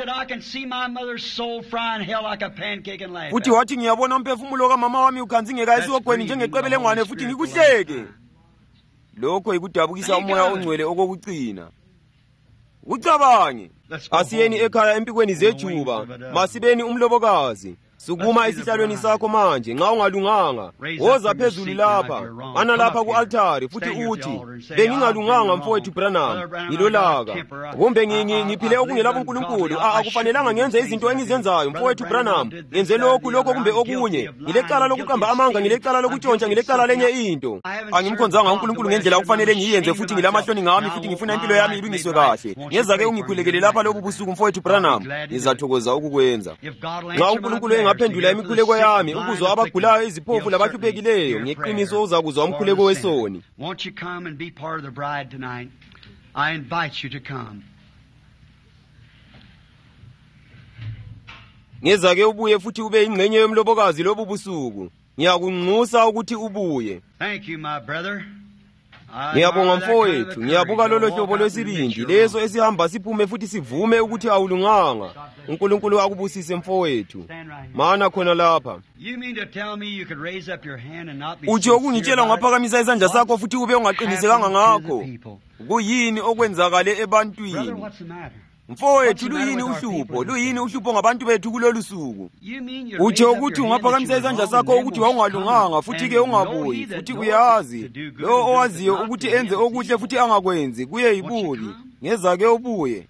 S1: Futhi wathi, "Ngiyabona umphefumulo kamama wami ukhanzingeka esiwogweni njengeqebelengwane, futhi ngikuhleke." Lokho yikudabukisa umoya ongcwele okokucina. ucabange. Asiyeni ekhaya empikweni zejuba, masibeni umlobokazi. Sukuma esihlalweni sakho manje nxa ungalunganga, woza phezulu lapha, ana lapha ku-altari futhi uthi, bengingalunganga mfowethu Branham, ngilolaka, kumbe ngiphile okungelabo uNkulunkulu, akufanelanga ngenze izinto engizenzayo mfowethu Branham, ngenze lokhu lokho kumbe okunye, ngilecala lokuqamba amanga, ngilecala lokutshontsha, ngilecala lenye into. Angimkhonzanga uNkulunkulu ngendlela okufanele ngiyenze futhi ngilamahloni ngami futhi ngifuna impilo yami ilungiswe kahle. Ngezake ungikhulekele lapha lobu busuku mfowethu Branham, ngizathokoza ukukwenza. Nxa uNkulunkulu engaphendula imikhuleko yami, ukuzwa abagulayo, iziphofu labahlupekileyo, ngeqiniso uzakuzwa umkhuleko wesoni.
S3: Won't you come and be part of the bride tonight? I invite you to come.
S1: Ngezake ubuye futhi ube ingcenye yomlobokazi lobu busuku. Ngiyakunxusa ukuthi ubuye.
S3: Thank you, my brother.
S1: Ngiyabonga mfowethu, ngiyabuka lolo hlobo lwesibindi, leso esihamba siphume futhi sivume ukuthi awulunganga. uNkulunkulu akubusise mfowethu. Mana khona lapha. Uthi ukungitshela ngaphakamisa isandla sakho futhi ube ungaqinisekanga ngakho. Kuyini okwenzakale ebantwini? Mfowethu, luyini uhlupho? Luyini uhlupho ngabantu bethu kulolu suku? Uthi ukuthi ungaphakamisa isandla sakho ukuthi wawungalunganga futhi ke ungabuyi, futhi uyazi lo owaziyo ukuthi enze okuhle futhi angakwenzi kuye yibuli. Ngezake ubuye.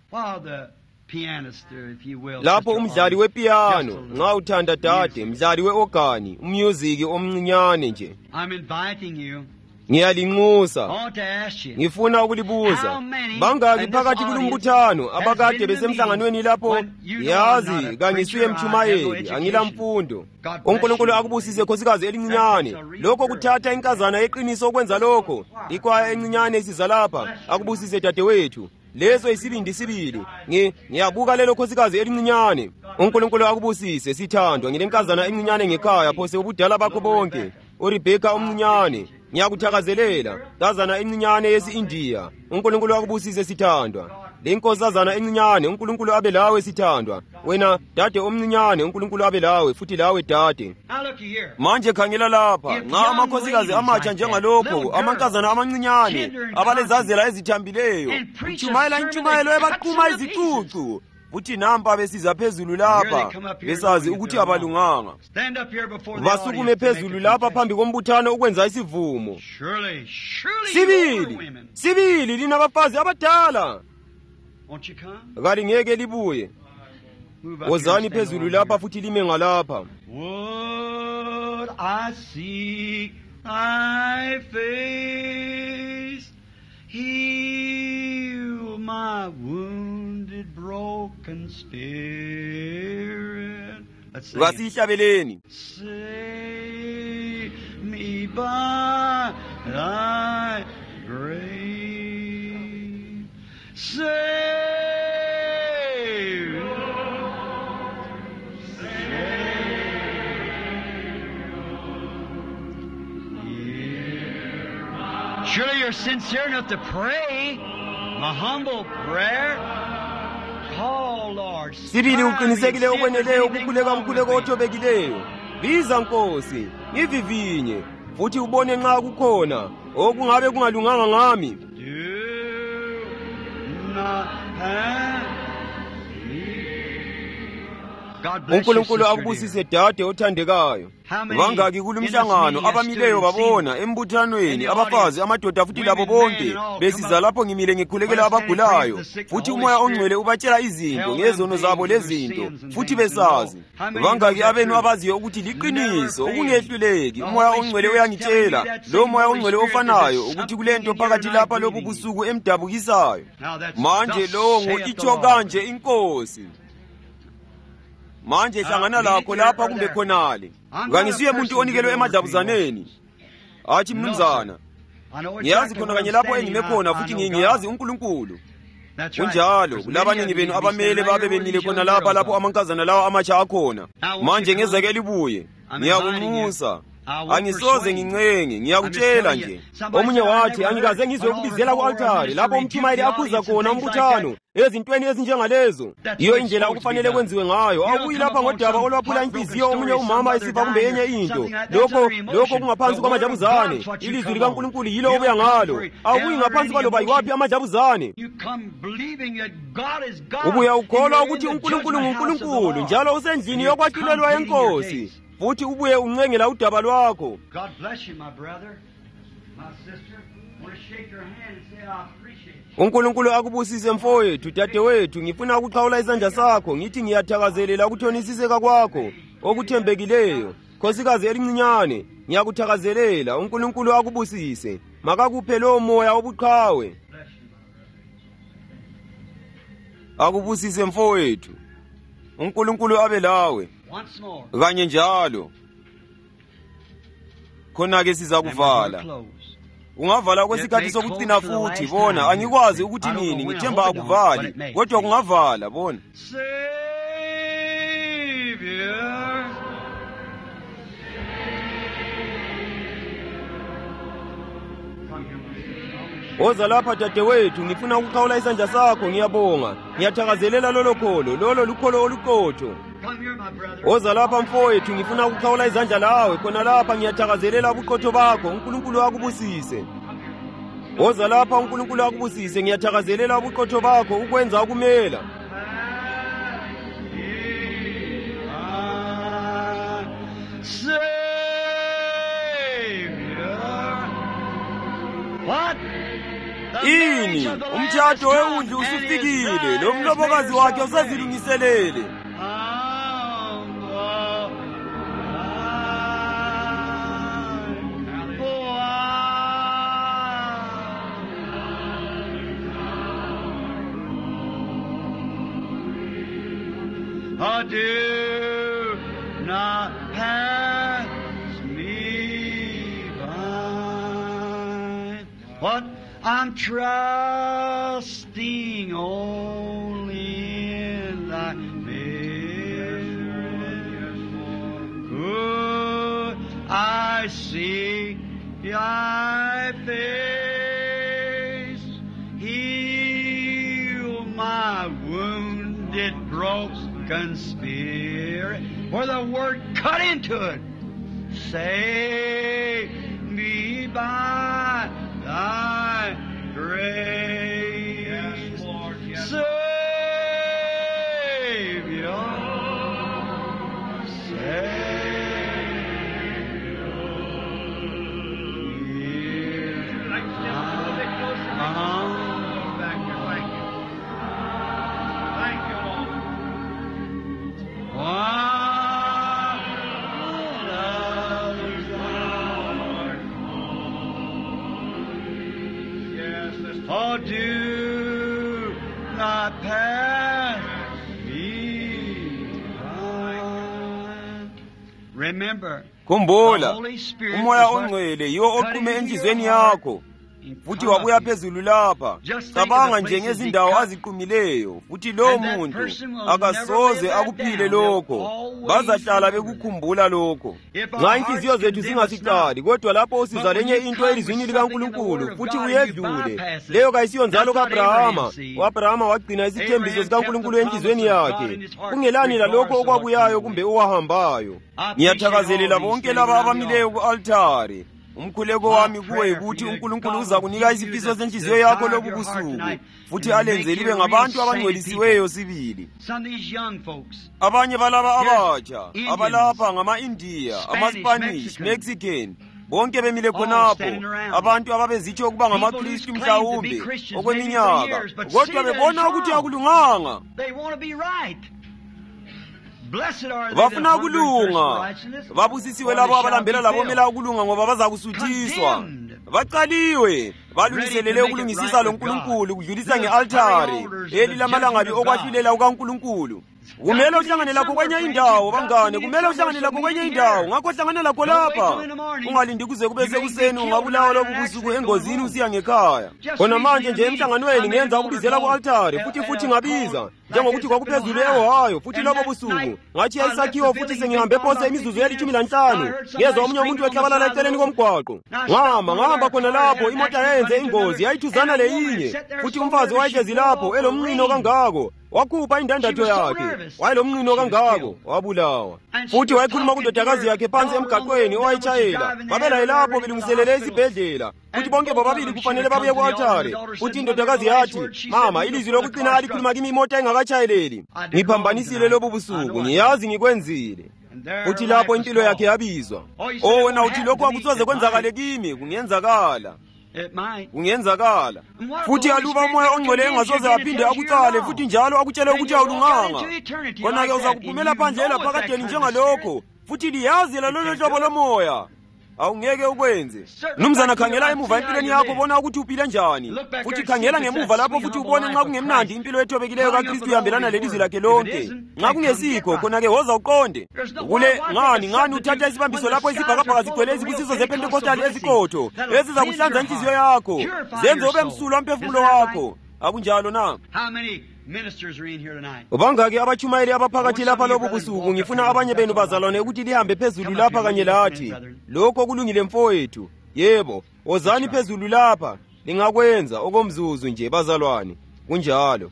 S1: Lapho umdlali wepiano, nxa uthanda dade, mdlali weorgani, ummusic omncinyane nje. Ngiyalinxusa. Ngifuna ukulibuza, bangaki phakathi kulumbuthano abakade besemhlanganweni lapho? Yazi, kangisuye mchumayeli, angila mfundo. uNkulunkulu akubusise khosikazi elincinyane. Lokho kuthatha inkazana yeqiniso ukwenza lokho. Ikwaya encinyane isiza lapha, akubusise dadewethu. Leso isibindi sibili. Ngiyabuka lelo khosikazi elincinyane. uNkulunkulu akubusise sithandwa, ngilenkazana encinyane ngekhaya phose ubudala bakho bonke. uRebecca omncinyane, ngiyakuthakazelela, nkazana encinyane yesi-India. uNkulunkulu akubusise sithandwa. Lenkosazana encinyane, uNkulunkulu abe lawe sithandwa. Wena dade omncinyane, uNkulunkulu abe lawe futhi lawe dade. Manje khangela lapha, nxa amakhosikazi amatsha njengalokho, amankazana amancinyane, abalezazela ezithambileyo, utshumayela intshumayelo ebaqhuma izicucu. Uthi nampa besiza phezulu lapha, besazi ukuthi abalunganga. Basukume phezulu lapha phambi kombuthano ukwenza isivumo. Sibili, sibili lina bafazi abadala. Kali ngeke libuye. Wozani phezulu lapha futhi lime ngalapha.
S3: Would I see thy face, heal my wounded, broken spirit.
S1: Vasihlabeleni.
S3: Save me by thy grace. Save. Surely you're sincere enough to pray. My humble prayer. Call, Lord.
S1: Sibili uqinisekile okweneleyo ukukhuleka umkhuleko othobekileyo. Biza Nkosi, ngivivinye futhi ubone nxa kukhona okungabe kungalunganga ngami.
S3: Do not have
S1: uNkulunkulu akubusise dade othandekayo. Bangaki kulumhlangano abamileyo babona embuthanweni abafazi amadoda futhi labo bonke besiza lapho ngimile ngikhulekela abagulayo futhi umoya ongcwele ubatshela izinto ngezono zabo lezinto futhi besazi. Bangaki abenu abaziyo ukuthi liqiniso okungehluleki umoya ongcwele uyangitshela lo moya ongcwele ofanayo ukuthi kulento phakathi lapha lobu busuku emdabukisayo. Manje lo ngitsho kanje iNkosi. Manje hlangana lakho lapha kumbe khonale. Ngangisuye umuntu onikelwe emadabuzaneni. Athi mnumzana, ngiyazi khona kanye lapho engime khona futhi ngiyazi uNkulunkulu. Kunjalo kulabanini benu abamele babe bemile khona lapha lapho amankazana lawo amatsha akhona. Manje ngezake libuye, ngiyakunxusa. angisoze ngincenge, ngiyakutshela nje. Omunye wathi angikaze ngizwe ukubizela ku-altari lapho umtshumayeli akhuza khona umbuthano ezintweni ezinjengalezo. Iyo indlela okufanele kwenziwe ngayo. Awubuyi lapha ngodaba olwaphula inhliziyo omunye umama esifa kumbe enye into. Lokho lokho kungaphansi kwamajabuzane. Ilizwi likaNkulunkulu yilo obuya ngalo. Awubuyi ngaphansi kwaloba yiwaphi amajabuzane. Ubuya ukholwa ukuthi uNkulunkulu nguNkulunkulu njalo usendlini yokwahlulelwa yenkosi. Futhi ubuye uncengela udaba lwakho.
S3: God bless you, my brother, my sister. I want to shake your hand and say I appreciate you.
S1: uNkulunkulu akubusise mfowethu, dadewethu, ngifuna ukuxhawula isandla sakho ngithi ngiyathakazelela ukuthonisiseka kwakho okuthembekileyo. Nkosikazi elincinyane, ngiyakuthakazelela. uNkulunkulu akubusise. Makakuphe lo moya obuqhawe. Akubusise mfowethu. uNkulunkulu abe lawe.
S3: Once more.
S1: Kanye njalo. Khona ke siza kuvala. Ungavala kwesikhathi sokugcina futhi bona angikwazi ukuthi nini ngithemba akuvali kodwa kungavala bona.
S3: Savior.
S1: Oza lapha dadewethu, ngifuna ukuxhawula isandla sakho. Ngiyabonga, ngiyathakazelela lolo kholo, lolo lukholo oluqotho. Oza lapha mfowethu, ngifuna ukuxhawula izandla lawe khona lapha. Ngiyathakazelela ubuqotho bakho. uNkulunkulu akubusise. Oza lapha, uNkulunkulu akubusise. Ngiyathakazelela ubuqotho bakho ukwenza ukumela.
S3: What?
S1: Ini umthatho wewundlu usufikile, lo mlobokazi wakhe usazilungiselele.
S3: Oh, do not pass me by. What? I'm trusting only in thy mercy. Could I see thy face, heal my wounded, broken spirit, where the word cut into it. Save me by thy grace. Yes, Lord, yes. Savior, Savior, hear my Thank you, Lord. Oh, do not pass me by. Remember,
S1: Khumbula, umoya ongcwele yiwo oqume enhlizweni yakho. Futhi wabuya phezulu lapha. Cabanga nje ngezindawo aziqumileyo. Futhi lo muntu akasoze akuphile lokho. Bazahlala bekukhumbula lokho. Nxa inhliziyo zethu zingasicali, kodwa lapho usiza lenye into elizwini likaNkulunkulu futhi uyedlule. Leyo kayisiyo nzalo kaAbrahama. UAbrahama wagcina isithembiso sikaNkulunkulu enhlizweni yakhe. Kungelani lalokho okwabuyayo kumbe owahambayo. Ngiyathakazelela bonke laba abamileyo ku-altari. Umkhuleko wami kuwe ukuthi uNkulunkulu uza kunika isifiso senhliziyo yakho lobu busuku futhi alenze libe ngabantu abangcwelisiweyo sibili. Abanye balaba abatsha abalapha ngama-India, ama-Spanish, Mexican, bonke bemile khonapho, abantu ababezitsho ukuba ngamaKristu mhlawumbe okweminyaka kodwa bebona ukuthi akulunganga. Bafuna kulunga. Babusisiwe labo abalambela labo mela ukulunga ngoba bazakusuthiswa. Baqaliwe, balungiselele ukulungisisa lo nkulunkulu kudlulisa nge-altari elilamalangadi okwahlulela ukaNkulunkulu. kumele uhlangane lakho kwenye indawo bangane, kumele uhlangane lakho kwenye indawo. Ngakho hlangana lakho lapha, ungalindi kuze kube sekuseni ungabulawa lobu busuku engozini usiya ngekhaya. Khona manje nje emhlanganweni ngenza ukubizela ku-altare futhi futhi ngabiza njengokuthi kwakuphezulu eHohayo futhi lobo busuku ngathi yayisakhiwa futhi sengihambe phose imizuzu elithumi lanhlanu ngezwa omunye umuntu wehlabalala eceleni komgwaqo. Ngihamba ngihamba khona lapho imota yenze ingozi yayithuzana leyinye futhi umfazi wayehlezi lapho elomnqino kangako wakhupha indandatho yakhe, wayelomnqino kangako wabulawa. Futhi wayekhuluma kundodakazi yakhe phansi emgaqweni owayitshayela. Babelaye lapho belungiselele isibhedlela futhi bonke bobabili kufanele babuye ku-altare. Futhi indodakazi yathi, mama, ilizwi lokucina alikhuluma kimi imota engakatshayeleli. Ngiphambanisile lobu busuku, ngiyazi ngikwenzile. Futhi lapho impilo yakhe yabizwa. Oh, wena uthi lokho akusoze kwenzakale kimi. Kungenzakala, kungenzakala. Futhi aluba umoya ongcwele engasoze aphinde akucale futhi njalo akutshele ukuthi awulunganga, khona-ke uzakuphumela phandle laphakadeni njengalokho. Futhi liyazi lalo hlobo lomoya awungeke ukwenze. Mnumzana, khangela emuva empilweni yakho bona ukuthi uphile njani. Futhi khangela ngemuva lapho futhi ubone nxa kungemnandi impilo ethobekileyo kaKristu ihambelana lelizwi lakhe lonke. Nxa kungesikho, khona-ke woza uqonde. Kule ngani ngani uthatha isibambiso lapho isibhakabhaka zigcwele izibusiso zePentekostali eziqotho ezizakuhlanza inhliziyo yakho, zenze ube msulwa umphefumulo wakho. Akunjalo na? Bangaki abatshumayeli abaphakathi lapha lobu busuku? Ngifuna abanye benu bazalwane ukuthi lihambe phezulu lapha kanye lathi. Lokho kulungile mfowethu. Yebo, wozani phezulu lapha. Lingakwenza okomzuzu nje bazalwane. Kunjalo.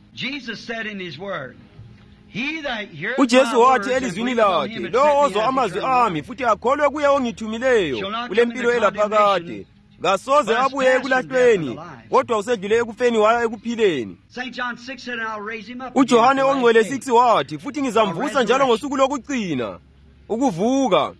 S1: uJesu wathi elizwini lakhe, lo ozwa amazwi ami futhi akholwe kuye ongithumileyo kule mpilo elaphakade kasoze abuye ekulahlweni, kodwa usedlule ekufeni waya ekuphileni. uJohane ongcwele six wathi, futhi ngizamvusa njalo ngosuku lokucina. Ukuvuka.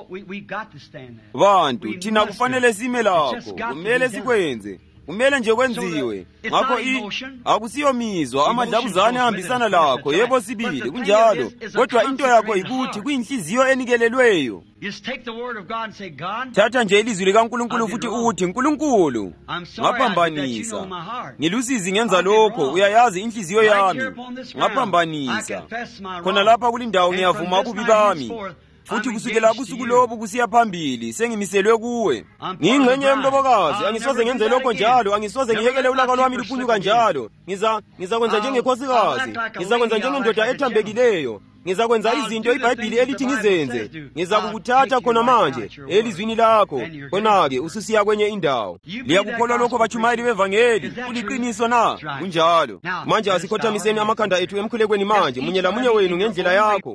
S1: Bantu, thina kufanele sime lakho, kumele sikwenze. Kumele nje kwenziwe. Ngakho akusiyo mizwa amadlabuzane ahambisana lakho, yebo sibili kunjalo, kodwa into yakho ikuthi kuyinhliziyo enikelelweyo. Thatha nje ilizwi likaNkulunkulu futhi uthi, Nkulunkulu, ngaphambanisa, ngilusizi ngenza lokho, uyayazi inhliziyo yami, ngaphambanisa. Khona lapha kulindawo ngiyavuma ukubi bami, futhi kusukela kusuku lobu kusiya phambili sengimiselwe kuwe. Ngingcenye yomlobokazi, angisoze ngenze lokho njalo, angisoze ngiyekele ulaka lwami luphunyuka njalo. Ngiza ngizakwenza njengekhosikazi, ngizakwenza njengendoda ethambekileyo, ngizakwenza izinto iBhayibhili elithi ngizenze. Ngizakukuthatha khona manje elizwini lakho, khona-ke ususiya kwenye indawo. Liyakukholwa lokho batshumayeli bevangeli? Kuliqiniso na? Kunjalo. Manje asikhothamiseni amakhanda ethu emkhulekweni manje, munye lamunye wenu ngendlela yakho.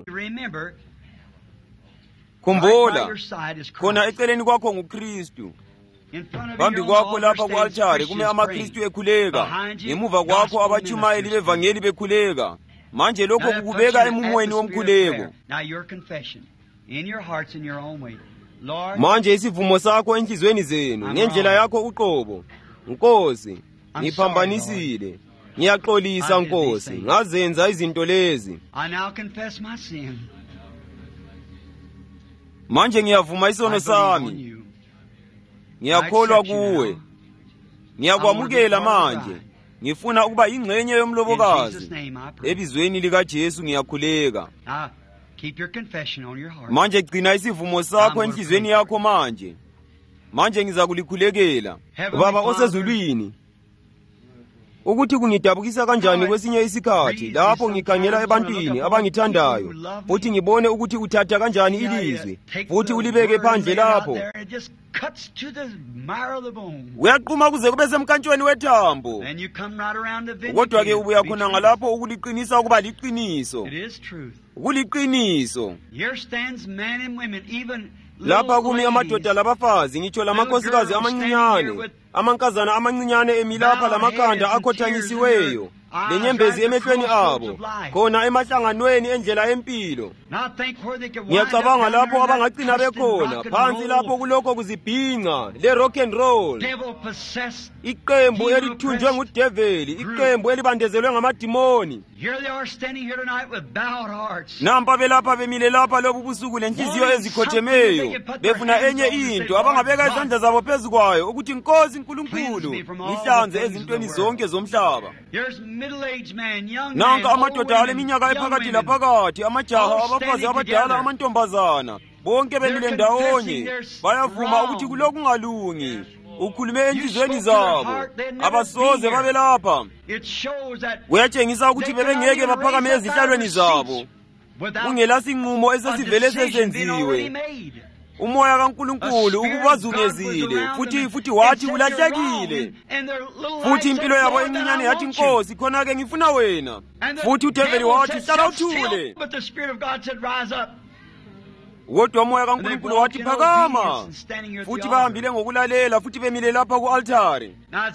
S1: Khumbula, khona eceleni kwakho nguKristu. Phambi kwakho lapha ku-altare kume amaKristu ekhuleka, ngemuva kwakho abatshumayeli bevangeli bekhuleka. Manje lokho kukubeka emumweni womkhuleko. Manje isivumo sakho enhlizweni zenu, ngendlela yakho uqobo. Nkosi, ngiphambanisile, ngiyaxolisa Nkosi, ngazenza izinto lezi. Manje ngiyavuma isono sami, ngiyakholwa kuwe, ngiyakwamukela manje, ngifuna ukuba ingxenye yomlobokazi. Ebizweni likaJesu ngiyakhuleka. Manje gcina isivumo sakho enhlizweni yakho manje. Manje ngizakulikhulekela. Baba osezulwini, ukuthi kungidabukisa kanjani kwesinye isikhathi lapho ngikhangela ebantwini abangithandayo, futhi ngibone ukuthi uthatha kanjani ilizwi futhi ulibeke phandle lapho. Uyaqhuma kuze kube semkantshweni wethambo, kodwa-ke ubuya khona ngalapho ukuliqinisa ukuba liqiniso. Ukuliqiniso. Lapha kumi amadoda labafazi, ngitsho lamakhosikazi amancinyane, amankazana amancinyane emilapha lamakhanda akhothanyisiweyo, lenyembezi emehlweni abo, khona emahlanganweni endlela empilo. Ngiyacabanga lapho abangagcina bekhona phansi lapho kulokho kuzibhinqa le rock and roll, iqembu elithunjwe ngudeveli, iqembu elibandezelwe ngamadimoni. Nampa belapha bemile lapha lobu busuku lenhliziyo ezikhothemeyo befuna enye into abangabeka izandla zabo phezu kwayo ukuthi Nkosi Nkulunkulu ngihlanze ezintweni zonke zomhlaba. Nanka amadoda aleminyaka ephakathi laphakathi, amajaha, abafazi abadala, amantombazana, bonke bemile ndawonye bayavuma ukuthi kulokungalungi. Ukhulume enhlizweni zabo, abasoze babe lapha. Kuyatshengisa ukuthi bebengeke baphakame ezihlalweni zabo kungela sinqumo esesivele sesenziwe. Umoya kaNkulunkulu ububazungezile futhi futhi wathi ulahlekile. Futhi impilo yabo eminyane yathi Nkosi khona-ke ngifuna wena. Futhi udeveli wathi hlala uthule. Kodwa umoya kaNkulunkulu wathi phakama. Futhi bahambile ngokulalela futhi bemile lapha ku-altare.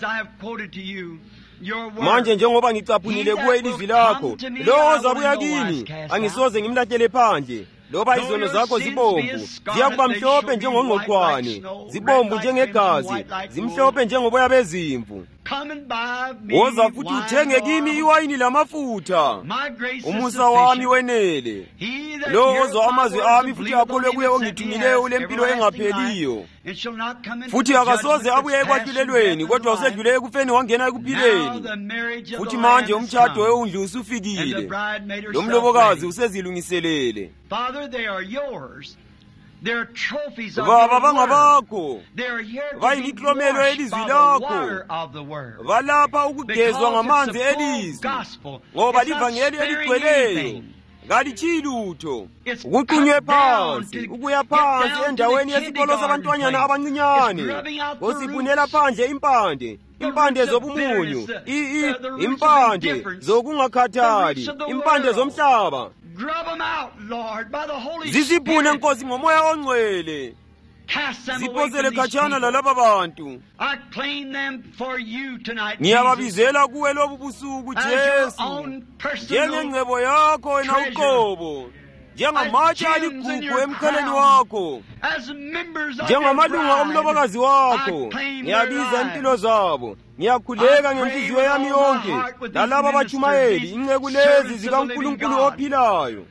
S1: Manje njengoba ngicaphunile kuwe ilizwi lakho, lo ozabuya kimi angisoze ngimlahlele phandle. Loba izono zakho zibomvu, ziyakuba mhlophe njengongqoqwane, zibomvu njengegazi, zimhlophe njengoboya bezimvu. Woza futhi uthenge kimi iwayini lamafutha, umusa wami wenele. Lo ozwa amazwi ami futhi akholwe kuye ongithumileyo ulempilo engapheliyo. Futhi akasoze abuye ekwahlulelweni, kodwa usedlule ekufeni wangena ekuphileni. Futhi manje umtshado weundlu usufikile, lo mlobokazi usezilungiselele. Baba bangabakho, bayimiklomelo elizwi lakho, balapha ukugezwa ngamanzi elizwi, ngoba livangeli eligcweleyo kalithiyi lutho. Ukuqunywe phansi, ukuya phansi endaweni yesikolo sabantwanyana abancinyane, osifunela phandle impande, impande zobumunyu, impande zokungakhathali, impande zomhlaba. Zisiphune Nkosi ngomoya ongcwele, ziphosele khatshana lalaba bantu. Ngiyababizela kuwe lobu busuku Jesu, njengengcebo yakho wena uqobo, njengamatshe aligugu emkhaleni wakho, njengamalunga omlobokazi wakho. Ngiyabiza impilo zabo, ngiyakhuleka ngenhliziyo yami yonke lalaba abatshumayeli, inceku lezi zikaNkulunkulu ophilayo.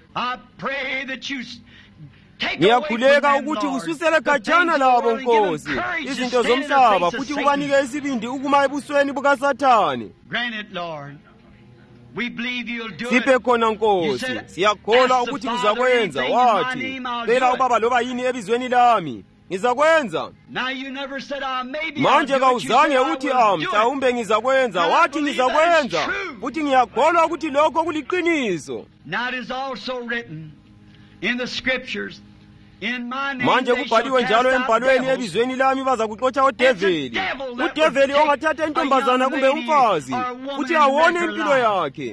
S1: Ngiyakhuleka ukuthi ususele khatshana labo Nkosi izinto zomhlaba futhi ubanike isibindi ukuma ebusweni bukaSathane. Siphe khona Nkosi, siyakholwa ukuthi uzakwenza. Wathi phela ubaba loba yini ebizweni lami ngizakwenza. Manje kawuzange uthi ah mhlawumbe ngizakwenza, wathi ngizakwenza, futhi ngiyakholwa ukuthi lokho kuliqiniso. Manje kubhaliwe njalo embhalweni ebizweni lami bazakuxotsha udeveli, udeveli ongathatha intombazana kumbe umfazi futhi awone impilo yakhe.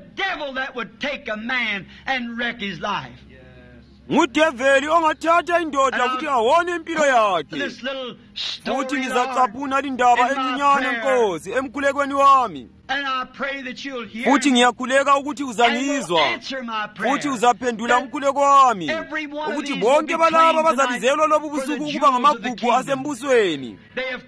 S1: Ngudeveli ongathatha indoda futhi awone impilo yakhe. Futhi ngizacaphuna lindaba encinyane Nkosi emkhulekweni wami. Futhi ngiyakhuleka ukuthi uzangizwa, futhi uzaphendula umkhuleko wami, ukuthi bonke balaba bazabizelwa lobu busuku ukuba ngamagugu asembusweni.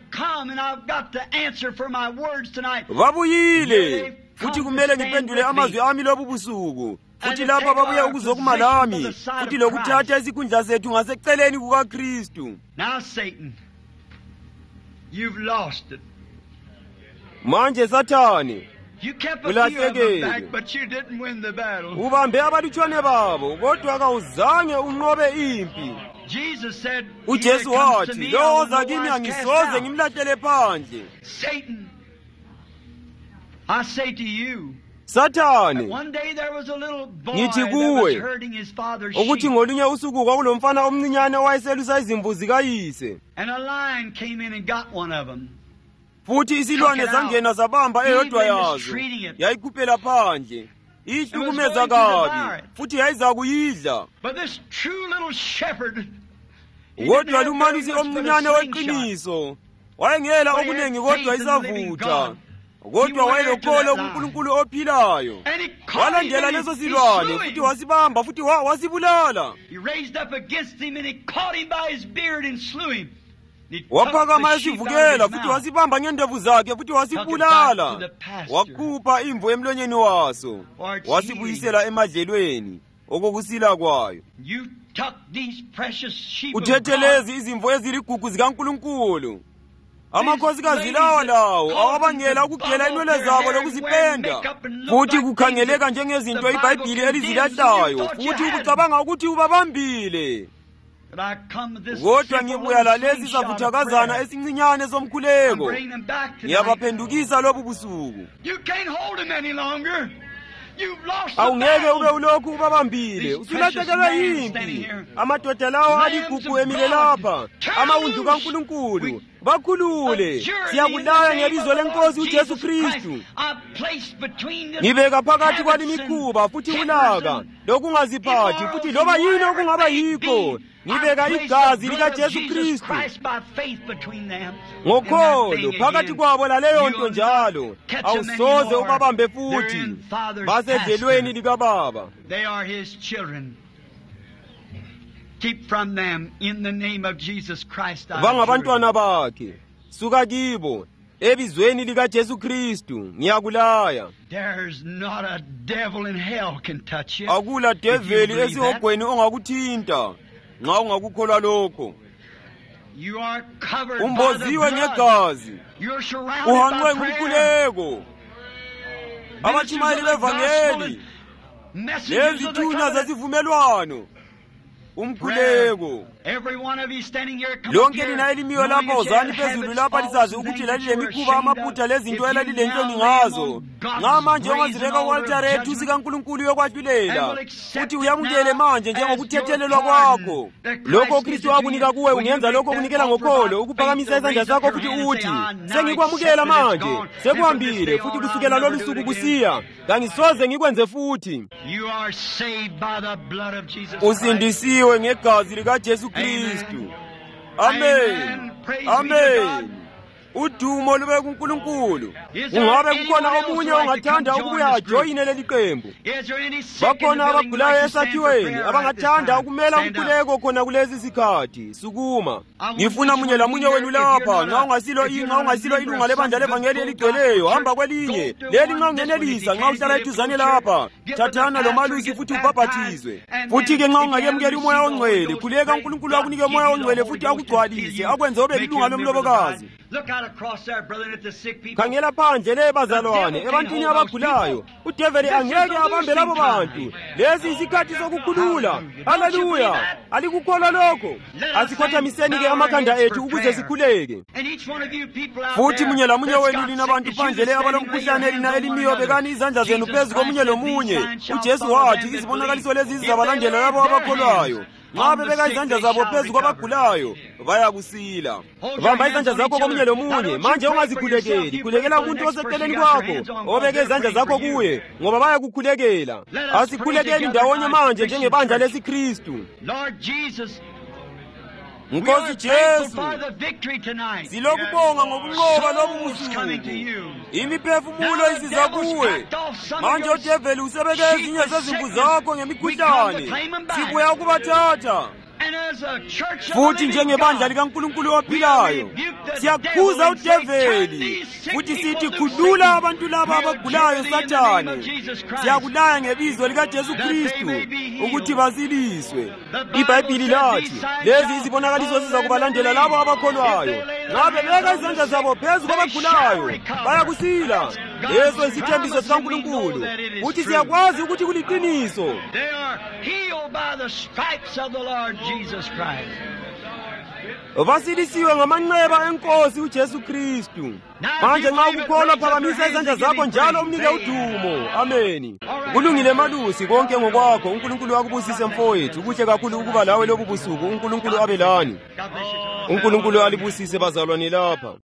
S1: Babuyile, futhi kumele ngiphendule amazwi ami lobu busuku. Futhi lapha babuya ukuzokuma lami, futhi lokuthatha isikhundla sethu ngaseceleni kukaKristu. Manje Sathane, ulahlekile. Ubambe abalutshwane babo, kodwa kawuzange unqobe impi. uJesu wathi, lo oza kimi angisoze ngimlahlele phandle. Sathane, ngithi kuwe ukuthi ngolunye usuku kwakulomfana omncinyane owayeselusa izimvu zikayise. Futhi isilwane zangena zabamba eyodwa yazo, yayikhuphela phandle, ihlukumeza kabi, futhi yayiza kuyidla. Kodwa lumalusi omncinyane weqiniso wayengela okunengi kodwa isavutha, kodwa wayelokholwa kuNkulunkulu ophilayo. Walandela leso silwane futhi wasibamba futhi wasibulala. Waphakama esivukela futhi wasibamba ngendevu zakhe futhi wasibulala. Wakhupha imvu emlonyeni waso, wasibuyisela emadlelweni okokusila kwayo. Uthethelezi izimvu eziligugu zikaNkulunkulu. Amakhosikazi lawo lawo awabangela ukugela inwele zabo lokuzipenda, futhi kukhangeleka njengezinto iBhayibhili elizilahlayo, futhi ukucabanga ukuthi ubabambile. Kodwa ngibuya lalezi savuthakazana esincinyane somkhuleko, ngiyabaphendukisa lobu busuku. Awungeke ube ulokhu ubabambile, usulahlekelwe yimpi. Amadoda lawo aligugu emile lapha, amawundlu kaNkulunkulu. Bakhulule, siyakulaya ngebizo lenkosi uJesu Kristu. Ngibeka phakathi kwali mikhuba futhi ulaka lokungaziphathi futhi loba yini okungaba yikho. Ngibeka igazi likaJesu Kristu ngokholo phakathi kwabo laleyo nto njalo. Awusoze ubabambe futhi, basedlelweni likaBaba.
S3: They are his children. Keep from them in the name of Jesus Christ.
S1: Bangabantwana bakhe, suka kibo ebizweni likaJesu Kristu ngiyakulaya.
S3: There's not a devil in hell can touch you.
S1: Akula devili esihogweni ongakuthinta nxa ungakukholwa lokho.
S3: You are covered
S1: umboziwe ngegazi, uhanqwe ngumkhuleko. Abatshumayeli bevangeli lezithunywa zesivumelwano, umkhuleko. Lonke lina elimiyo lapha wozani phezulu lapha lisazi ukuthi lalile mikhuba amaphutha lezinto elalilenhloni ngazo. Nga manje ungazibeka ku-altare ethusi kaNkulunkulu yokwahlulela, futhi uyamukele manje njengokuthethelelwa kwakho. Lokho uKristu akunika kuwe ungenza lokho kunikela ngokholo, ukuphakamisa isandla sakho futhi uthi, sengikwamukela manje, sekuhambile futhi kusukela lolu suku kusiya kangisoze ngikwenze futhi. Usindisiwe ngegazi likaJesu Kristu. Amen. Amen. Udumo lube kuNkulunkulu. Ungabe kukhona omunye ongathanda ukubuya ajoyine leli qembu? Bakhona abagulayo esakhiweni abangathanda ukumela umkhuleko khona kulezi sikhathi? Sukuma. Ngifuna munye lamunye wenu lapha. Nxa ungasilo inxa ungasilo ilunga lebandla levangeli eligcweleyo, hamba kwelinye. Leli nxa ungenelisa, nxa uhlala eduzane lapha, thathana lomalusi futhi ubhaphathizwe. Futhi ke nxa ungakemukela umoya ongcwele, khuleka uNkulunkulu akunike umoya ongcwele futhi akugcwalise, akwenze ube lilunga lomlobokazi. Khangela phandle le bazalwane ebantwini abagulayo. Udeveli angeke abambe labo bantu. Lezi isikhathi sokukhulula. Haleluya. Alikukholwa lokho. Asikhothamiseni ke amakhanda ethu ukuze sikhuleke. Futhi munye lamunye wenu lina abantu phandle le abalomkhuhlane lina elimiyo, bekani izandla zenu phezu komunye lomunye. UJesu wathi izibonakaliso lezi zizabalandela labo abakholwayo. Nxa bebeka izandla zabo phezu kwabagulayo bayakusila. Bamba izandla zakho komunye lomunye. Manje ungazikhulekeli, khulekela umuntu oseceleni kwakho obeke izandla zakho kuye, ngoba bayakukhulekela. Asikhulekeli ndawonye manje njengebandla lesiKristu. Nkosi Jesu, silokubonga ngokunqoba lobu busuku. Imiphefumulo isiza kuwe. Manje udeveli usebeke ezinye zezimvu zakho ngemikhuhlane. Sibuya ukubathatha. Futhi njengebandla likaNkulunkulu ophilayo, siyakhuza udeveli, futhi sithi khulula abantu laba abagulayo Sathane. Siyakulaya ngebizo likaJesu Kristu ukuthi basiliswe. IBhayibhili lathi lezi izibonakaliso zizakubalandela labo abakholwayo. Ngabe beka izandla zabo phezu kwabagulayo bayakusila. Leso isithembiso sikaNkulunkulu, futhi siyakwazi ukuthi kuliqiniso. Basilisiwe ngamanxeba enkosi uJesu Kristu. Manje nxa ukukholwa phakamisa izandla zakho njalo umnike udumo. Ameni. Kulungile malusi konke ngokwakho. uNkulunkulu akubusise mfowethu. Kuhle kakhulu ukuba lawe lobu busuku. uNkulunkulu abe lani. uNkulunkulu alibusise bazalwane lapha.